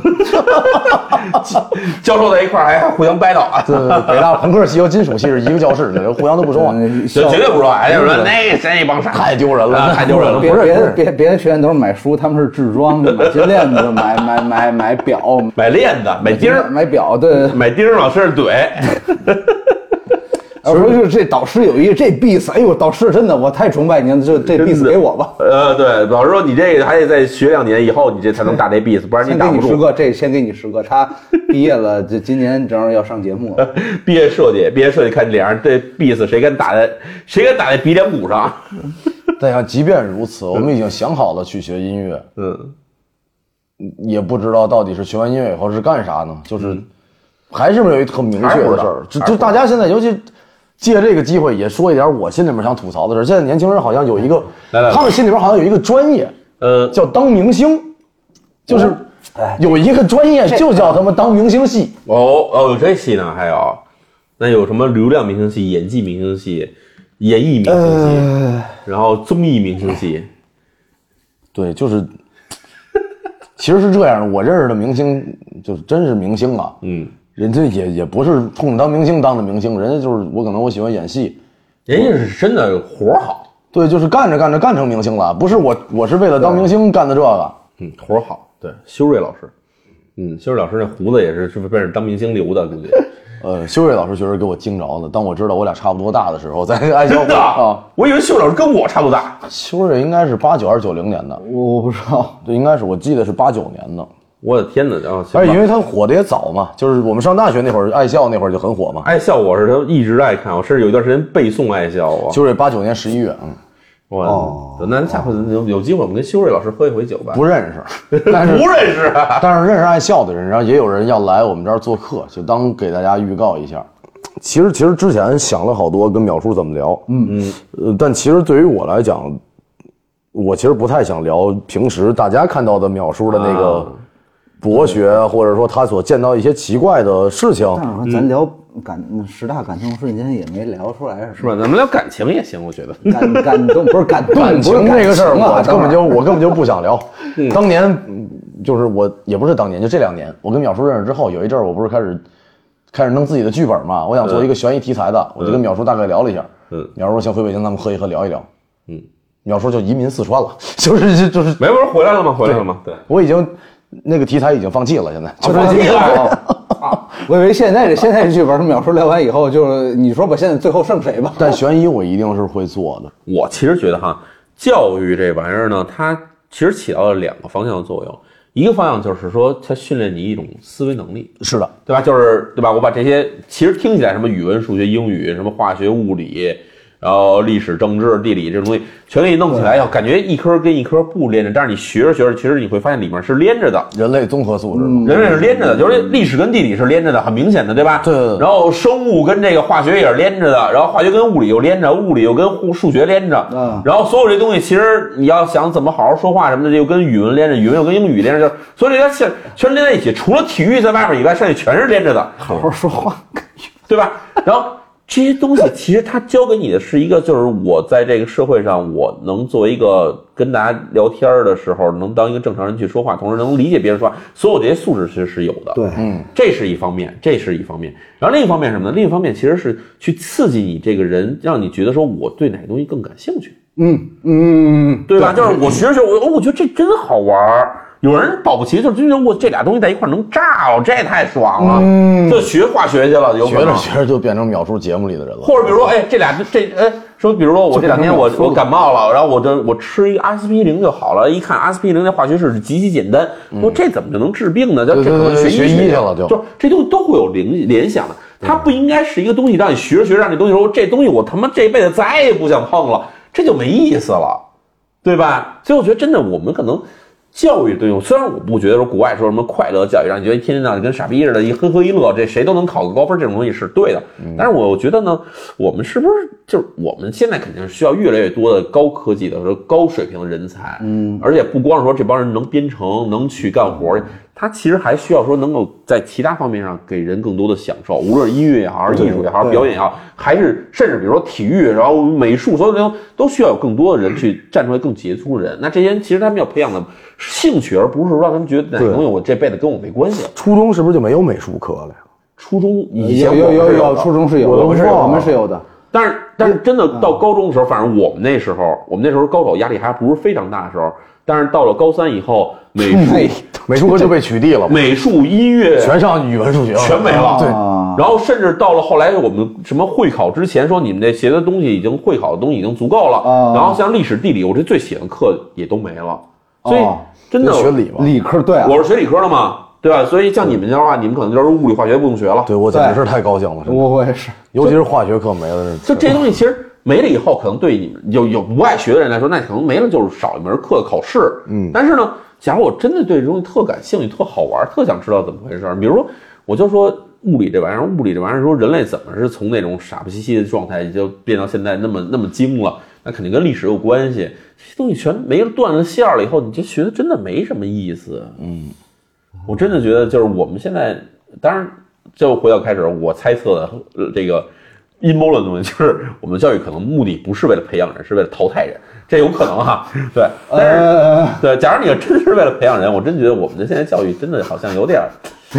教授在一块儿还互相掰倒啊。 对，北大朋克系和金属系是一个教室，互相都不说话， 绝对不说话。就是说那谁帮啥， 太丢人了， 太丢人了。 别别的别别的学院都是买书，他们是制装，买金链子，买买买买表， 买链子，买钉儿， 买表，对， 买钉儿往身上怼。 我说就是这导师有一个这 beats， 哎呦，导师真的我太崇拜您，就这 beats 给我吧。 呃，对，老师说你这个还得再学两年以后，你这才能打这 beats， 不然你打不住。 先给你师哥，这先给你师哥，他毕业了，这今年正好要上节目。 毕业设计，毕业设计看脸上这 beats 谁敢打在谁敢打在鼻梁骨上？ 但像即便如此，我们已经想好了去学音乐， 嗯， 也不知道到底是学完音乐以后是干啥呢？就是还是没有一特明确的事儿。就就大家现在尤其。借这个机会也说一点我心里面想吐槽的事。现在年轻人好像有一个， 来来来他们心里面好像有一个专业， 呃， 叫当明星，就是有一个专业就叫他妈当明星系。 哦哦，有这系呢，还有，那有什么流量明星系、演技明星系、演艺明星系，呃、然后综艺明星系。 对，就是，其实是这样的。我认识的明星就真是明星啊， 嗯。 人家也也不是冲着当明星当的明星，人家就是我可能我喜欢演戏， 人家是真的活好。 对，就是干着干着干成明星了，不是我我是为了当明星干的这个。 嗯，活好。对，修睿老师，嗯，修睿老师那胡子也是是不是被人当明星留的？估计。 呃，修睿老师确实给我惊着了。当我知道我俩差不多大的时候，在爱笑真的啊，我以为修睿老师跟我差不多大。 修睿应该是八九还是九零年的， 我我不知道， 对，应该是我记得是八九年的。 我的天哪！然后， 而且因为他火的也早嘛，就是我们上大学那会儿，爱笑那会儿就很火嘛。 爱笑我是一直爱看，我甚至有一段时间背诵爱笑啊。 修睿八九年十一月，嗯， 哇，哦、那下回有有机会我们跟修睿老师喝一回酒吧。 不认识，但是不认识、啊， 但是认识爱笑的人，然后也有人要来我们这儿做客，就当给大家预告一下。其实其实之前想了好多跟淼叔怎么聊，嗯嗯，呃，但其实对于我来讲，我其实不太想聊平时大家看到的淼叔的那个。啊博学，或者说他所见到一些奇怪的事情。 但是咱聊感十大感动瞬间也没聊出来， 是吧？咱们聊感情也行，我觉得。 感感动不是感动， 感情这个事儿，我根本就我根本就不想聊。嗯、当年就是我也不是当年，就这两年，我跟淼叔认识之后，有一阵儿我不是开始开始弄自己的剧本嘛，我想做一个悬疑题材的，嗯、我就跟淼叔大概聊了一下。嗯，淼叔说行，回北京咱们喝一喝，聊一聊。嗯，淼叔就移民四川了，就是就是没不是回来了吗？回来了吗？对， 我已经。那个题材已经放弃了，现在就放弃了。 我以为现在这现在这剧本淼叔聊完以后，就是你说吧，现在最后剩谁吧？ 但悬疑我一定是会做的。 我其实觉得哈，教育这玩意儿呢，它其实起到了两个方向的作用。一个方向就是说，它训练你一种思维能力。 是的， 对吧？就是对吧？我把这些其实听起来什么语文、数学、英语、什么化学、物理。然后历史、政治、地理这种东西全给你弄起来，要感觉一科跟一科不连着，但是你学着学着，其实你会发现里面是连着的。 人类综合素质， 嗯、人类是连着的，就是历史跟地理是连着的，很明显的，对吧？ 对。 然后生物跟这个化学也是连着的，然后化学跟物理又连着，物理又跟数学连着。嗯。然后所有这东西，其实你要想怎么好好说话什么的，又跟语文连着，语文又跟英语连着，就是所以这些全连在一起，除了体育在外面以外，剩下全是连着的。 好好说话， 对吧？然后。这些东西其实它教给你的是一个，就是我在这个社会上，我能作为一个跟大家聊天的时候，能当一个正常人去说话，同时能理解别人说话，所有这些素质其实是有的。 对， 嗯，这是一方面，这是一方面。然后另一方面是什么呢？另一方面其实是去刺激你这个人，让你觉得说我对哪个东西更感兴趣。 嗯嗯， 对吧？就是我学着学，我我觉得这真好玩。有人保不齐就觉得我这俩东西在一块能炸哦，这太爽了，嗯，就学化学去了，有可能学着学着就变成淼叔节目里的人了。 或者比如说，哎，这俩这哎说，比如说我这两天我我感冒了，然后我这我吃一个阿司匹林就好了，一看阿司匹林的化学式是极其简单，说这怎么就能治病呢？就这可能学医去了，就就这东西都会有联联想的，它不应该是一个东西让你学着学着让这东西说这东西我他妈这辈子再也不想碰了，这就没意思了，对吧？所以我觉得真的我们可能。教育对用，虽然我不觉得说国外说什么快乐教育，让你觉得一天天的跟傻逼似的，一呵呵一乐，这谁都能考个高分，这种东西是对的。但是我觉得呢，我们是不是就是我们现在肯定是需要越来越多的高科技的、高水平的人才，嗯，而且不光是说这帮人能编程、能去干活，他其实还需要说能够在其他方面上给人更多的享受，无论是音乐也好，还是艺术也好，表演也好，还是甚至比如说体育，然后美术，所有内容都需要有更多的人去站出来更杰出的人。那这些人其实他们要培养的兴趣，而不是让他们觉得哪个东西我这辈子跟我没关系。 初中是不是就没有美术课了呀？ 初中以前有有有，初中是有的，我们是我们是有的。 但是但是真的到高中的时候，反正我们那时候，我们那时候高考压力还不是非常大的时候。但是到了高三以后，美术美术课就被取缔了， 美术、音乐全上语文、数学全没了。 对， 然后甚至到了后来，我们什么会考之前说你们这学的东西已经会考的东西已经足够了，然后像历史、地理，我这最喜欢的课也都没了。所以真的学理嘛， 理科对， 我是学理科的嘛，对吧？所以像你们的话，你们可能就是物理、化学不用学了。 对，我简直是太高兴了， 我我也是， 尤其是化学课没了， 就这些东西其实。没了以后，可能对你们有有不爱学的人来说，那可能没了就是少一门课考试。嗯，但是呢，假如我真的对这东西特感兴趣、特好玩、特想知道怎么回事，比如说，我就说物理这玩意儿，物理这玩意儿，说人类怎么是从那种傻不兮兮的状态就变到现在那么那么精了，那肯定跟历史有关系。这些东西全没了断了线了以后，你就学的真的没什么意思。嗯，我真的觉得就是我们现在，当然就回到开始我猜测的这个。阴谋论的东西就是我们的教育可能目的不是为了培养人，是为了淘汰人，这有可能哈。对，但是、呃、对，假如你真是为了培养人，我真觉得我们的现在教育真的好像有点， 对，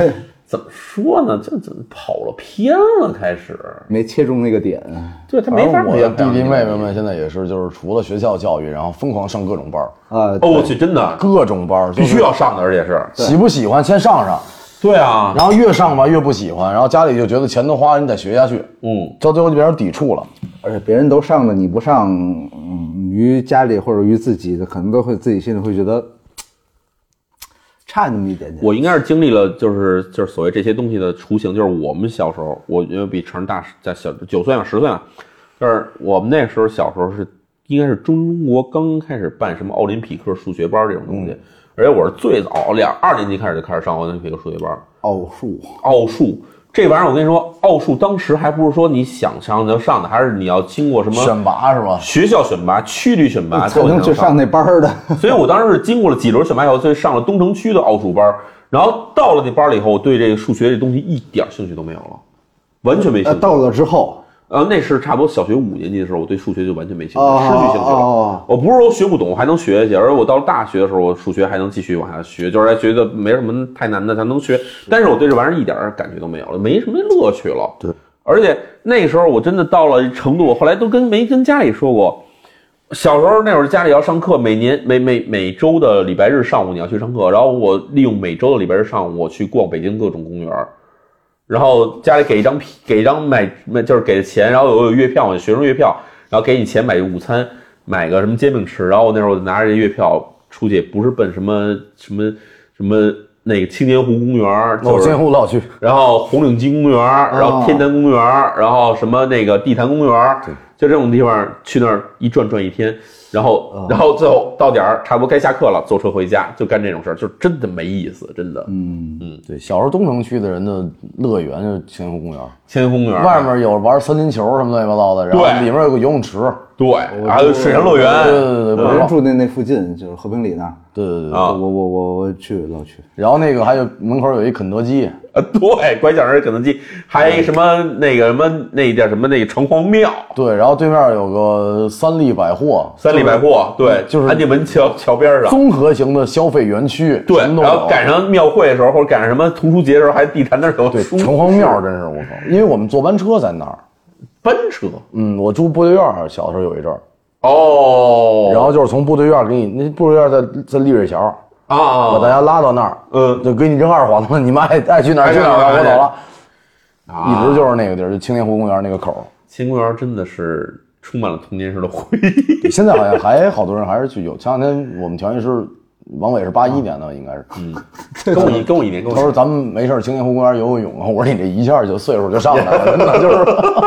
怎么说呢？就怎么跑了偏了，开始没切中那个点。 对他没法。 我的弟弟妹妹们现在也是，就是除了学校教育，然后疯狂上各种班啊。 哦，我去，真的各种班必须要上的，而且是喜不喜欢先上上。 对啊， 然后越上吧越不喜欢，然后家里就觉得钱都花了，你得学下去。嗯，到最后就变成抵触了。 而且别人都上了，你不上，嗯，于家里或者于自己的，可能都会自己心里会觉得。差那么一点点。 我应该是经历了，就是就是所谓这些东西的雏形，就是我们小时候，我因为比成人大在小九岁嘛，十岁嘛，就是我们那时候小时候是应该是中国刚开始办什么奥林匹克数学班这种东西，嗯、而且我是最早两二年级开始就开始上奥林匹克数学班。 奥数， 奥数这玩意儿，我跟你说，奥数当时还不是说你想上就上的，还是你要经过什么选拔是吧？ 学校选拔、区里选拔才能去上那班的。 所以我当时是经过了几轮选拔以后，所以上了东城区的奥数班。然后到了那班了以后，我对这个数学这东西一点兴趣都没有了，完全没兴趣。 呃、到了之后， 呃，那是差不多小学五年级的时候，我对数学就完全没兴趣，哦、失去兴趣了。 哦、 我不是说学不懂，我还能学下去，而我到了大学的时候，我数学还能继续往下学，就是觉得没什么太难的，才能学。但是我对这玩意儿一点感觉都没有了，没什么乐趣了。 对， 而且那个时候我真的到了程度，我后来都跟没跟家里说过。小时候那会儿家里要上课，每年每每每周的礼拜日上午你要去上课，然后我利用每周的礼拜日上午我去逛北京各种公园，然后家里给一张给一张买就是给的钱，然后有有月票，学生月票，然后给你钱买午餐，买个什么煎饼吃，然后那时候我拿着这月票出去，不是奔什么什么什么那个青年湖公园，就是青年湖老去， 然后红领巾公园，然后天坛公园，然后什么那个地坛公园，对。就这种地方去那儿一转转一天，然后、嗯、然后最后到点儿差不多该下课了，坐车回家，就干这种事儿，就真的没意思，真的。 嗯嗯，对，小时候东城区的人的乐园就是青年湖公园， 青年湖公园外面有玩森林球什么乱七八糟的，然后里面有个游泳池， 对，还有水上乐园， 对对对， 我人住那那附近就是和平里那儿， 对对对， 啊， 我我我我去老去， 然后那个还有门口有一肯德基。 呃，对，拐角是肯德基，还有什么那个什么那叫什么那个城隍庙， 对，然后对面有个三立百货， 三立百货，对， 就是安定门桥桥边上， 综合型的消费园区， 对，然后赶上庙会的时候，或者赶上什么图书节的时候，还地坛那儿有对城隍庙，真是我靠，因为我们坐班车在那儿， 班车， 嗯，我住部队院，小时候有一阵儿， 哦， 然后就是从部队院给你，那部队院在在丽水桥。 啊， 把大家拉到那儿，嗯，就给你扔二环子，你们爱爱去哪儿去哪儿，我走了，啊，一直就是那个地儿，就青年湖公园那个口。 青年湖公园真的是充满了童年时的回忆。 现在好像还好多人还是去有。前两天我们调音师王伟是八一年的，应该是， 嗯，跟我一跟我一年，跟我他说咱们没事青年湖公园游游泳啊，我说你这一下就岁数就上来了，真的就是。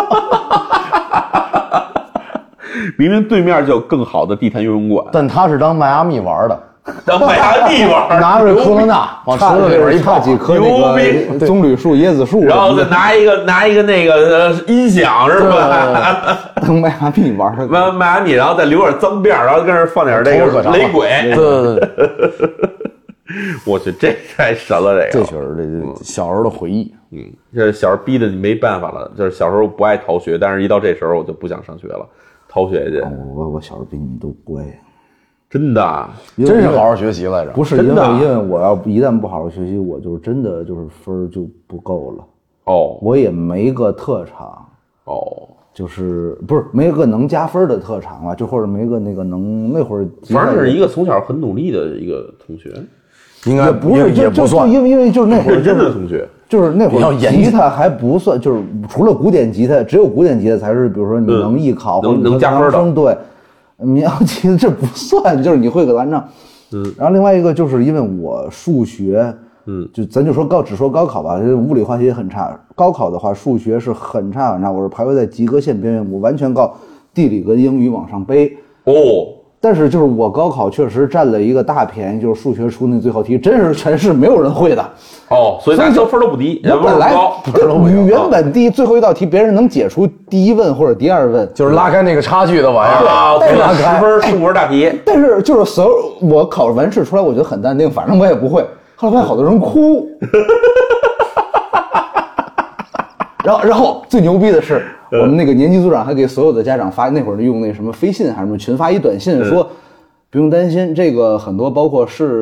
明明对面就有更好的地坛游泳馆， 但他是当迈阿密玩的。 当迈阿密玩， 拿着科罗娜往池子里边一插几棵那个棕榈树、椰子树， 然后再拿一个拿一个那个音响是吧？ 当迈阿密玩的， 迈迈阿密，然后再留点脏辫，然后跟那放点那个雷鬼。 对对对， 我去，这太神了，这个。这确实，这小时候的回忆。 嗯，这小时候逼的你没办法了，就是小时候不爱逃学，但是一到这时候我就不想上学了，逃学去。 我我小时候比你们都乖。 真的， 真是好好学习来着。 不是因为因为我要一旦不好好学习，我就真的就是分就不够了。 哦， 我也没个特长。 哦， 就是不是没个能加分的特长啊，就或者没个那个能那会儿。 反正是一个从小很努力的一个同学， 应该不是也不算， 因为因为就是那会儿真的同学， 就是那会儿吉他还不算，就是除了古典吉他，只有古典吉他才是，比如说你能艺考或者能加分的， 对。民谣吉他这不算，就是你会个蓝唱， 嗯， 然后另外一个就是因为我数学， 嗯， 就咱就说高只说高考吧，物理化学也很差，高考的话数学是很差很差，我是徘徊在及格线边缘，我完全靠地理跟英语往上背哦。 但是就是我高考确实占了一个大便宜，就是数学出那最后题真是全市没有人会的哦，所以咱就分都不低， 我本来原本第一最后一道题别人能解出第一问或者第二问， 就是拉开那个差距的玩意儿啊，对，拉开十分数学大题。 但是就是所有我考完试出来，我觉得很淡定，反正我也不会。后来发现好多人哭，然后然后最牛逼的是。我们那个年级组长还给所有的家长发，那会儿用那什么飞信还是什么群发一短信说，不用担心，这个很多包括市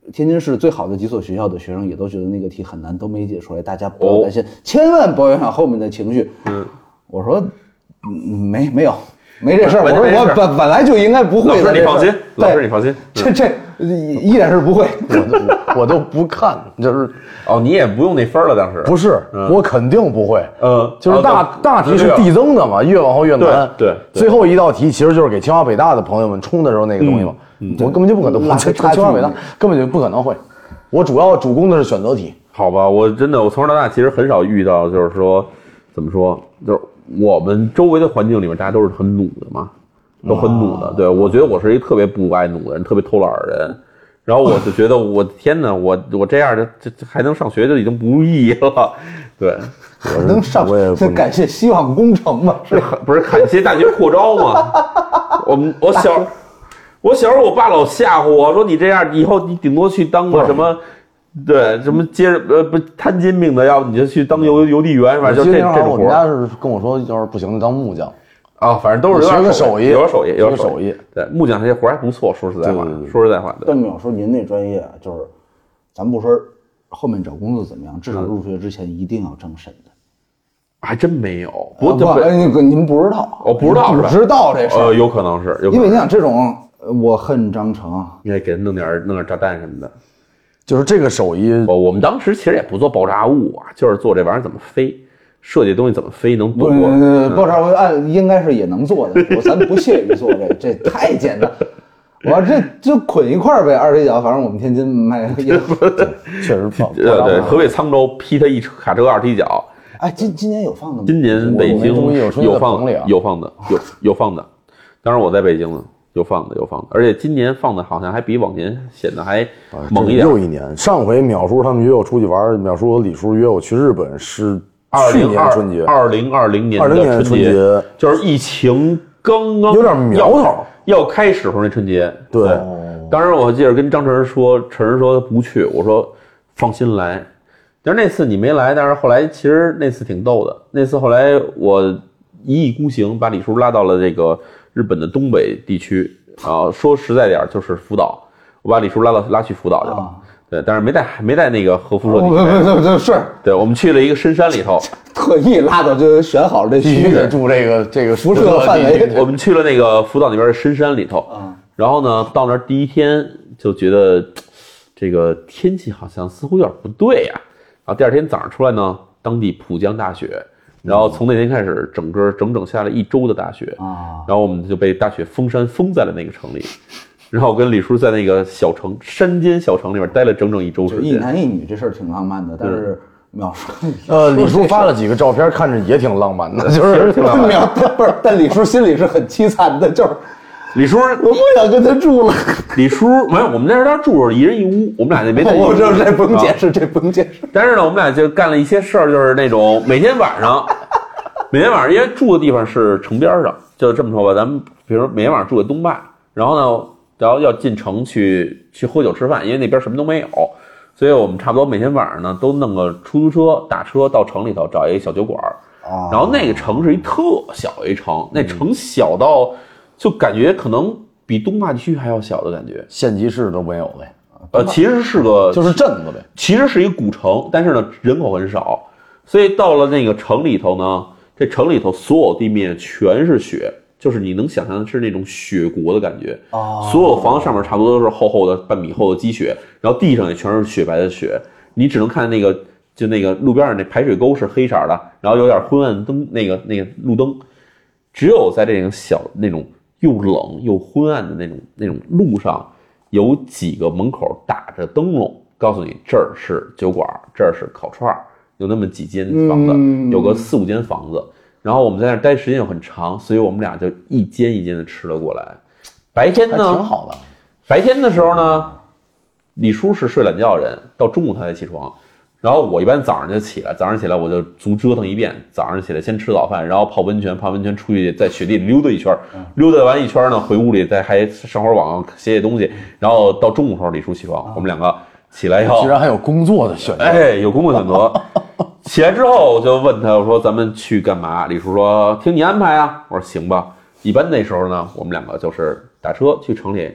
天津市最好的几所学校的学生也都觉得那个题很难，都没解出来。大家不要担心，哦、千万不要影响后面的情绪。嗯，我说，嗯，没没有。没这事儿，我说我本本来就应该不会的。 老师你放心，老师你放心， 这这依然是不会， 我我都不看，就是哦，你也不用那分了，当时不是，我肯定不会， 嗯， 就是大大题是递增的嘛，越往后越难， 对， 最后一道题其实就是给清华北大的朋友们冲的时候那个东西嘛，我根本就不可能，我这清华北大根本就不可能会，我主要主攻的是选择题。 好吧，我真的我从小到大其实很少遇到，就是说怎么说，就是。我们周围的环境里面，大家都是很努的嘛，都很努的。对，我觉得我是一个特别不爱努的人，特别偷懒的人。然后我就觉得，我天哪，我我这样的这这还能上学就已经不易了。对， 我能上，我也感谢希望工程嘛， 是不是感谢大学扩招嘛？我们我小我小时候，我爸老吓唬我说，你这样以后你顶多去当个什么。对，什么接着呃不摊煎饼的，要不你就去当邮邮递员，反正就这这种活。 我们家是跟我说，要是不行就当木匠啊、哦，反正都是学个手艺， 有手艺，有手艺。 对，木匠这些活还不错，说实在话，说实在话。 但淼叔，您那专业就是，咱不说后面找工作怎么样，至少入学之前一定要政审的。 还真没有，不， 不，你们不知道， 我不知道， 不知道这事呃，有可能是， 因为你想这种，我恨章程， 你还给他弄点弄点炸弹什么的。 就是这个手艺， 我我们当时其实也不做爆炸物啊，就是做这玩意儿怎么飞，设计东西怎么飞能躲。 呃，爆炸物按应该是也能做的，咱不屑于做这，这太简单。我这就捆一块呗，二踢脚，反正我们天津卖也确实放。 对对，河北沧州批他一卡车二踢脚。 哎，今今年有放的吗？ 今年北京有放的，有放的，有有放的。当然我在北京呢。有放的有放的，而且今年放的好像还比往年显得还猛一点。 又一年，上回淼叔他们约我出去玩，淼叔和李叔约我去日本是去年春节， 二零二零年二零年春节， 就是疫情刚刚有点苗头要开始时候那春节。 对，对当时我记得跟张晨说，晨说不去，我说放心来。但是那次你没来，但是后来其实那次挺逗的。那次后来我一意孤行，把李叔拉到了这个。日本的东北地区啊，说实在点就是福岛，我把李叔拉到拉去福岛去了，啊、对，但是没带没带那个核辐射地区，是， 对，我们去了一个深山里头， 特意拉到就选好了这区域， 住这个这个辐射范围。 我们去了那个福岛那边的深山里头，啊、然后呢，到那儿第一天就觉得这个天气好像似乎有点不对呀、啊，然后第二天早上出来呢，当地普降大雪。然后从那天开始，整个整整下了一周的大雪啊，然后我们就被大雪封山，封在了那个城里。然后我跟李叔在那个小城山间小城里面待了整整一周时间。 一男一女这事儿挺浪漫的，但是淼叔， 呃，李叔发了几个照片，看着也挺浪漫的，就是挺浪漫的。不是，但李叔心里是很凄惨的，就是李叔，我不想跟他住了。 李叔没有，我们那时候住着一人一屋，我们俩就没在一屋。 我知道这不用解释，这不用解释。 但是呢，我们俩就干了一些事儿，就是那种每天晚上，每天晚上，因为住的地方是城边上，就这么说吧，咱们比如说每天晚上住在东坝，然后呢，然后要进城去去喝酒吃饭，因为那边什么都没有，所以我们差不多每天晚上呢都弄个出租车打车到城里头找一个小酒馆，然后那个城是一特小一城，那城小到就感觉可能比东坝地区还要小的感觉， 县级市都没有呗。 呃，其实是个就是镇子呗， 其实是一个古城，但是呢人口很少，所以到了那个城里头呢，这城里头所有地面全是雪，就是你能想象的是那种雪国的感觉。哦，所有房子上面差不多都是厚厚的半米厚的积雪，然后地上也全是雪白的雪，你只能看那个就那个路边上那排水沟是黑色的，然后有点昏暗灯，那个那个路灯，只有在这种小那种又冷又昏暗的那种那种路上。有几个门口打着灯笼，告诉你这儿是酒馆，这儿是烤串，有那么几间房子，嗯、有个四五间房子。然后我们在那儿待时间又很长，所以我们俩就一间一间的吃了过来。白天呢， 挺好的。 白天的时候呢，李叔是睡懒觉的人，到中午他才起床。然后我一般早上就起来，早上起来我就足折腾一遍。早上起来先吃早饭，然后泡温泉，泡温泉出去在雪地里溜达一圈，溜达完一圈呢，回屋里再还上会儿网写写东西。然后到中午时候李叔起床，我们两个起来以后， 居然还有工作的选择， 哎，有工作选择。起来之后我就问他，我说咱们去干嘛？李叔说听你安排啊。我说行吧。一般那时候呢，我们两个就是打车去城里，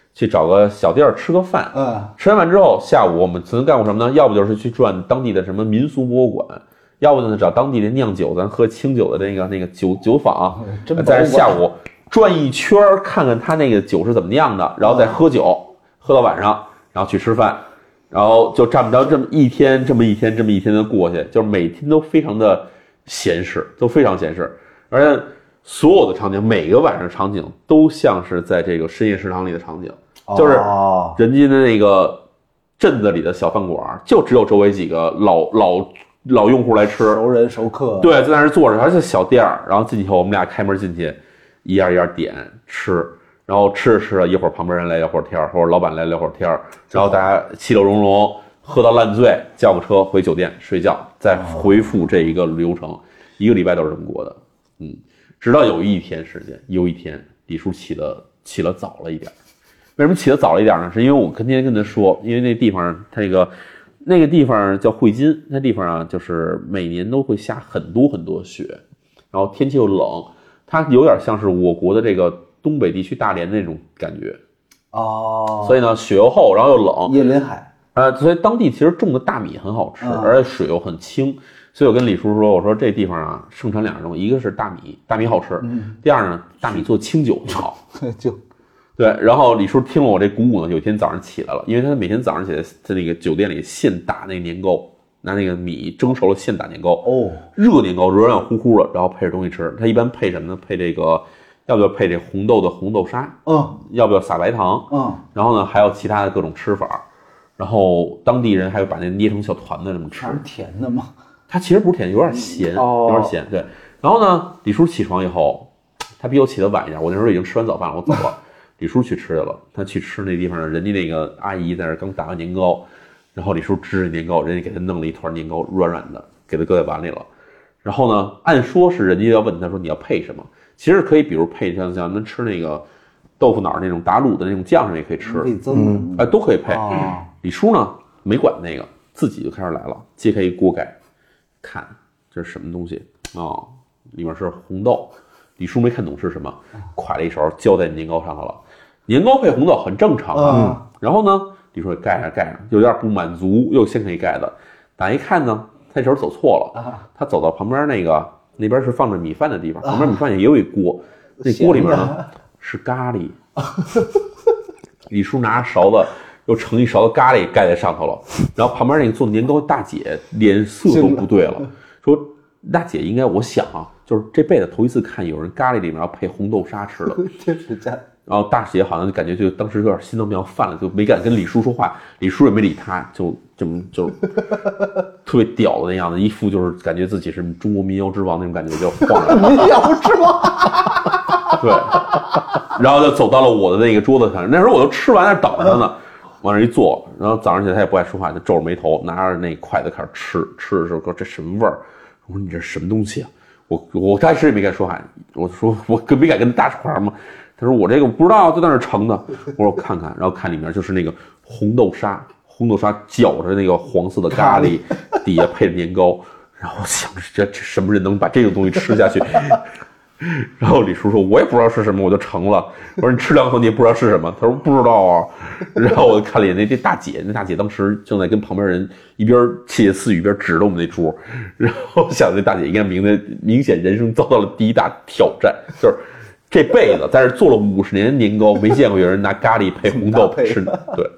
去找个小地儿吃个饭。嗯，吃完饭之后，下午我们曾经干过什么呢？要不就是去转当地的什么民俗博物馆，要不呢找当地的酿酒，咱喝清酒的那个那个酒酒坊，在这下午转一圈，看看他那个酒是怎么酿的，然后再喝酒，喝到晚上，然后去吃饭，然后就这么着这么一天，这么一天，这么一天的过去，就是每天都非常的闲适，都非常闲适，而且所有的场景，每个晚上的场景都像是在这个深夜食堂里的场景。就是人家的那个镇子里的小饭馆，就只有周围几个老老老用户来吃， 熟人熟客。对， 在那儿坐着，而且小店儿，然后进去以后，我们俩开门进去，一样一样点吃，然后吃着吃着，一会儿旁边人来聊会儿天，或者老板来聊会儿天，然后大家其乐融融，喝到烂醉，叫个车回酒店睡觉，再回复这一个流程，一个礼拜都是这么过的。嗯，直到有一天时间，有一天李叔起的起了早了一点。为什么起得早了一点呢？是因为我跟天天跟他说，因为那地方他那个那个地方叫汇金，那地方啊就是每年都会下很多很多雪，然后天气又冷，它有点像是我国的这个东北地区大连那种感觉哦。所以呢，雪又厚，然后又冷， 椰林海， 呃，所以当地其实种的大米很好吃，嗯、而且水又很清。所以我跟李叔说，我说这地方啊盛产两样东西，一个是大米，大米好吃；嗯、第二呢，大米做清酒很好。 就。 对，然后李叔听了我这鼓舞呢，有一天早上起来了，因为他每天早上起来在那个酒店里现打那个年糕，拿那个米蒸熟了现打年糕，哦，热年糕热热乎乎的，然后配着东西吃。他一般配什么呢？配这个，要不要配这红豆的红豆沙？嗯，要不要撒白糖？嗯，然后呢还有其他的各种吃法，然后当地人还会把那捏成小团子这么吃。 是甜的吗？ 它其实不是甜，有点咸，哦、有点咸。对，然后呢，李叔起床以后，他比我起得晚一点，我那时候已经吃完早饭了，我走了。李叔去吃去了，他去吃那地方，人家那个阿姨在那刚打完年糕，然后李叔支着年糕，人家给他弄了一团年糕，软软的，给他搁在碗里了。然后呢，按说是人家要问他说你要配什么，其实可以，比如配像像咱吃那个豆腐脑那种打卤的那种酱上也可以吃， 可以增， 哎，都可以配。哦、李叔呢没管那个，自己就开始来了，揭开一锅盖，看这是什么东西啊、哦？里面是红豆。李叔没看懂是什么，㧟了一勺浇在年糕上头了。年糕配红豆很正常啊。嗯、然后呢，李叔盖上盖上，有点不满足，又先给盖的。打一看呢，他这手走错了，啊、他走到旁边那个那边是放着米饭的地方，旁边米饭也有一锅，啊、那锅里面呢是咖喱。李叔拿着勺子又盛一勺子咖喱盖在上头了，然后旁边那个做年糕大姐脸色都不对了，说大姐应该我想啊。就是这辈子头一次看有人咖喱里面要配红豆沙吃的， 这是真。 然后大姐好像就感觉就当时有点心脏病要犯了，就没敢跟李叔说话，李叔也没理他，就这么就特别屌的那样子，一副就是感觉自己是中国民谣之王那种感觉，就晃着民谣之王。 对，然后就走到了我的那个桌子上，那时候我都吃完那等着他呢，往那一坐，然后早上起来他也不爱说话，就皱着眉头拿着那筷子开始吃，吃的时候说这什么味儿？我说你这是什么东西啊？我我开始也没敢说话，我说我没敢跟他搭话嘛。他说我这个不知道，就在那盛的。我说我看看，然后看里面就是那个红豆沙，红豆沙搅着那个黄色的咖喱，底下配着年糕。然后我想这这什么人能把这种东西吃下去？然后李叔说：“我也不知道是什么，我就盛了。”我说：“你吃两口你也不知道是什么？”他说：“不知道啊。”然后我就看了一眼那这大姐，那大姐当时正在跟旁边人一边窃窃私语一边指着我们那桌，然后想那大姐应该明的明显人生遭到了第一大挑战，就是这辈子在这做了五十年年糕，没见过有人拿咖喱配红豆吃的。对，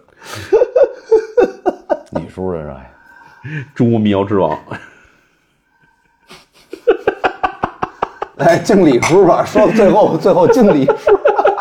李叔这是中国民谣之王。 来敬李叔吧，说到最后，最后敬李叔。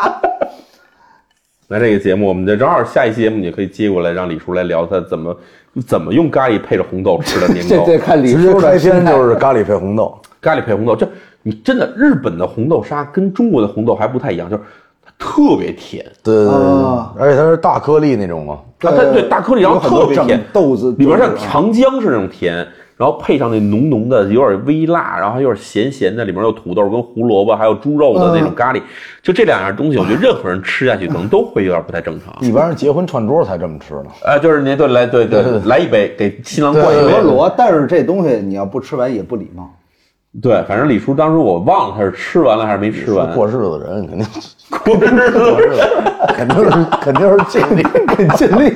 来这个节目，我们就正好下一期节目你就可以接过来，让李叔来聊他怎么怎么用咖喱配着红豆吃的年糕。 这这看李叔开篇就是咖喱配红豆， 咖喱配红豆，这你真的日本的红豆沙跟中国的红豆还不太一样，就是它特别甜。 对对对，啊、而且它是大颗粒那种嘛。 啊，它对大颗粒，然后特别甜， 豆子里边像糖浆是那种甜。然后配上那浓浓的有点微辣，然后还有点咸咸的，里面有土豆跟胡萝卜还有猪肉的那种咖喱，就这两样东西我觉得任何人吃下去可能都会有点不太正常。 一般人结婚串桌才这么吃呢。 呃就是您对来对对来一杯给新郎灌一杯罗罗，但是这东西你要不吃完也不礼貌。 对，反正李叔当时我忘了他是吃完了还是没吃完。 过日子的人肯定过日子， 过日子，肯定是肯定是尽力尽力。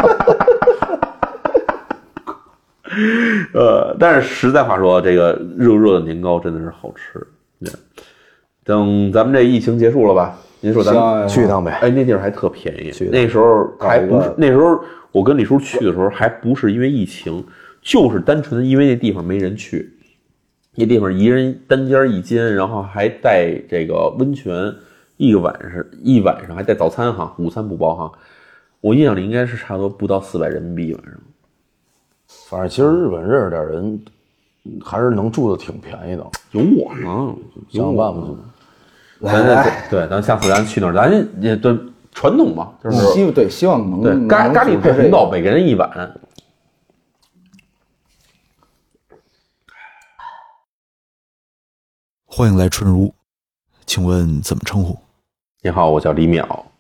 呃，但是实在话说，这个热热的年糕真的是好吃。对，等咱们这疫情结束了吧？您说咱们去一趟呗？ 哎，那地儿还特便宜。那时候还不是，那时候我跟李叔去的时候，还不是因为疫情，就是单纯的因为那地方没人去。那地方一人单间一间，然后还带这个温泉，一个晚上一晚上还带早餐哈，午餐不包哈。我印象里应该是差不多不到四百人民币晚上。 反正其实日本认识点人，还是能住的挺便宜的。 有我呢， 想想办法去。 咱咱对，咱下次咱去那儿，咱也对传统嘛，就是希对希望能对咖咖喱配红豆，每个人一碗。 欢迎来春如，请问怎么称呼？ 你好，我叫李淼。